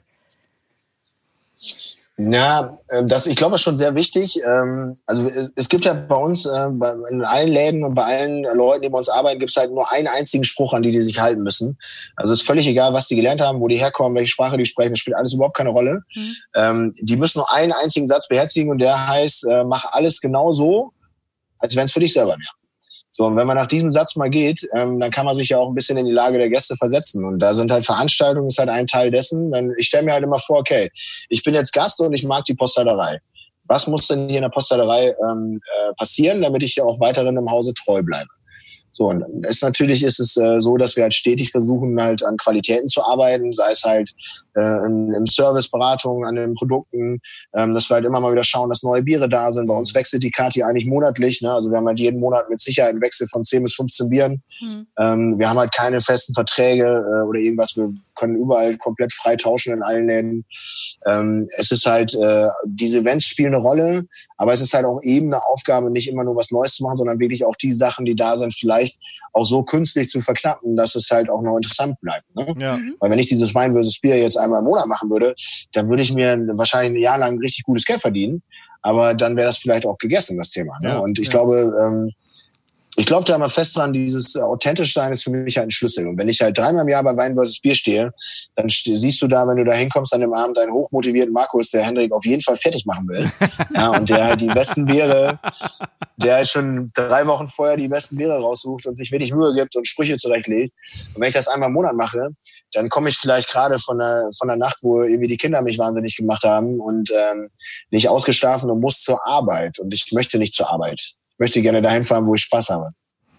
Ja, ich glaube, das ist schon sehr wichtig. Also es gibt ja bei uns, in allen Läden und bei allen Leuten, die bei uns arbeiten, gibt es halt nur einen einzigen Spruch, an die sich halten müssen. Also es ist völlig egal, was die gelernt haben, wo die herkommen, welche Sprache die sprechen, das spielt alles überhaupt keine Rolle. Die müssen nur einen einzigen Satz beherzigen und der heißt, mach alles genau so, als wenn es für dich selber wäre. So, und wenn man nach diesem Satz mal geht, dann kann man sich ja auch ein bisschen in die Lage der Gäste versetzen. Und da sind halt Veranstaltungen, ist halt ein Teil dessen. Ich stelle mir halt immer vor, okay, ich bin jetzt Gast und ich mag die Postleiterei. Was muss denn hier in der Postleiterei passieren, damit ich ja auch weiterhin im Hause treu bleibe? So, und natürlich ist es so, dass wir halt stetig versuchen, halt an Qualitäten zu arbeiten, sei es halt im Serviceberatung, an den Produkten, dass wir halt immer mal wieder schauen, dass neue Biere da sind. Bei uns wechselt die Karte eigentlich monatlich, ne? Also wir haben halt jeden Monat mit Sicherheit einen Wechsel von 10 bis 15 Bieren. Wir haben halt keine festen Verträge oder irgendwas. Wir können überall komplett frei tauschen in allen Läden. Es ist halt, diese Events spielen eine Rolle, aber es ist halt auch eben eine Aufgabe, nicht immer nur was Neues zu machen, sondern wirklich auch die Sachen, die da sind, vielleicht auch so künstlich zu verknappen, dass es halt auch noch interessant bleibt. Ne? Ja. Weil wenn ich dieses Wein versus Bier jetzt einmal im Monat machen würde, dann würde ich mir wahrscheinlich ein Jahr lang richtig gutes Geld verdienen, aber dann wäre das vielleicht auch gegessen, das Thema. Ne? Ja, und ich glaube da mal fest dran, dieses authentisch sein ist für mich halt ein Schlüssel. Und wenn ich halt 3-mal im Jahr bei Wein versus Bier stehe, dann siehst du da, wenn du da hinkommst an dem Abend, einen hochmotivierten Markus, der Hendrik auf jeden Fall fertig machen will. Ja, und der halt die besten Biere, der halt schon 3 Wochen vorher die besten Biere raussucht und sich wenig Mühe gibt und Sprüche zurechtlegt. Und wenn ich das einmal im Monat mache, dann komme ich vielleicht gerade von der Nacht, wo irgendwie die Kinder mich wahnsinnig gemacht haben und nicht ausgeschlafen und muss zur Arbeit. Und ich möchte nicht zur Arbeit. Ich möchte gerne dahin fahren, wo ich Spaß habe.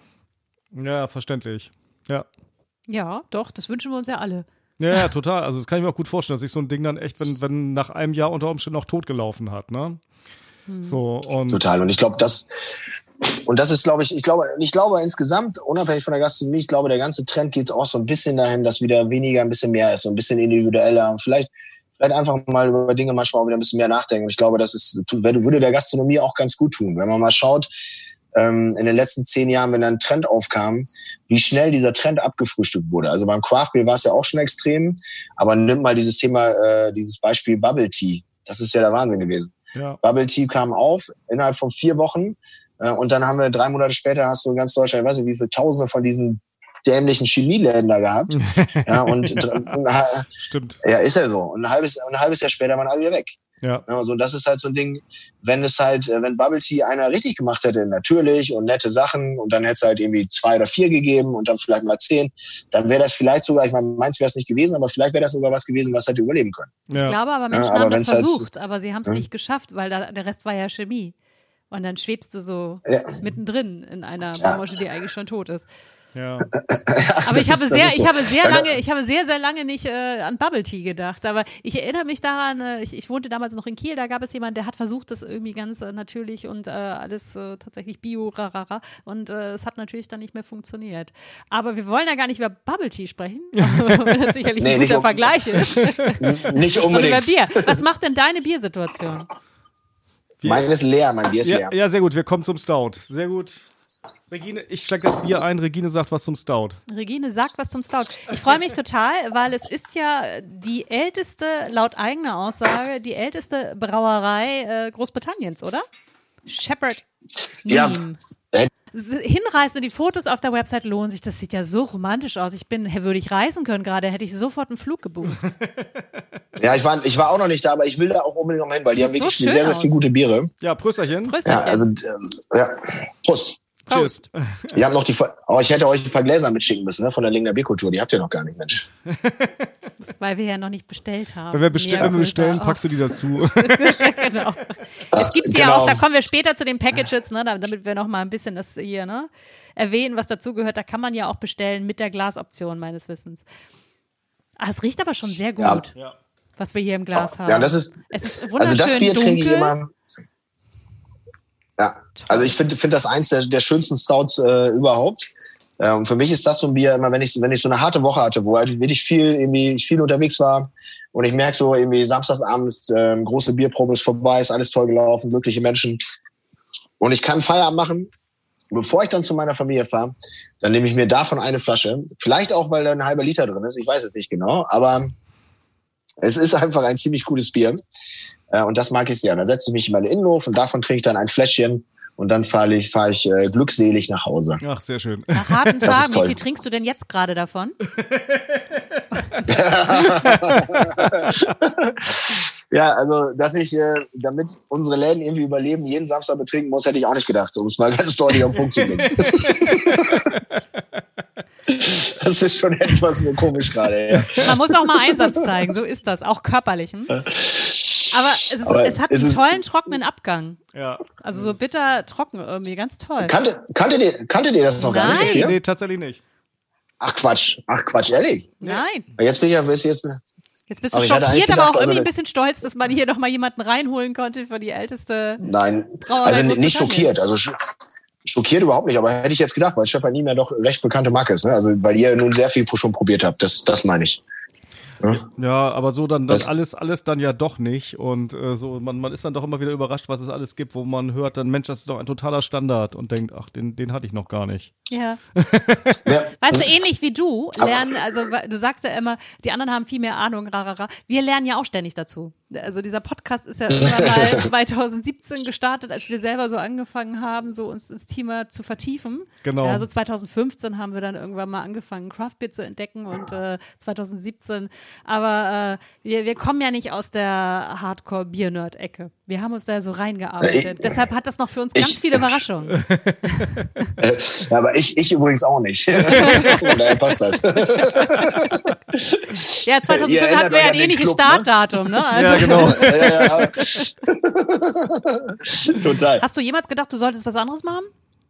Ja, verständlich. Ja. Ja, doch, das wünschen wir uns ja alle. Ja, total. Also das kann ich mir auch gut vorstellen, dass sich so ein Ding dann echt, wenn nach einem Jahr unter Umständen auch totgelaufen hat, ne? So, und total. Und ich glaube, das ist, glaube ich glaube insgesamt, unabhängig von der Gastronomie, ich glaube, der ganze Trend geht auch so ein bisschen dahin, dass wieder weniger ein bisschen mehr ist, so ein bisschen individueller und vielleicht einfach mal über Dinge manchmal auch wieder ein bisschen mehr nachdenken. Ich glaube, würde der Gastronomie auch ganz gut tun. Wenn man mal schaut, in den letzten 10 Jahren, wenn da ein Trend aufkam, wie schnell dieser Trend abgefrühstückt wurde. Also beim Craft Beer war es ja auch schon extrem, aber nimm mal dieses Thema, dieses Beispiel Bubble Tea. Das ist ja der Wahnsinn gewesen. Ja. Bubble Tea kam auf innerhalb von 4 Wochen und dann haben wir 3 Monate später hast du in ganz Deutschland, ich weiß nicht, wie viele Tausende von diesen dämlichen Chemieläden da gehabt. Ja, und Stimmt. Ja, ist ja so. Und ein halbes Jahr später waren alle wieder weg. Ja. Also das ist halt so ein Ding, wenn Bubble Tea einer richtig gemacht hätte, natürlich und nette Sachen und dann hätte es halt irgendwie 2 oder 4 gegeben und dann vielleicht mal 10, dann wäre das vielleicht sogar, ich meine, meins wäre es nicht gewesen, aber vielleicht wäre das sogar was gewesen, was hätte überleben können. Ja. Ich glaube aber, Menschen aber haben das wenn's halt- versucht, aber sie haben es nicht geschafft, weil der Rest war ja Chemie. Und dann schwebst du so mittendrin in einer Branche, die eigentlich schon tot ist. Ja. Aber ich habe sehr lange nicht an Bubble Tea gedacht. Aber ich erinnere mich daran, ich wohnte damals noch in Kiel, da gab es jemanden, der hat versucht, das irgendwie ganz natürlich und alles tatsächlich bio, und es hat natürlich dann nicht mehr funktioniert. Aber wir wollen ja gar nicht über Bubble Tea sprechen, weil das sicherlich ein guter Vergleich ist. Nicht Sondern unbedingt. über Bier. Was macht denn deine Biersituation? Mein ist leer, mein Bier ist leer. Ja, sehr gut, wir kommen zum Stout. Sehr gut. Regine, ich steig das Bier ein, Regine sagt was zum Stout. Regine sagt was zum Stout. Ich freue mich total, weil es ist ja die älteste, laut eigener Aussage, die älteste Brauerei Großbritanniens, oder? Shepherd Ja. Neame. Hinreisen, die Fotos auf der Website lohnen sich, das sieht ja so romantisch aus. Würde ich reisen können gerade, hätte ich sofort einen Flug gebucht. Ja, ich war auch noch nicht da, aber ich will da auch unbedingt noch hin, weil die haben Sieht so wirklich schön sehr, sehr aus. viele gute Biere. Ja, Prösterchen. Ja, also, Prost. Tschüss. Wir haben noch ich hätte euch ein paar Gläser mitschicken müssen, ne, von der Lingener Bierkultur. Die habt ihr noch gar nicht, Mensch. Weil wir ja noch nicht bestellt haben. Wenn wir bestellen, packst du die dazu. Genau. Es gibt ja Genau. auch, da kommen wir später zu den Packages, ne, damit wir noch mal ein bisschen das hier erwähnen, was dazugehört. Da kann man ja auch bestellen mit der Glasoption meines Wissens. Es riecht aber schon sehr gut, was wir hier im Glas haben. Ja, es ist wunderschön also das Bier trinke ich dunkel. immer. Ja, also ich finde das eins der schönsten Stouts überhaupt. Und für mich ist das so ein Bier, immer wenn ich so eine harte Woche hatte, wo halt wirklich viel unterwegs war und ich merke so irgendwie samstagsabends, große Bierprobe ist vorbei, ist alles toll gelaufen, glückliche Menschen und ich kann Feierabend machen. Bevor ich dann zu meiner Familie fahre, dann nehme ich mir davon eine Flasche. Vielleicht auch, weil da ein halber Liter drin ist, ich weiß es nicht genau, aber es ist einfach ein ziemlich gutes Bier. Und das mag ich sehr. Dann setze ich mich in meine Innenhof und davon trinke ich dann ein Fläschchen und dann fahre ich glückselig nach Hause. Ach, sehr schön. Nach harten Das ist Tagen, wie toll. viel trinkst du denn jetzt gerade davon? Ja, also, dass ich, damit unsere Läden irgendwie überleben, jeden Samstag betrinken muss, hätte ich auch nicht gedacht, um es mal ganz deutlich auf den Punkt zu bringen. Das ist schon etwas so komisch gerade. Ja. Man muss auch mal Einsatz zeigen, so ist das, auch körperlich. Aber es hat einen tollen, trockenen Abgang. Ja. Also so bitter trocken irgendwie, ganz toll. Kanntet ihr das noch gar nicht? Das Bier? Nee, tatsächlich nicht. Ach Quatsch, ehrlich? Nein. Jetzt bin ich Jetzt bist du Aber ich hatte eigentlich schockiert, aber auch gedacht, irgendwie also ein bisschen stolz, dass man hier noch mal jemanden reinholen konnte für die älteste. Nein, Brauerei also nicht Großbritannien. schockiert. Also schockiert überhaupt nicht, aber hätte ich jetzt gedacht, weil Shepherd Neame ja doch recht bekannte Marke ist. Ne? Also weil ihr nun sehr viel schon probiert habt, das meine ich. Ja, aber so dann Das- alles dann ja doch nicht und so man ist dann doch immer wieder überrascht, was es alles gibt, wo man hört dann, Mensch, das ist doch ein totaler Standard und denkt, ach, den hatte ich noch gar nicht. Ja. Ja. Weißt du, ähnlich wie du lernen, also du sagst ja immer, die anderen haben viel mehr Ahnung, Wir lernen ja auch ständig dazu. Also dieser Podcast ist ja irgendwann mal 2017 gestartet, als wir selber so angefangen haben, so uns ins Thema zu vertiefen. Genau. Ja, also 2015 haben wir dann irgendwann mal angefangen, Craft Beer zu entdecken und 2017. Aber wir kommen ja nicht aus der Hardcore-Bier-Nerd-Ecke. Wir haben uns da so reingearbeitet. Deshalb hat das noch für uns ganz viele Überraschungen. Ja, aber ich übrigens auch nicht. Von daher passt das. Ja, 2005 Ihr hatten wir ja erinnert ein euch an den ähnliches Club, ne? Startdatum, ne? Also, Ja, genau. Ja. Total. hast du jemals gedacht, du solltest was anderes machen?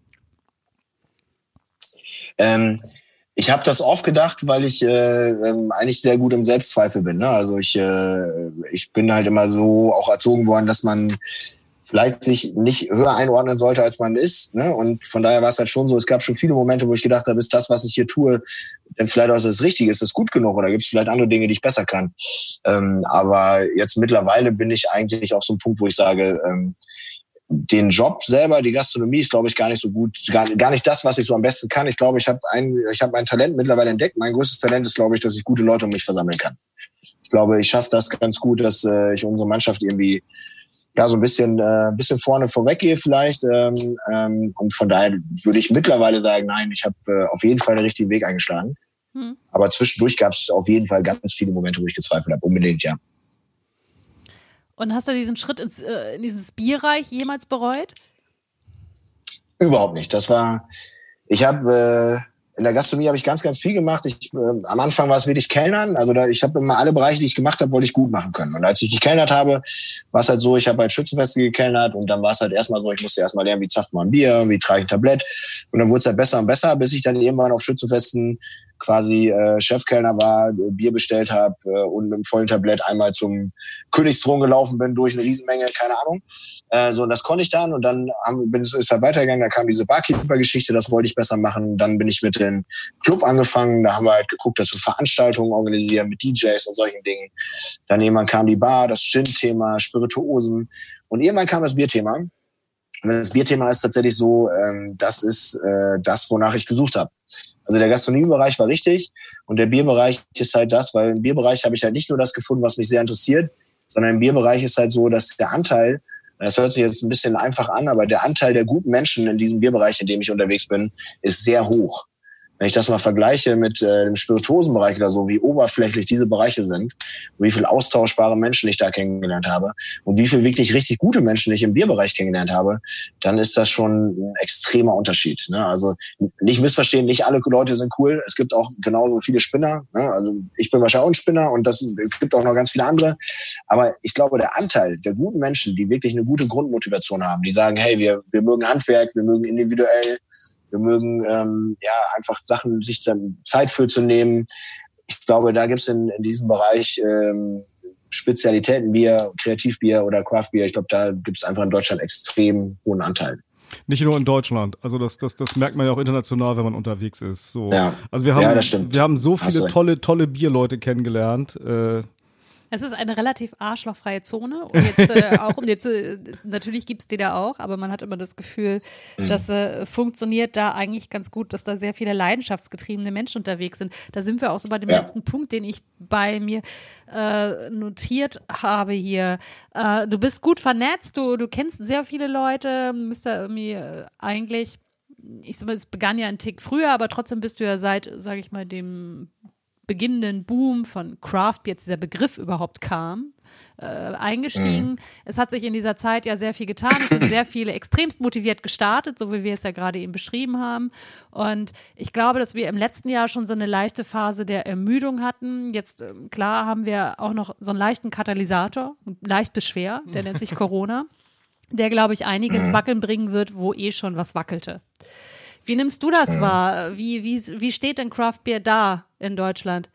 Ich habe das oft gedacht, weil ich eigentlich sehr gut im Selbstzweifel bin. Ne? Also ich bin halt immer so auch erzogen worden, dass man vielleicht sich nicht höher einordnen sollte, als man ist. Ne? Und von daher war es halt schon so, es gab schon viele Momente, wo ich gedacht habe, ist das, was ich hier tue, denn vielleicht auch das Richtige, ist das gut genug oder gibt es vielleicht andere Dinge, die ich besser kann. Aber jetzt mittlerweile bin ich eigentlich auf so einem Punkt, wo ich sage, den Job selber, die Gastronomie ist, glaube ich, gar nicht so gut, gar nicht das, was ich so am besten kann. Ich glaube, ich habe mein Talent mittlerweile entdeckt. Mein größtes Talent ist, glaube ich, dass ich gute Leute um mich versammeln kann. Ich glaube, ich schaffe das ganz gut, dass ich unsere Mannschaft irgendwie so ein bisschen vorne vorweggehe vielleicht. Und von daher würde ich mittlerweile sagen, nein, ich habe auf jeden Fall den richtigen Weg eingeschlagen. Aber zwischendurch gab es auf jeden Fall ganz viele Momente, wo ich gezweifelt habe. Unbedingt, ja. Und hast du diesen Schritt in dieses Bierreich jemals bereut? Überhaupt nicht. In der Gastronomie habe ich ganz, ganz viel gemacht. Am Anfang war es wirklich Kellnern. Also ich habe immer alle Bereiche, die ich gemacht habe, wollte ich gut machen können. Und als ich gekellnert habe, war es halt so, ich habe halt Schützenfeste gekellnert und dann war es halt erstmal so, ich musste erstmal lernen, wie zapft man ein Bier, wie trage ich ein Tablett. Und dann wurde es halt besser und besser, bis ich dann irgendwann auf Schützenfesten quasi Chefkellner war, Bier bestellt habe und mit einem vollen Tablett einmal zum Königsthron gelaufen bin durch eine Riesenmenge, keine Ahnung. Und das konnte ich dann und dann ist halt weitergegangen, da kam diese Barkeeper-Geschichte, das wollte ich besser machen. Dann bin ich mit dem Club angefangen, da haben wir halt geguckt, dass wir Veranstaltungen organisieren mit DJs und solchen Dingen. Dann irgendwann kam die Bar, das Gin-Thema, Spirituosen und irgendwann kam das Bierthema. Und das Bierthema ist tatsächlich so, das ist das, wonach ich gesucht habe. Also der Gastronomiebereich war richtig und der Bierbereich ist halt das, weil im Bierbereich habe ich halt nicht nur das gefunden, was mich sehr interessiert, sondern im Bierbereich ist halt so, dass der Anteil, das hört sich jetzt ein bisschen einfach an, aber der Anteil der guten Menschen in diesem Bierbereich, in dem ich unterwegs bin, ist sehr hoch. Wenn ich das mal vergleiche mit dem Spirituosenbereich oder so, wie oberflächlich diese Bereiche sind, wie viel austauschbare Menschen ich da kennengelernt habe und wie viel wirklich richtig gute Menschen ich im Bierbereich kennengelernt habe, dann ist das schon ein extremer Unterschied. Ne? Also nicht missverstehen, nicht alle Leute sind cool. Es gibt auch genauso viele Spinner. Ne? Also ich bin wahrscheinlich auch ein Spinner und es gibt auch noch ganz viele andere. Aber ich glaube, der Anteil der guten Menschen, die wirklich eine gute Grundmotivation haben, die sagen, hey, wir mögen Handwerk, wir mögen individuell, wir mögen einfach Sachen, sich dann Zeit für zu nehmen. Ich glaube, da gibt's in diesem Bereich Spezialitätenbier, Kreativbier oder Craftbier. Ich glaube, da gibt's einfach in Deutschland extrem hohen Anteil. Nicht nur in Deutschland. Also das merkt man ja auch international, wenn man unterwegs ist. So. Ja. Also wir haben so viele tolle Bierleute kennengelernt. Es ist eine relativ arschlochfreie Zone und jetzt natürlich gibt's die da auch, aber man hat immer das Gefühl, dass funktioniert da eigentlich ganz gut, dass da sehr viele leidenschaftsgetriebene Menschen unterwegs sind. Da sind wir auch so bei dem letzten Punkt, den ich bei mir notiert habe hier. Du bist gut vernetzt, du kennst sehr viele Leute, bist da irgendwie eigentlich, ich sag mal, es begann ja einen Tick früher, aber trotzdem bist du ja seit, sage ich mal, dem beginnenden Boom von Craft Beer, jetzt dieser Begriff überhaupt kam, eingestiegen. Es hat sich in dieser Zeit ja sehr viel getan. Es sind sehr viele extremst motiviert gestartet, so wie wir es ja gerade eben beschrieben haben. Und ich glaube, dass wir im letzten Jahr schon so eine leichte Phase der Ermüdung hatten. Jetzt, klar, haben wir auch noch so einen leichten Katalysator, leicht bis schwer, der nennt sich Corona, der, glaube ich, einige ins Wackeln bringen wird, wo schon was wackelte. Wie nimmst du das wahr? Wie steht denn Craft Beer da in Deutschland?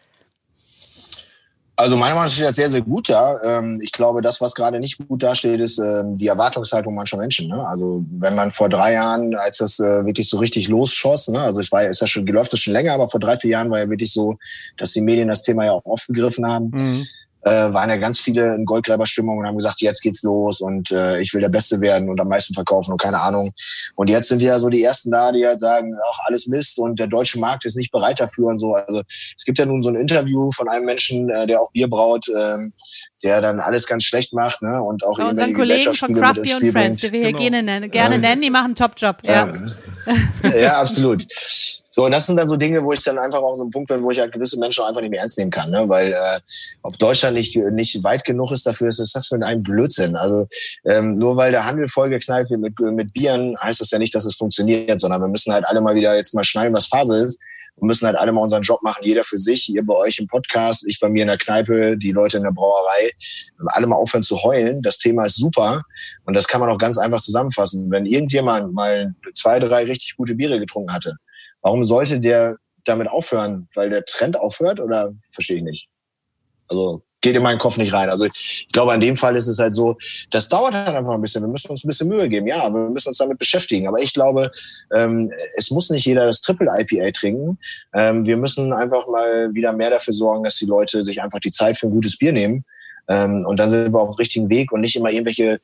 Also meiner Meinung nach steht das sehr, sehr gut da. Ich glaube, das, was gerade nicht gut dasteht, ist die Erwartungshaltung mancher Menschen. Ne? Also wenn man vor 3 Jahren, als das wirklich so richtig losschoss, ne? Also läuft das schon länger, aber vor 3, 4 Jahren war ja wirklich so, dass die Medien das Thema ja auch aufgegriffen haben. Waren ja ganz viele in Goldgräberstimmung und haben gesagt, jetzt geht's los und ich will der Beste werden und am meisten verkaufen und keine Ahnung. Und jetzt sind ja so die Ersten da, die halt sagen, ach, alles Mist und der deutsche Markt ist nicht bereit dafür und so. Also es gibt ja nun so ein Interview von einem Menschen, der auch Bier braut, der dann alles ganz schlecht macht, ne? Und auch unseren Kollegen von Craft Beer und Friends, die wir hier gerne nennen, die machen einen Top-Job. Ja, absolut. So, und das sind dann so Dinge, wo ich dann einfach auch so einen Punkt bin, wo ich halt gewisse Menschen einfach nicht mehr ernst nehmen kann, ne? Weil ob Deutschland nicht weit genug ist dafür, ist das für ein Blödsinn. Also nur weil der Handel vollgeknallt wird mit Bieren, heißt das ja nicht, dass es funktioniert, sondern wir müssen halt alle mal wieder jetzt mal schnallen, was Phase ist. Wir müssen halt alle mal unseren Job machen, jeder für sich, ihr bei euch im Podcast, ich bei mir in der Kneipe, die Leute in der Brauerei. Alle mal aufhören zu heulen. Das Thema ist super und das kann man auch ganz einfach zusammenfassen. Wenn irgendjemand mal 2, 3 richtig gute Biere getrunken hatte, warum sollte der damit aufhören? Weil der Trend aufhört oder verstehe ich nicht? Also geht in meinen Kopf nicht rein. Also ich glaube, in dem Fall ist es halt so, das dauert halt einfach ein bisschen. Wir müssen uns ein bisschen Mühe geben. Ja, wir müssen uns damit beschäftigen. Aber ich glaube, es muss nicht jeder das Triple IPA trinken. Wir müssen einfach mal wieder mehr dafür sorgen, dass die Leute sich einfach die Zeit für ein gutes Bier nehmen. Und dann sind wir auf dem richtigen Weg und nicht immer irgendwelche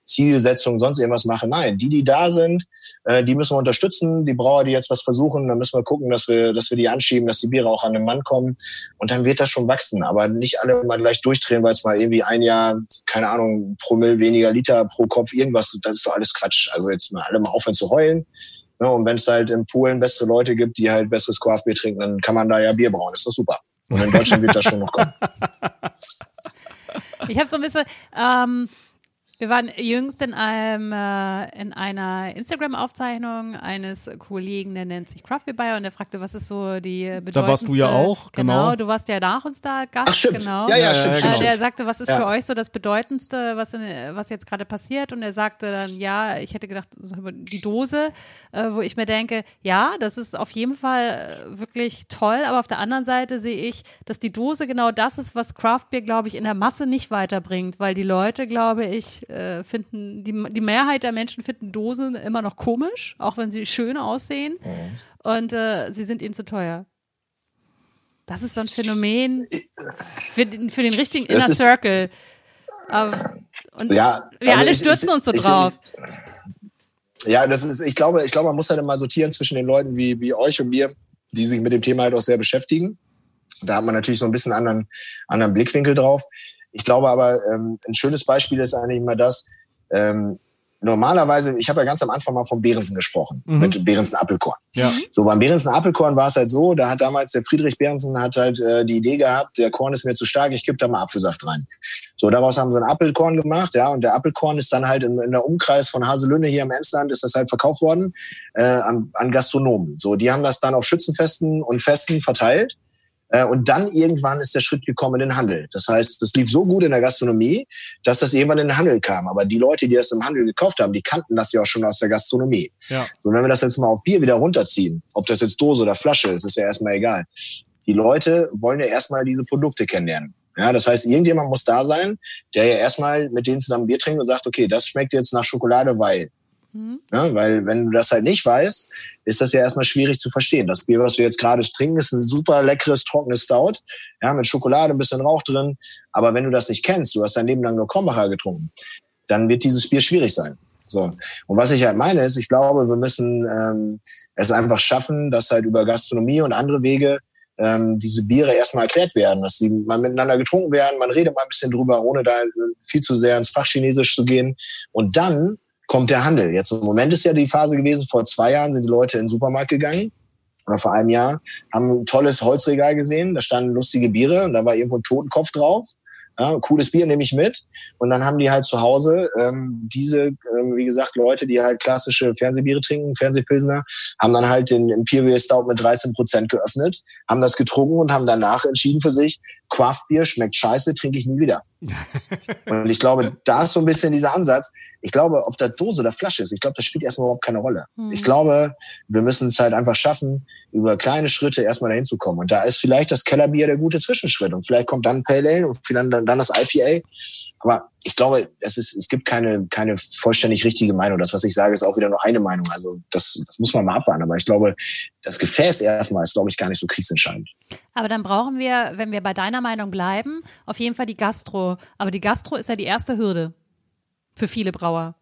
Zielsetzung, sonst irgendwas mache. Nein, die da sind, die müssen wir unterstützen. Die Brauer, die jetzt was versuchen, dann müssen wir gucken, dass wir die anschieben, dass die Biere auch an den Mann kommen. Und dann wird das schon wachsen. Aber nicht alle mal gleich durchdrehen, weil es mal irgendwie ein Jahr, keine Ahnung, Promille weniger Liter pro Kopf, irgendwas, das ist doch alles Quatsch. Also jetzt mal alle mal aufhören zu heulen. Ja, und wenn es halt in Polen bessere Leute gibt, die halt besseres Craft-Bier trinken, dann kann man da ja Bier brauen. Das ist doch super. Und in Deutschland wird das schon noch kommen. Ich habe so ein bisschen, wir waren jüngst in einer Instagram-Aufzeichnung eines Kollegen, der nennt sich Craft Beer Bayer, und der fragte, was ist so die bedeutendste... Da warst du ja auch, genau. Du warst ja nach uns da, Gast. Ach, stimmt. Genau. Ja, stimmt. Der sagte, was ist für euch so das Bedeutendste, was jetzt gerade passiert? Und er sagte dann, ja, ich hätte gedacht, die Dose, wo ich mir denke, ja, das ist auf jeden Fall wirklich toll, aber auf der anderen Seite sehe ich, dass die Dose genau das ist, was Craft Beer, glaube ich, in der Masse nicht weiterbringt, weil die Leute, glaube ich, finden, die Mehrheit der Menschen finden Dosen immer noch komisch, auch wenn sie schön aussehen, und sie sind ihnen zu teuer. Das ist so ein Phänomen für den richtigen Inner Circle. Und wir alle stürzen uns so drauf. Ja, ich glaube, man muss halt immer sortieren zwischen den Leuten wie euch und mir, die sich mit dem Thema halt auch sehr beschäftigen. Da hat man natürlich so ein bisschen anderen Blickwinkel drauf. Ich glaube aber, ein schönes Beispiel ist eigentlich immer das, normalerweise, ich habe ja ganz am Anfang mal von Behrensen gesprochen, mit Behrensen Apfelkorn. Ja. So, beim Behrensen Apfelkorn war es halt so, da hat damals der Friedrich Behrensen die Idee gehabt, der Korn ist mir zu stark, ich kipp da mal Apfelsaft rein. So, daraus haben sie ein Apfelkorn gemacht, ja, und der Apfelkorn ist dann halt in der Umkreis von Haselünne hier im Emsland, ist das halt verkauft worden an Gastronomen. So, die haben das dann auf Schützenfesten und Festen verteilt. Und dann irgendwann ist der Schritt gekommen in den Handel. Das heißt, das lief so gut in der Gastronomie, dass das irgendwann in den Handel kam. Aber die Leute, die das im Handel gekauft haben, die kannten das ja auch schon aus der Gastronomie. Ja. So, wenn wir das jetzt mal auf Bier wieder runterziehen, ob das jetzt Dose oder Flasche ist, ist ja erstmal egal. Die Leute wollen ja erstmal diese Produkte kennenlernen. Ja, das heißt, irgendjemand muss da sein, der ja erstmal mit denen zusammen Bier trinkt und sagt, okay, das schmeckt jetzt nach Schokolade, weil... Ja, weil wenn du das halt nicht weißt, ist das ja erstmal schwierig zu verstehen. Das Bier, was wir jetzt gerade trinken, ist ein super leckeres, trockenes Stout, ja, mit Schokolade, ein bisschen Rauch drin. Aber wenn du das nicht kennst, du hast dein Leben lang nur Krombacher getrunken, dann wird dieses Bier schwierig sein. So. Und was ich halt meine ist, ich glaube, wir müssen es einfach schaffen, dass halt über Gastronomie und andere Wege diese Biere erstmal erklärt werden, dass sie mal miteinander getrunken werden, man redet mal ein bisschen drüber, ohne da viel zu sehr ins Fachchinesisch zu gehen. Und dann kommt der Handel. Jetzt im Moment ist ja die Phase gewesen, vor 2 Jahren sind die Leute in den Supermarkt gegangen, oder vor einem Jahr, haben ein tolles Holzregal gesehen, da standen lustige Biere und da war irgendwo ein Totenkopf drauf. Ja, cooles Bier nehme ich mit. Und dann haben die halt zu Hause wie gesagt, Leute, die halt klassische Fernsehbiere trinken, Fernsehpilsner, haben dann halt den Imperial Stout mit 13% geöffnet, haben das getrunken und haben danach entschieden für sich, Craft-Bier schmeckt scheiße, trinke ich nie wieder. Und ich glaube, da ist so ein bisschen dieser Ansatz. Ich glaube, ob das Dose oder Flasche ist, ich glaube, das spielt erstmal überhaupt keine Rolle. Ich glaube, wir müssen es halt einfach schaffen, über kleine Schritte erstmal dahin zu kommen. Und da ist vielleicht das Kellerbier der gute Zwischenschritt. Und vielleicht kommt dann Pale Ale und vielleicht dann das IPA. Aber ich glaube, es gibt keine vollständig richtige Meinung. Das, was ich sage, ist auch wieder nur eine Meinung. Also das muss man mal abwarten. Aber ich glaube, das Gefäß erstmal ist, glaube ich, gar nicht so kriegsentscheidend. Aber dann brauchen wir, wenn wir bei deiner Meinung bleiben, auf jeden Fall die Gastro. Aber die Gastro ist ja die erste Hürde für viele Brauer.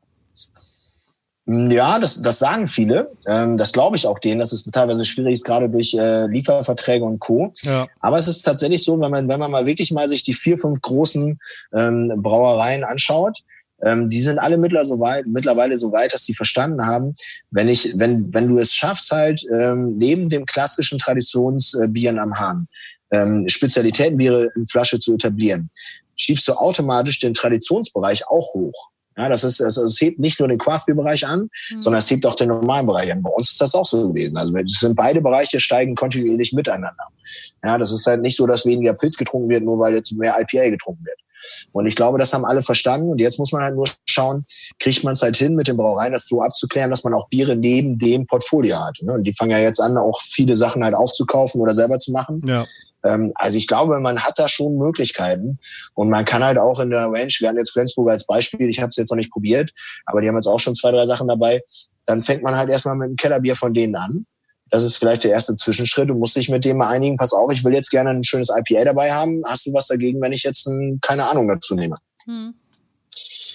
Ja, das sagen viele. Das glaube ich auch denen, dass es teilweise schwierig ist, gerade durch Lieferverträge und Co. Ja. Aber es ist tatsächlich so, wenn man mal wirklich mal sich die 4, 5 großen Brauereien anschaut, die sind alle mittlerweile so weit, dass die verstanden haben, wenn du es schaffst, halt neben dem klassischen Traditionsbieren am Hahn Spezialitätenbiere in Flasche zu etablieren, schiebst du automatisch den Traditionsbereich auch hoch. Ja, es hebt nicht nur den Craft-Bier-Bereich an, sondern es hebt auch den normalen Bereich an. Bei uns ist das auch so gewesen. Also es sind beide Bereiche steigen kontinuierlich miteinander. Ja, das ist halt nicht so, dass weniger Pilz getrunken wird, nur weil jetzt mehr IPA getrunken wird. Und ich glaube, das haben alle verstanden. Und jetzt muss man halt nur schauen, kriegt man es halt hin, mit den Brauereien das so abzuklären, dass man auch Biere neben dem Portfolio hat. Und die fangen ja jetzt an, auch viele Sachen halt aufzukaufen oder selber zu machen. Ja. Also ich glaube, man hat da schon Möglichkeiten und man kann halt auch in der Range, wir hatten jetzt Flensburg als Beispiel, ich habe es jetzt noch nicht probiert, aber die haben jetzt auch schon 2, 3 Sachen dabei, dann fängt man halt erstmal mit einem Kellerbier von denen an. Das ist vielleicht der erste Zwischenschritt. Du musst dich mit dem mal einigen, pass auf, ich will jetzt gerne ein schönes IPA dabei haben. Hast du was dagegen, wenn ich jetzt keine Ahnung dazu nehme?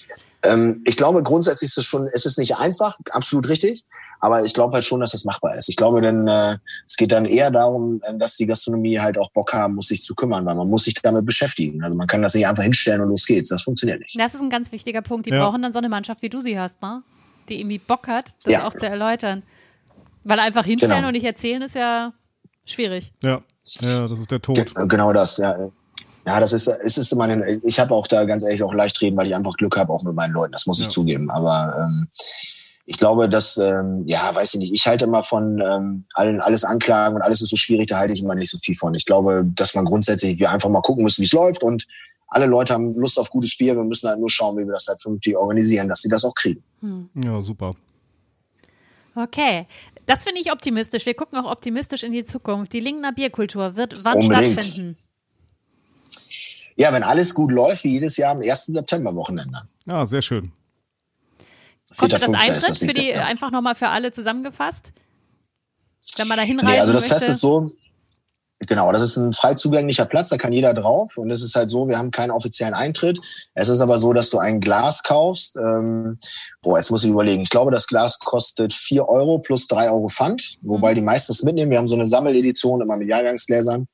Ich glaube, grundsätzlich ist es nicht einfach, absolut richtig. Aber ich glaube halt schon, dass das machbar ist. Ich glaube, denn es geht dann eher darum, dass die Gastronomie halt auch Bock haben muss, sich zu kümmern, weil man muss sich damit beschäftigen. Also man kann das nicht einfach hinstellen und los geht's. Das funktioniert nicht. Das ist ein ganz wichtiger Punkt. Die brauchen dann so eine Mannschaft, wie du sie hast, ne? Die irgendwie Bock hat, das auch zu erläutern. Weil einfach hinstellen und nicht erzählen ist ja schwierig. Ja, das ist der Tod. Genau das, ja. Ja, es ist immer ich habe auch da ganz ehrlich auch leicht reden, weil ich einfach Glück habe, auch mit meinen Leuten. Das muss ich zugeben. Aber ich glaube, dass, weiß ich nicht, ich halte immer von alles Anklagen und alles ist so schwierig, da halte ich immer nicht so viel von. Ich glaube, dass man grundsätzlich, wir einfach mal gucken müssen, wie es läuft und alle Leute haben Lust auf gutes Bier. Wir müssen halt nur schauen, wie wir das halt vernünftig organisieren, dass sie das auch kriegen. Ja, super. Okay, das finde ich optimistisch. Wir gucken auch optimistisch in die Zukunft. Die Lingener Bierkultur wird wann Unbedingt stattfinden? Ja, wenn alles gut läuft, wie jedes Jahr am 1. September-Wochenende. Ja, sehr schön. Kostet das Eintritt für die, einfach nochmal für alle zusammengefasst? Wenn man da hinreisen also das möchte? Fest ist so, genau, das ist ein frei zugänglicher Platz, da kann jeder drauf und es ist halt so, wir haben keinen offiziellen Eintritt. Es ist aber so, dass du ein Glas kaufst. Jetzt muss ich überlegen. Ich glaube, das Glas kostet 4 € plus 3 € Pfand, wobei die meisten es mitnehmen. Wir haben so eine Sammeledition immer mit Jahrgangsgläsern.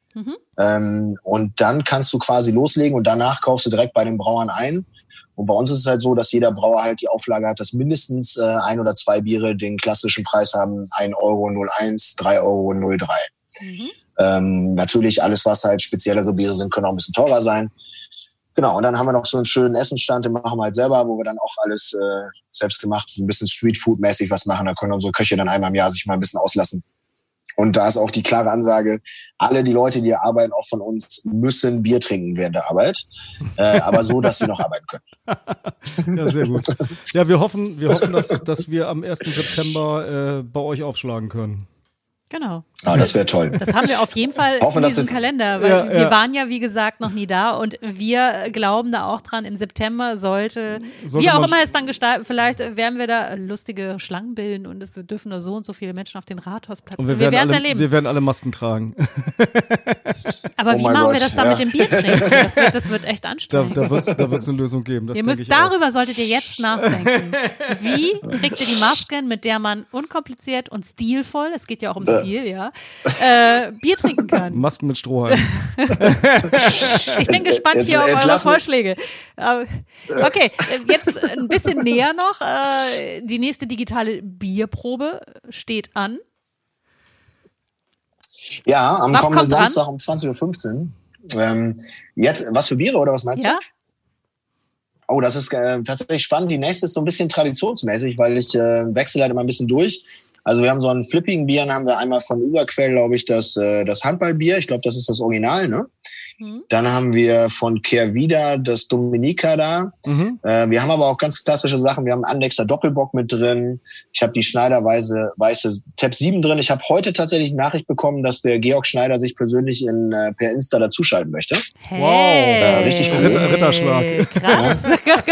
Und dann kannst du quasi loslegen und danach kaufst du direkt bei den Brauern ein. Und bei uns ist es halt so, dass jeder Brauer halt die Auflage hat, dass mindestens 1 oder 2 Biere den klassischen Preis haben, 1,01 €, 3,03 €. Natürlich alles, was halt speziellere Biere sind, können auch ein bisschen teurer sein. Genau, und dann haben wir noch so einen schönen Essensstand, den machen wir halt selber, wo wir dann auch alles selbst gemacht, so ein bisschen Streetfood-mäßig was machen. Da können unsere Köche dann einmal im Jahr sich mal ein bisschen auslassen. Und da ist auch die klare Ansage, alle die Leute, die hier arbeiten, auch von uns, müssen Bier trinken während der Arbeit. Aber so, dass sie noch arbeiten können. Ja, sehr gut. Ja, wir hoffen, dass wir am 1. September bei euch aufschlagen können. Genau. Das wäre toll. Das haben wir auf jeden Fall in diesem Kalender, weil wir waren ja, wie gesagt, noch nie da und wir glauben da auch dran, im September sollte wie auch immer es dann gestalten, vielleicht werden wir da lustige Schlangen bilden und es dürfen nur so und so viele Menschen auf den Rathausplatz. Und wir werden es erleben. Wir werden alle Masken tragen. Aber wie machen wir das dann mit dem Bier trinken? Das wird echt anstrengend. Da wird's eine Lösung geben. Darüber solltet ihr jetzt nachdenken. Wie kriegt ihr die Masken, mit der man unkompliziert und stilvoll, es geht ja auch um Stil, Bier trinken kann. Masken mit Strohhalm. Ich bin gespannt hier auf eure Vorschläge. Okay, jetzt ein bisschen näher noch. Die nächste digitale Bierprobe steht an. Ja, am kommenden Samstag um 20:15 Uhr. Jetzt, was für Biere oder was meinst du? Oh, das ist tatsächlich spannend. Die nächste ist so ein bisschen traditionsmäßig, weil ich wechsle halt immer ein bisschen durch. Also wir haben so einen flippigen Bier, dann haben wir einmal von Überquell, glaube ich, das Handballbier. Ich glaube, das ist das Original, ne? Dann haben wir von Kehrwieder das Dominica da. Wir haben aber auch ganz klassische Sachen. Wir haben einen Andexer Doppelbock mit drin. Ich habe die Schneiderweise weiße Tab 7 drin. Ich habe heute tatsächlich eine Nachricht bekommen, dass der Georg Schneider sich persönlich per Insta dazuschalten möchte. Hey. Richtig cool. Ritterschlag. Krass.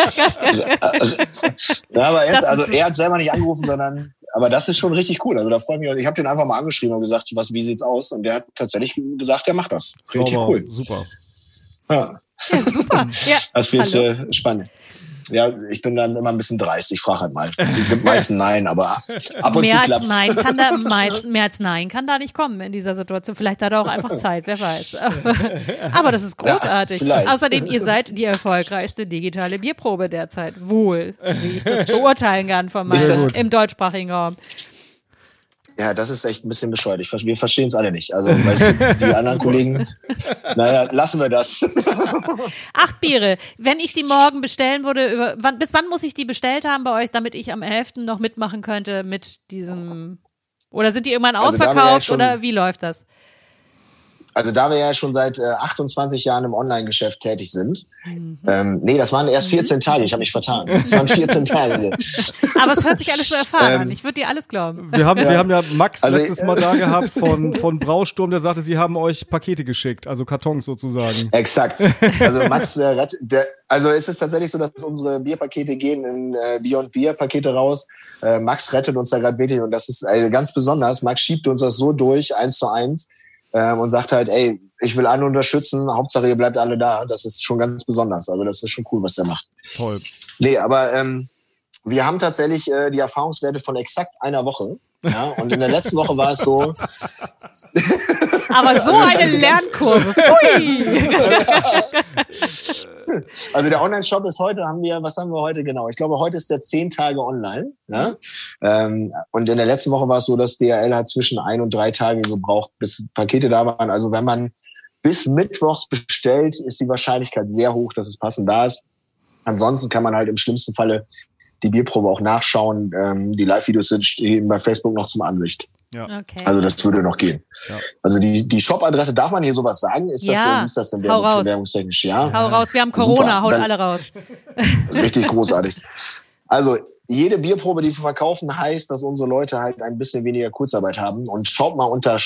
Aber er hat selber nicht angerufen, sondern aber das ist schon richtig cool. Also da freue ich mich. Ich habe den einfach mal angeschrieben und gesagt, wie sieht's aus? Und der hat tatsächlich gesagt, er macht das. Richtig cool. Super. Ja, super. Ja, das wird spannend. Ja, ich bin dann immer ein bisschen dreist. Ich frage halt mal. Die gibt meistens Nein, aber ab und zu klappt's. Mehr als Nein kann da nicht kommen in dieser Situation. Vielleicht hat er auch einfach Zeit, wer weiß. Aber das ist großartig. Ja, außerdem, ihr seid die erfolgreichste digitale Bierprobe derzeit. Wohl, wie ich das beurteilen kann von meinem im deutschsprachigen Raum. Ja, das ist echt ein bisschen bescheuert. Wir verstehen es alle nicht. Also, weil die anderen Kollegen, lassen wir das. 8 Biere. Wenn ich die morgen bestellen würde, bis wann muss ich die bestellt haben bei euch, damit ich am 11. noch mitmachen könnte mit diesem, oder sind die irgendwann ausverkauft oder wie läuft das? Also da wir ja schon seit 28 Jahren im Online-Geschäft tätig sind. Das waren erst 14 Tage. Ich habe mich vertan. Das waren 14 Tage. Aber es hört sich alles so erfahren an. Ich würde dir alles glauben. Wir haben ja Max letztes Mal da gehabt von Brausturm, der sagte, sie haben euch Pakete geschickt, also Kartons sozusagen. Exakt. Also Max also es ist tatsächlich so, dass unsere Bierpakete gehen in Beyond Beer Pakete raus. Max rettet uns da gerade wirklich und das ist ganz besonders. Max schiebt uns das so durch, 1:1. und sagt halt, ey, ich will alle unterstützen, Hauptsache ihr bleibt alle da. Das ist schon ganz besonders. Also das ist schon cool, was der macht. Toll. Nee, aber wir haben tatsächlich die Erfahrungswerte von exakt einer Woche. Ja, und in der letzten Woche war es so. Aber so eine Lernkurve. Pfui! Also der Online-Shop ist heute, was haben wir heute genau? Ich glaube, heute ist der 10 Tage online. Ja? Und in der letzten Woche war es so, dass DHL hat zwischen 1 und 3 Tage gebraucht, bis Pakete da waren. Also wenn man bis Mittwochs bestellt, ist die Wahrscheinlichkeit sehr hoch, dass es passend da ist. Ansonsten kann man halt im schlimmsten Falle die Bierprobe auch nachschauen. Die Live-Videos sind bei Facebook noch zum Ansicht. Ja. Okay. Also das würde noch gehen. Ja. Also die Shop-Adresse, darf man hier sowas sagen? Ist das denn hau raus. werbungstechnisch? Ja. Hau raus, wir haben Corona, Super, haut dann, alle raus. Richtig großartig. Also jede Bierprobe, die wir verkaufen, heißt, dass unsere Leute halt ein bisschen weniger Kurzarbeit haben. Und schaut mal unter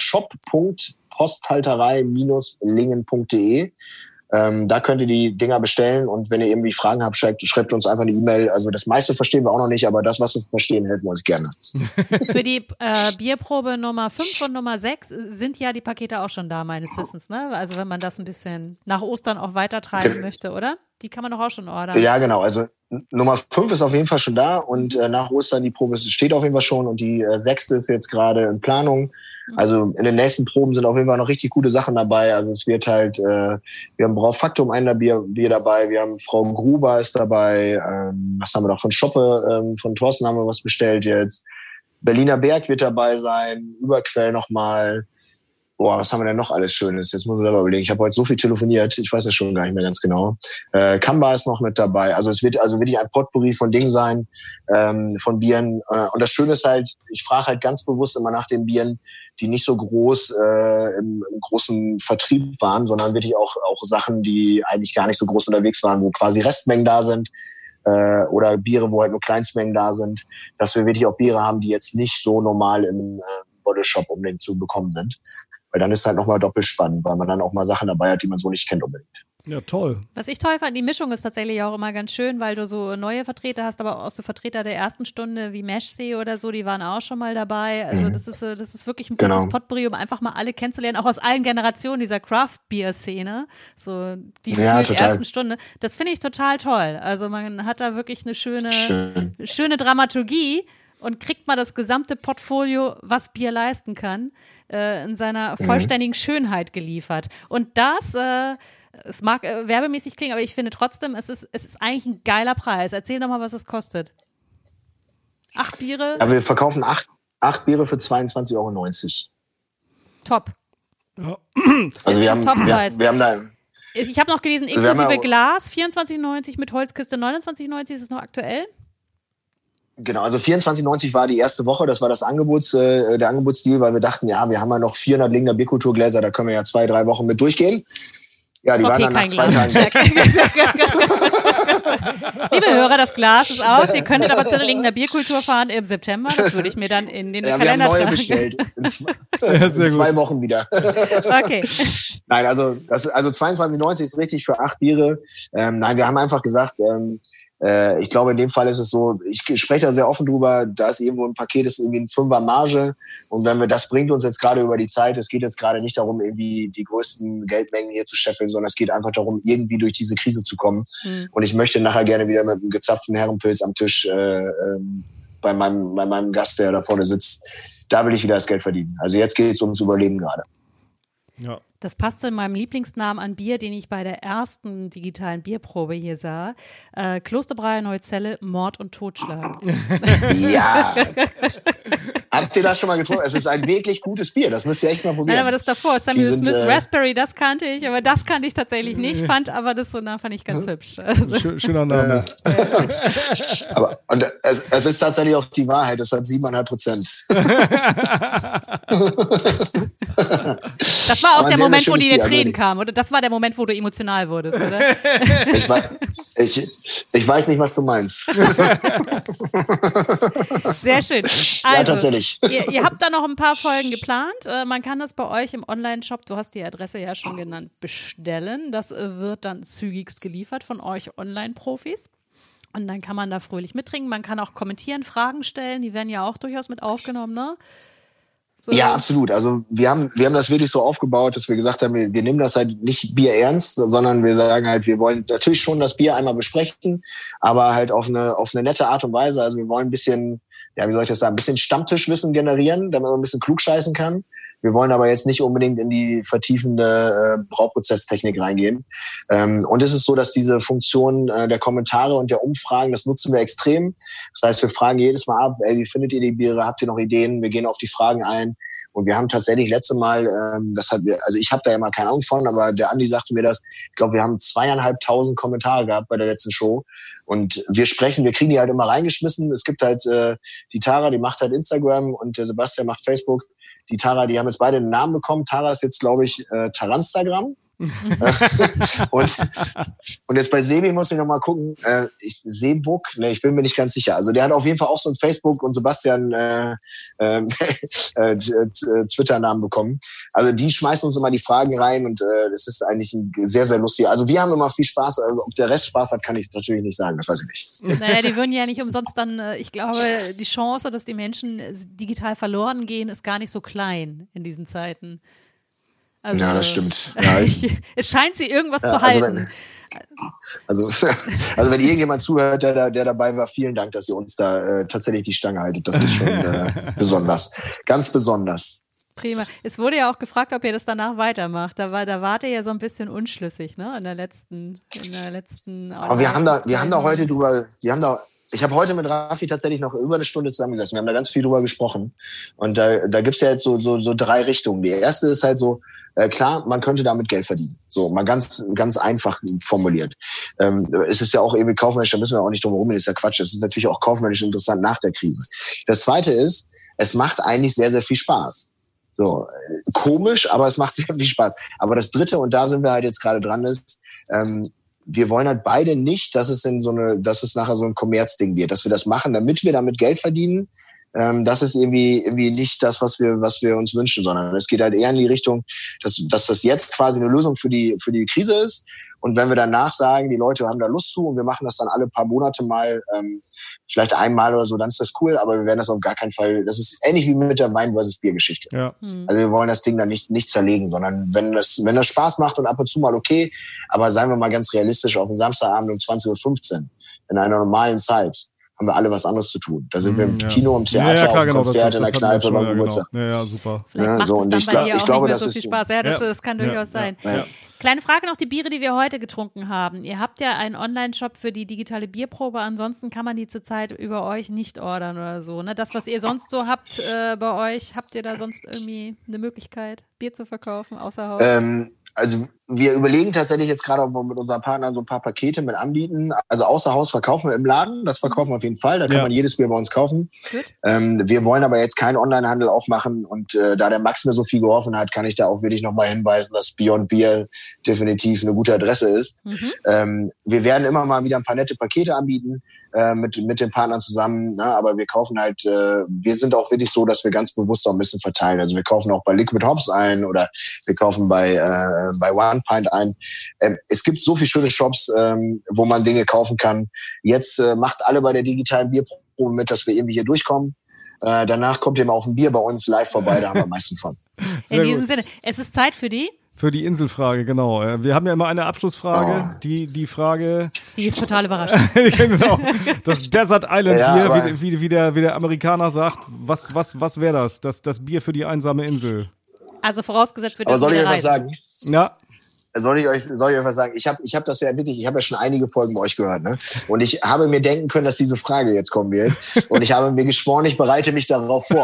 shop.posthalterei-lingen.de. Da könnt ihr die Dinger bestellen und wenn ihr irgendwie Fragen habt, schreibt uns einfach eine E-Mail. Also das meiste verstehen wir auch noch nicht, aber das, was wir verstehen, helfen wir uns gerne. Für die Bierprobe Nummer 5 und Nummer 6 sind ja die Pakete auch schon da, meines Wissens, ne? Also wenn man das ein bisschen nach Ostern auch weitertreiben möchte, oder? Die kann man doch auch schon ordern. Ja, genau. Also Nummer 5 ist auf jeden Fall schon da und nach Ostern die Probe steht auf jeden Fall schon und die 6. ist jetzt gerade in Planung. Also in den nächsten Proben sind auf jeden Fall noch richtig gute Sachen dabei. Also es wird halt, wir haben Braufaktum ein Bier dabei, wir haben Frau Gruber ist dabei, was haben wir noch von Schoppe, von Thorsten haben wir was bestellt jetzt. Berliner Berg wird dabei sein, Überquell nochmal. Boah, was haben wir denn noch alles Schönes? Jetzt muss ich selber überlegen. Ich habe heute so viel telefoniert, ich weiß es schon gar nicht mehr ganz genau. Kamba ist noch mit dabei. Also es wird wirklich ein Potpourri von Dingen sein, von Bieren. Und das Schöne ist halt, ich frage halt ganz bewusst immer nach den Bieren, die nicht so groß im großen Vertrieb waren, sondern wirklich auch Sachen, die eigentlich gar nicht so groß unterwegs waren, wo quasi Restmengen da sind. Oder Biere, wo halt nur Kleinstmengen da sind. Dass wir wirklich auch Biere haben, die jetzt nicht so normal im Bottleshop unbedingt zu bekommen sind. Weil dann ist halt nochmal doppelt spannend, weil man dann auch mal Sachen dabei hat, die man so nicht kennt unbedingt. Ja, toll. Was ich toll fand, die Mischung ist tatsächlich auch immer ganz schön, weil du so neue Vertreter hast, aber auch so Vertreter der ersten Stunde wie Meshsee oder so, die waren auch schon mal dabei. Also das ist wirklich ein gutes Potpourri, um einfach mal alle kennenzulernen, auch aus allen Generationen dieser Craft-Beer-Szene, so die ersten Stunde. Das finde ich total toll. Also man hat da wirklich eine schöne Dramaturgie und kriegt mal das gesamte Portfolio, was Bier leisten kann, in seiner vollständigen Schönheit geliefert. Und das, es mag werbemäßig klingen, aber ich finde trotzdem, es ist eigentlich ein geiler Preis. Erzähl doch mal, was es kostet. 8 Biere? Ja, wir verkaufen 8 Biere für 22,90 €. Top. Ja. Also wir haben da... Ich habe noch gelesen, inklusive Glas, 24,90 mit Holzkiste, 29,90 ist es noch aktuell? Genau, also 24,90 war die erste Woche, das war das der Angebotsdeal, weil wir dachten, ja, wir haben ja noch 400 Lingner Bierkulturgläser, da können wir ja 2-3 Wochen mit durchgehen. Ja, die waren dann nach 2 Tagen weg. Liebe Hörer, das Glas ist aus, ihr könntet aber zu der Lingner Bierkultur fahren im September, das würde ich mir dann in den Kalender tragen. Wir haben neue bestellt, in 2 Wochen wieder. Okay. Nein, also 22,90 ist richtig für 8 Biere. Nein, wir haben einfach gesagt, ich glaube, in dem Fall ist es so, ich spreche da sehr offen drüber, da ist irgendwo ein Paket, ist irgendwie ein 5er Marge und das bringt uns jetzt gerade über die Zeit, es geht jetzt gerade nicht darum, irgendwie die größten Geldmengen hier zu scheffeln, sondern es geht einfach darum, irgendwie durch diese Krise zu kommen. Und ich möchte nachher gerne wieder mit einem gezapften Herrenpilz am Tisch bei meinem Gast, der da vorne sitzt, da will ich wieder das Geld verdienen. Also jetzt geht es ums Überleben gerade. Ja. Das passt zu meinem Lieblingsnamen an Bier, den ich bei der ersten digitalen Bierprobe hier sah. Klosterbrauerei Neuzelle, Mord und Totschlag. Ja. Habt ihr das schon mal getrunken? Es ist ein wirklich gutes Bier, das müsst ihr echt mal probieren. Nein, aber das davor, Samuel Smith Raspberry, das kannte ich, aber das kannte ich tatsächlich nicht, fand ich ganz hübsch. Also. Schöner Name. Aber es ist tatsächlich auch die Wahrheit, es hat 7,5%. Das war auch der Moment, wo die Tränen kamen, oder? Das war der Moment, wo du emotional wurdest, oder? Ich weiß nicht, was du meinst. Sehr schön. Also, ja, tatsächlich. Ihr habt da noch ein paar Folgen geplant. Man kann das bei euch im Online-Shop, du hast die Adresse ja schon genannt, bestellen. Das wird dann zügigst geliefert von euch Online-Profis. Und dann kann man da fröhlich mittrinken. Man kann auch kommentieren, Fragen stellen. Die werden ja auch durchaus mit aufgenommen, ne? So. Ja, absolut. Also wir haben das wirklich so aufgebaut, dass wir gesagt haben, wir nehmen das halt nicht Bier ernst, sondern wir sagen halt, wir wollen natürlich schon das Bier einmal besprechen, aber halt auf eine nette Art und Weise. Also wir wollen ein bisschen, ja, wie soll ich das sagen, ein bisschen Stammtischwissen generieren, damit man ein bisschen klugscheißen kann. Wir wollen aber jetzt nicht unbedingt in die vertiefende Brauprozesstechnik reingehen. Und es ist so, dass diese Funktion der Kommentare und der Umfragen, das nutzen wir extrem. Das heißt, wir fragen jedes Mal ab, wie findet ihr die Biere? Habt ihr noch Ideen? Wir gehen auf die Fragen ein. Und wir haben tatsächlich letzte Mal, also ich habe da ja mal keine Ahnung von, aber der Andi sagte mir das, ich glaube, wir haben 2.500 Kommentare gehabt bei der letzten Show. Und wir kriegen die halt immer reingeschmissen. Es gibt halt die Tara, die macht halt Instagram und der Sebastian macht Facebook. Die Tara, die haben jetzt beide einen Namen bekommen. Tara ist jetzt, glaube ich, Taranstagram. und jetzt bei Sebi muss ich noch mal gucken. Seebuck? Ne, ich bin mir nicht ganz sicher. Also der hat auf jeden Fall auch so ein Facebook und Sebastian Twitter-Namen bekommen. Also die schmeißen uns immer die Fragen rein und das ist eigentlich ein sehr, sehr lustig. Also wir haben immer viel Spaß. Also ob der Rest Spaß hat, kann ich natürlich nicht sagen. Das weiß ich nicht. Naja, die würden ja nicht umsonst dann, ich glaube, die Chance, dass die Menschen digital verloren gehen, ist gar nicht so klein in diesen Zeiten. Also, ja, das stimmt. Ja, es scheint sie irgendwas zu halten. Also wenn irgendjemand zuhört, der dabei war, vielen Dank, dass ihr uns da tatsächlich die Stange haltet. Das ist schon besonders. Ganz besonders. Prima. Es wurde ja auch gefragt, ob ihr das danach weitermacht. Da wart ihr ja so ein bisschen unschlüssig, ne? In der letzten. Aber wir haben da heute drüber, ich habe heute mit Rafi tatsächlich noch über eine Stunde zusammengesessen. Wir haben da ganz viel drüber gesprochen. Und da gibt's ja jetzt so 3 Richtungen. Die erste ist halt so, klar, man könnte damit Geld verdienen. So, mal ganz einfach formuliert. Es ist ja auch irgendwie kaufmännisch, da müssen wir auch nicht drum herum, das ist ja Quatsch. Es ist natürlich auch kaufmännisch interessant nach der Krise. Das zweite ist, es macht eigentlich sehr, sehr viel Spaß. So, komisch, aber es macht sehr viel Spaß. Aber das dritte, und da sind wir halt jetzt gerade dran, ist, wir wollen halt beide nicht, dass es nachher so ein Kommerzding wird, dass wir das machen, damit wir damit Geld verdienen. Das ist irgendwie nicht das, was wir uns wünschen, sondern es geht halt eher in die Richtung, dass das jetzt quasi eine Lösung für die Krise ist. Und wenn wir danach sagen, die Leute haben da Lust zu und wir machen das dann alle paar Monate mal, vielleicht einmal oder so, dann ist das cool, aber wir werden das auf gar keinen Fall, das ist ähnlich wie mit der Wein versus Bier-Geschichte. Ja. Also wir wollen das Ding dann nicht zerlegen, sondern wenn das Spaß macht und ab und zu mal okay, aber seien wir mal ganz realistisch, auf dem Samstagabend um 20.15 Uhr, in einer normalen Zeit, haben wir alle was anderes zu tun. Da sind wir im Kino, im Theater, auf dem Konzert, in der Kneipe, beim Geburtstag. Ja, super. Vielleicht macht es dann bei dir auch nicht mehr so viel Spaß. Ja, das kann durchaus sein. Ja. Kleine Frage noch, die Biere, die wir heute getrunken haben. Ihr habt ja einen Online-Shop für die digitale Bierprobe. Ansonsten kann man die zurzeit über euch nicht ordern oder so. Ne? Das, was ihr sonst so habt bei euch, habt ihr da sonst irgendwie eine Möglichkeit, Bier zu verkaufen, außer Haus? Also wir überlegen tatsächlich jetzt gerade, ob wir mit unseren Partnern so ein paar Pakete mit anbieten. Also außer Haus verkaufen wir im Laden, das verkaufen wir auf jeden Fall, da kann man jedes Bier bei uns kaufen. Wir wollen aber jetzt keinen Onlinehandel aufmachen und da der Max mir so viel geholfen hat, kann ich da auch wirklich nochmal hinweisen, dass Beyond Beer definitiv eine gute Adresse ist. Wir werden immer mal wieder ein paar nette Pakete anbieten mit den Partnern zusammen, ne? Aber wir kaufen halt, wir sind auch wirklich so, dass wir ganz bewusst auch ein bisschen verteilen. Also wir kaufen auch bei Liquid Hops ein oder wir kaufen bei One Pint ein. Es gibt so viele schöne Shops, wo man Dinge kaufen kann. Jetzt macht alle bei der digitalen Bierprobe mit, dass wir irgendwie hier durchkommen. Danach kommt ihr mal auf ein Bier bei uns live vorbei, da haben wir am meisten von. In diesem Sinne, es ist Zeit für die? Für die Inselfrage, genau. Wir haben ja immer eine Abschlussfrage. Die Frage. Die ist total überraschend. Genau. Das Desert Island Bier, wie der Amerikaner sagt. Was wäre das? Das Bier für die einsame Insel. Also vorausgesetzt wird das. Aber soll ich euch was sagen? Ja. Soll ich euch was sagen? Ich hab das ja wirklich, ich habe ja schon einige Folgen bei euch gehört, ne? Und ich habe mir denken können, dass diese Frage jetzt kommen wird. Und ich habe mir geschworen, ich bereite mich darauf vor.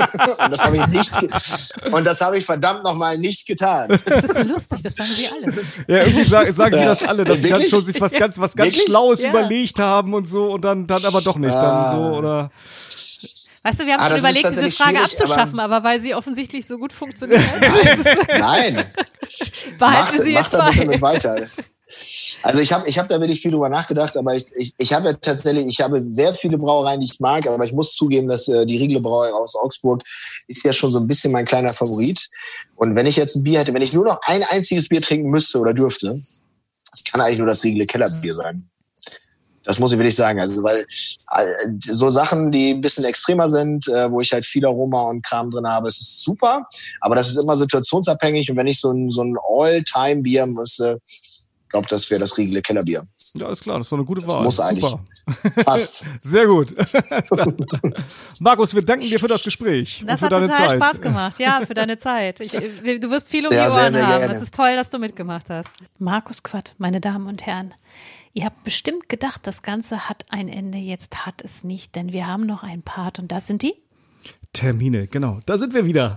Und das habe ich verdammt nochmal nicht getan. Das ist so lustig, das sagen sie alle. Ja, irgendwie sagen die das alle, dass sie dann schon sich was ganz Schlaues überlegt haben und so und dann aber doch nicht. Dann so, oder. Weißt du, wir haben schon überlegt, diese Frage abzuschaffen, aber weil sie offensichtlich so gut funktioniert. Nein. Behalten wir sie jetzt bei. Bitte mit weiter. Also ich hab da wirklich viel drüber nachgedacht, aber ich habe ja tatsächlich, ich habe sehr viele Brauereien, die ich mag, aber ich muss zugeben, dass die Riegle Brauerei aus Augsburg ist ja schon so ein bisschen mein kleiner Favorit. Und wenn ich jetzt ein Bier hätte, wenn ich nur noch ein einziges Bier trinken müsste oder dürfte, das kann eigentlich nur das Riegle Kellerbier sein. Das muss ich wirklich sagen. Also, weil so Sachen, die ein bisschen extremer sind, wo ich halt viel Aroma und Kram drin habe, es ist super. Aber das ist immer situationsabhängig. Und wenn ich so ein All-Time-Bier müsste, ich glaube, das wäre das Riegele Kellerbier. Ja, ist klar, das ist doch eine gute Wahl. Muss eigentlich. Super. Passt. Sehr gut. Markus, wir danken dir für das Gespräch. Das und für hat deine total Zeit. Spaß gemacht, ja, für deine Zeit. Du wirst viel um die Ja, Ohren sehr, sehr haben. gerne. Es ist toll, dass du mitgemacht hast. Markus Quatt, meine Damen und Herren. Ihr habt bestimmt gedacht, das Ganze hat ein Ende. Jetzt hat es nicht, denn wir haben noch einen Part und das sind die Termine, genau. Da sind wir wieder.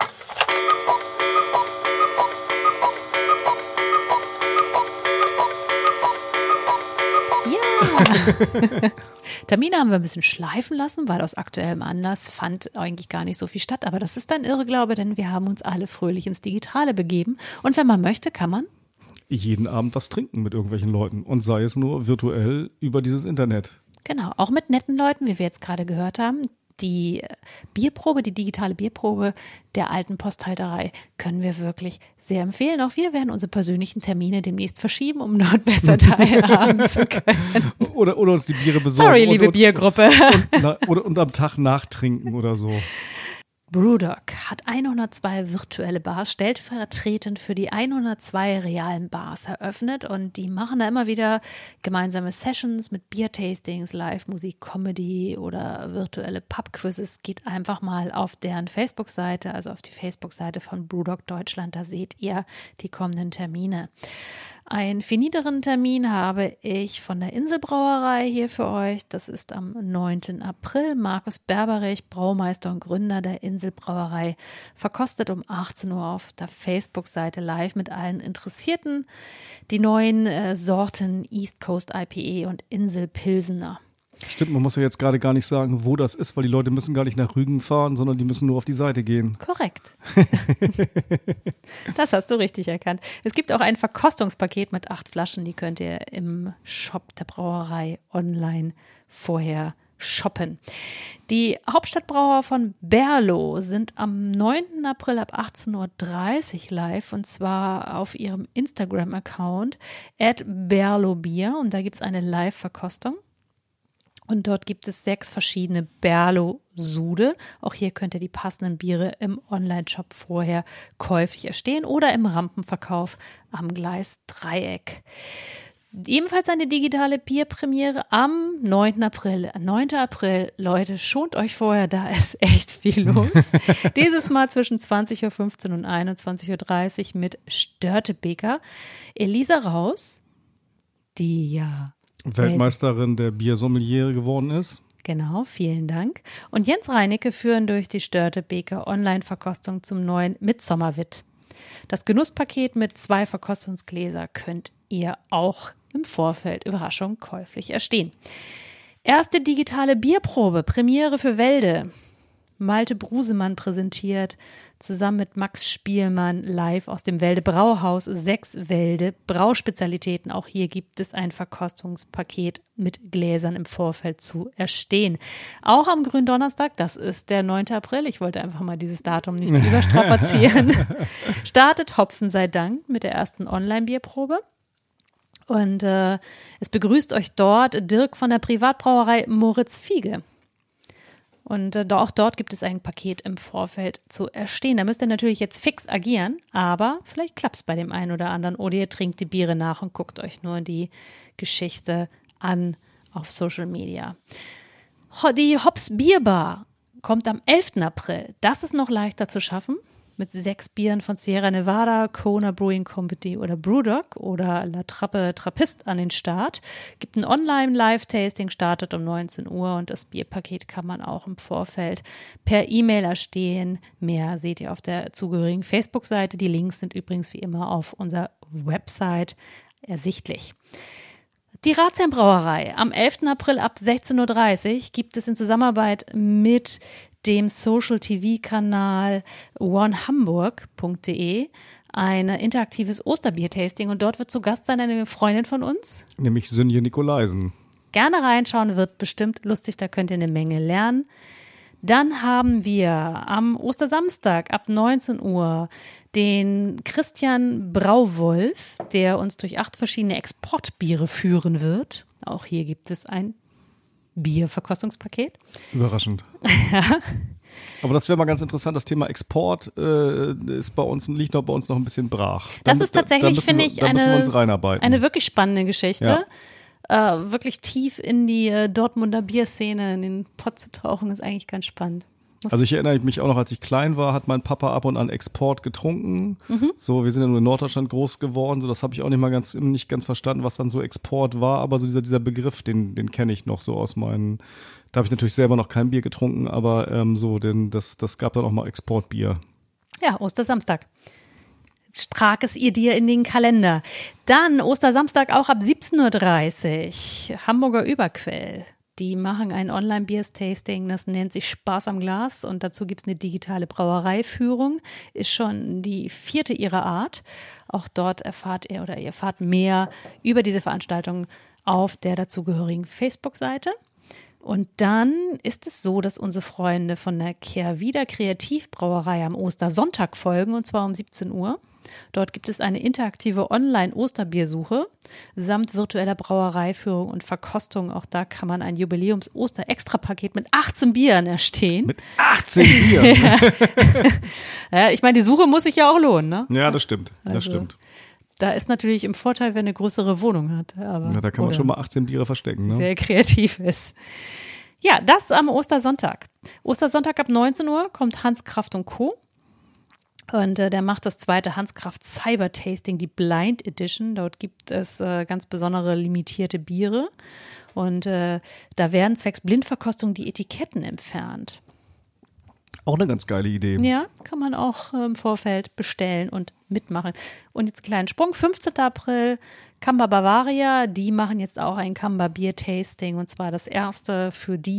Ja. Termine haben wir ein bisschen schleifen lassen, weil aus aktuellem Anlass fand eigentlich gar nicht so viel statt. Aber das ist ein Irrglaube, denn wir haben uns alle fröhlich ins Digitale begeben. Und wenn man möchte, kann man Jeden Abend was trinken mit irgendwelchen Leuten und sei es nur virtuell über dieses Internet. Genau, auch mit netten Leuten, wie wir jetzt gerade gehört haben. Die Bierprobe, die digitale Bierprobe der alten Posthalterei können wir wirklich sehr empfehlen. Auch wir werden unsere persönlichen Termine demnächst verschieben, um dort besser teilhaben zu können. Oder uns die Biere besorgen. Sorry, liebe Biergruppe. Und am Tag nachtrinken oder so. Brewdog hat 102 virtuelle Bars stellvertretend für die 102 realen Bars eröffnet und die machen da immer wieder gemeinsame Sessions mit Biertastings, Live-Musik, Comedy oder virtuelle Pub-Quizzes. Geht einfach mal auf deren Facebook-Seite, also auf die Facebook-Seite von Brewdog Deutschland, da seht ihr die kommenden Termine. Einen finiteren Termin habe ich von der Inselbrauerei hier für euch. Das ist am 9. April. Markus Berberich, Braumeister und Gründer der Inselbrauerei, verkostet um 18 Uhr auf der Facebook-Seite live mit allen Interessierten die neuen Sorten East Coast IPA und Insel Pilsener. Stimmt, man muss ja jetzt gerade gar nicht sagen, wo das ist, weil die Leute müssen gar nicht nach Rügen fahren, sondern die müssen nur auf die Seite gehen. Korrekt. Das hast du richtig erkannt. Es gibt auch ein Verkostungspaket mit 8 Flaschen, die könnt ihr im Shop der Brauerei online vorher shoppen. Die Hauptstadtbrauer von Berlo sind am 9. April ab 18.30 Uhr live und zwar auf ihrem Instagram-Account @berlobier und da gibt es eine Live-Verkostung. Und dort gibt es 6 verschiedene Berlo-Sude. Auch hier könnt ihr die passenden Biere im Online-Shop vorher käuflich erstehen oder im Rampenverkauf am Gleis Dreieck. Ebenfalls eine digitale Bierpremiere am 9. April. 9. April, Leute, schont euch vorher, da ist echt viel los. Dieses Mal zwischen 20.15 Uhr und 21.30 Uhr mit Störtebeker. Elisa Raus, die ja Weltmeisterin der Biersommeliere geworden ist. Genau, vielen Dank. Und Jens Reinecke führen durch die Störtebeker Online-Verkostung zum neuen Mitsommerwitt. Das Genusspaket mit 2 Verkostungsgläser könnt ihr auch im Vorfeld Überraschung käuflich erstehen. Erste digitale Bierprobe, Premiere für Wälde. Malte Brusemann präsentiert zusammen mit Max Spielmann live aus dem Wälde Brauhaus 6 Wälde Brauspezialitäten. Auch hier gibt es ein Verkostungspaket mit Gläsern im Vorfeld zu erstehen. Auch am Gründonnerstag, das ist der 9. April, ich wollte einfach mal dieses Datum nicht überstrapazieren, startet Hopfen sei Dank mit der ersten Online-Bierprobe. Und es begrüßt euch dort Dirk von der Privatbrauerei Moritz Fiege. Und auch dort gibt es ein Paket im Vorfeld zu erstehen. Da müsst ihr natürlich jetzt fix agieren, aber vielleicht klappt es bei dem einen oder anderen. Oder ihr trinkt die Biere nach und guckt euch nur die Geschichte an auf Social Media. Die Hops Bierbar kommt am 11. April. Das ist noch leichter zu schaffen. Mit 6 Bieren von Sierra Nevada, Kona Brewing Company oder Brewdog oder La Trappe Trappist an den Start. Gibt ein Online-Live-Tasting, startet um 19 Uhr und das Bierpaket kann man auch im Vorfeld per E-Mail erstehen. Mehr seht ihr auf der zugehörigen Facebook-Seite. Die Links sind übrigens wie immer auf unserer Website ersichtlich. Die Ratsherrn Brauerei am 11. April ab 16.30 Uhr gibt es in Zusammenarbeit mit dem Social-TV-Kanal onehamburg.de ein interaktives Osterbier-Tasting und dort wird zu Gast sein eine Freundin von uns. Nämlich Sünje Nikolaisen. Gerne reinschauen, wird bestimmt lustig, da könnt ihr eine Menge lernen. Dann haben wir am Ostersamstag ab 19 Uhr den Christian Brauwolf, der uns durch 8 verschiedene Exportbiere führen wird. Auch hier gibt es ein Bierverkostungspaket. Überraschend. Aber das wäre mal ganz interessant. Das Thema Export liegt bei uns noch ein bisschen brach. Das ist tatsächlich, finde ich, eine wirklich spannende Geschichte. Ja. Wirklich tief in die Dortmunder Bierszene, in den Pott zu tauchen, ist eigentlich ganz spannend. Also ich erinnere mich auch noch, als ich klein war, hat mein Papa ab und an Export getrunken. So, wir sind ja nur in Norddeutschland groß geworden, so das habe ich auch nicht ganz verstanden, was dann so Export war, aber so dieser Begriff, den kenne ich noch so aus meinen, da habe ich natürlich selber noch kein Bier getrunken, aber das gab dann auch mal Exportbier. Ja, Ostersamstag. Trag es ihr dir in den Kalender. Dann Ostersamstag auch ab 17:30 Uhr, Hamburger Überquell. Die machen ein Online-Biers-Tasting, das nennt sich Spaß am Glas und dazu gibt es eine digitale Brauereiführung, ist schon die 4. ihrer Art. Auch dort erfahrt mehr über diese Veranstaltung auf der dazugehörigen Facebook-Seite. Und dann ist es so, dass unsere Freunde von der Kehrwieder Kreativbrauerei am Ostersonntag folgen, und zwar um 17 Uhr. Dort gibt es eine interaktive Online-Osterbiersuche samt virtueller Brauereiführung und Verkostung. Auch da kann man ein Jubiläums-Oster-Extra-Paket mit 18 Bieren erstehen. Mit 18 Bieren? Ja, ich meine, die Suche muss sich ja auch lohnen, ne? Ja, das stimmt. Das stimmt. Da ist natürlich im Vorteil, wenn eine größere Wohnung hat. Aber, da kann man schon mal 18 Biere verstecken. Ne? Sehr kreativ ist. Ja, das am Ostersonntag. Ostersonntag ab 19 Uhr kommt Hans Kraft & Co. Und der macht das zweite Hans Kraft Cyber Tasting, die Blind Edition. Dort gibt es ganz besondere limitierte Biere. Und da werden zwecks Blindverkostung die Etiketten entfernt. Auch eine ganz geile Idee. Ja, kann man auch im Vorfeld bestellen und mitmachen. Und jetzt einen kleinen Sprung, 15. April, Kamba Bavaria, die machen jetzt auch ein Kamba Bier Tasting, und zwar das erste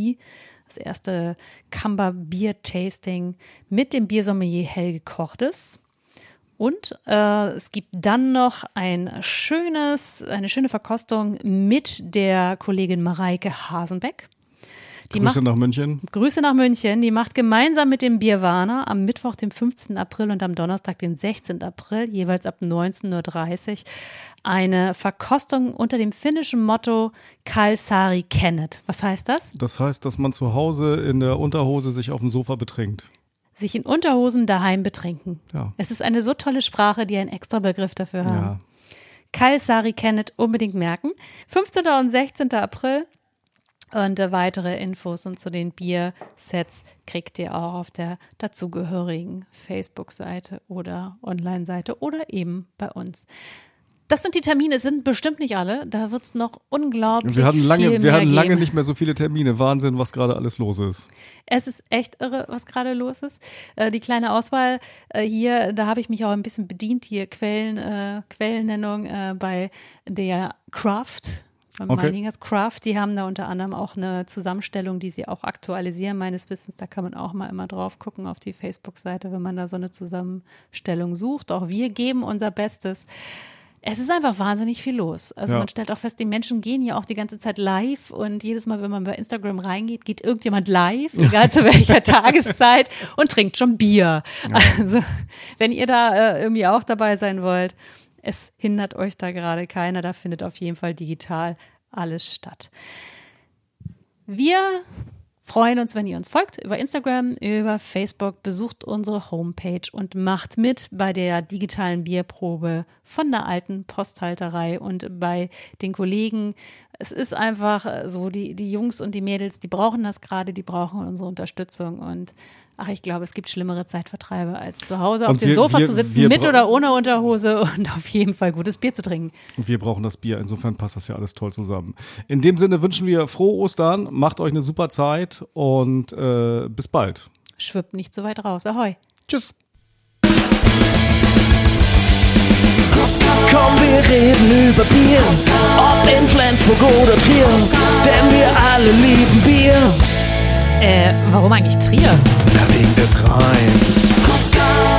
Kamba Bier Tasting mit dem Biersommelier Helge Cordes. Und es gibt dann noch eine schöne Verkostung mit der Kollegin Mareike Hasenbeck. Grüße nach München. Grüße nach München. Die macht gemeinsam mit dem Bierwarner am Mittwoch, dem 15. April und am Donnerstag, den 16. April, jeweils ab 19:30 Uhr, eine Verkostung unter dem finnischen Motto Kalsari Kennet. Was heißt das? Das heißt, dass man zu Hause in der Unterhose sich auf dem Sofa betrinkt. Sich in Unterhosen daheim betrinken. Ja. Es ist eine so tolle Sprache, die einen extra Begriff dafür haben. Ja. Kalsari Kennet unbedingt merken. 15. und 16. April. Und weitere Infos und zu den Biersets kriegt ihr auch auf der dazugehörigen Facebook-Seite oder Online-Seite oder eben bei uns. Das sind die Termine, es sind bestimmt nicht alle. Da wird es noch unglaublich wir hatten lange geben. nicht mehr so viele Termine. Wahnsinn, was gerade alles los ist. Es ist echt irre, was gerade los ist. Die kleine Auswahl hier, da habe ich mich auch ein bisschen bedient. Hier Quellennennung bei der Craft. Meiningers Craft, die haben da unter anderem auch eine Zusammenstellung, die sie auch aktualisieren, meines Wissens. Da kann man auch mal immer drauf gucken auf die Facebook-Seite, wenn man da so eine Zusammenstellung sucht. Auch wir geben unser Bestes. Es ist einfach wahnsinnig viel los. Also man stellt auch fest, die Menschen gehen hier auch die ganze Zeit live und jedes Mal, wenn man bei Instagram reingeht, geht irgendjemand live, egal zu welcher Tageszeit, und trinkt schon Bier. Ja. Also wenn ihr da irgendwie auch dabei sein wollt, es hindert euch da gerade keiner, da findet auf jeden Fall digital alles statt. Wir freuen uns, wenn ihr uns folgt über Instagram, über Facebook, besucht unsere Homepage und macht mit bei der digitalen Bierprobe von der alten Posthalterei und bei den Kollegen. Es ist einfach so, die Jungs und die Mädels, die brauchen das gerade, die brauchen unsere Unterstützung und ich glaube, es gibt schlimmere Zeitvertreibe, als zu Hause auf dem Sofa zu sitzen, mit oder ohne Unterhose und auf jeden Fall gutes Bier zu trinken. Und wir brauchen das Bier, insofern passt das ja alles toll zusammen. In dem Sinne wünschen wir frohe Ostern, macht euch eine super Zeit und bis bald. Schwimmt nicht so weit raus, ahoi. Tschüss. Komm, wir reden über Bier, ob in Flensburg oder Trier, denn wir alle lieben Bier. Warum eigentlich Trier? Na, wegen des Reims.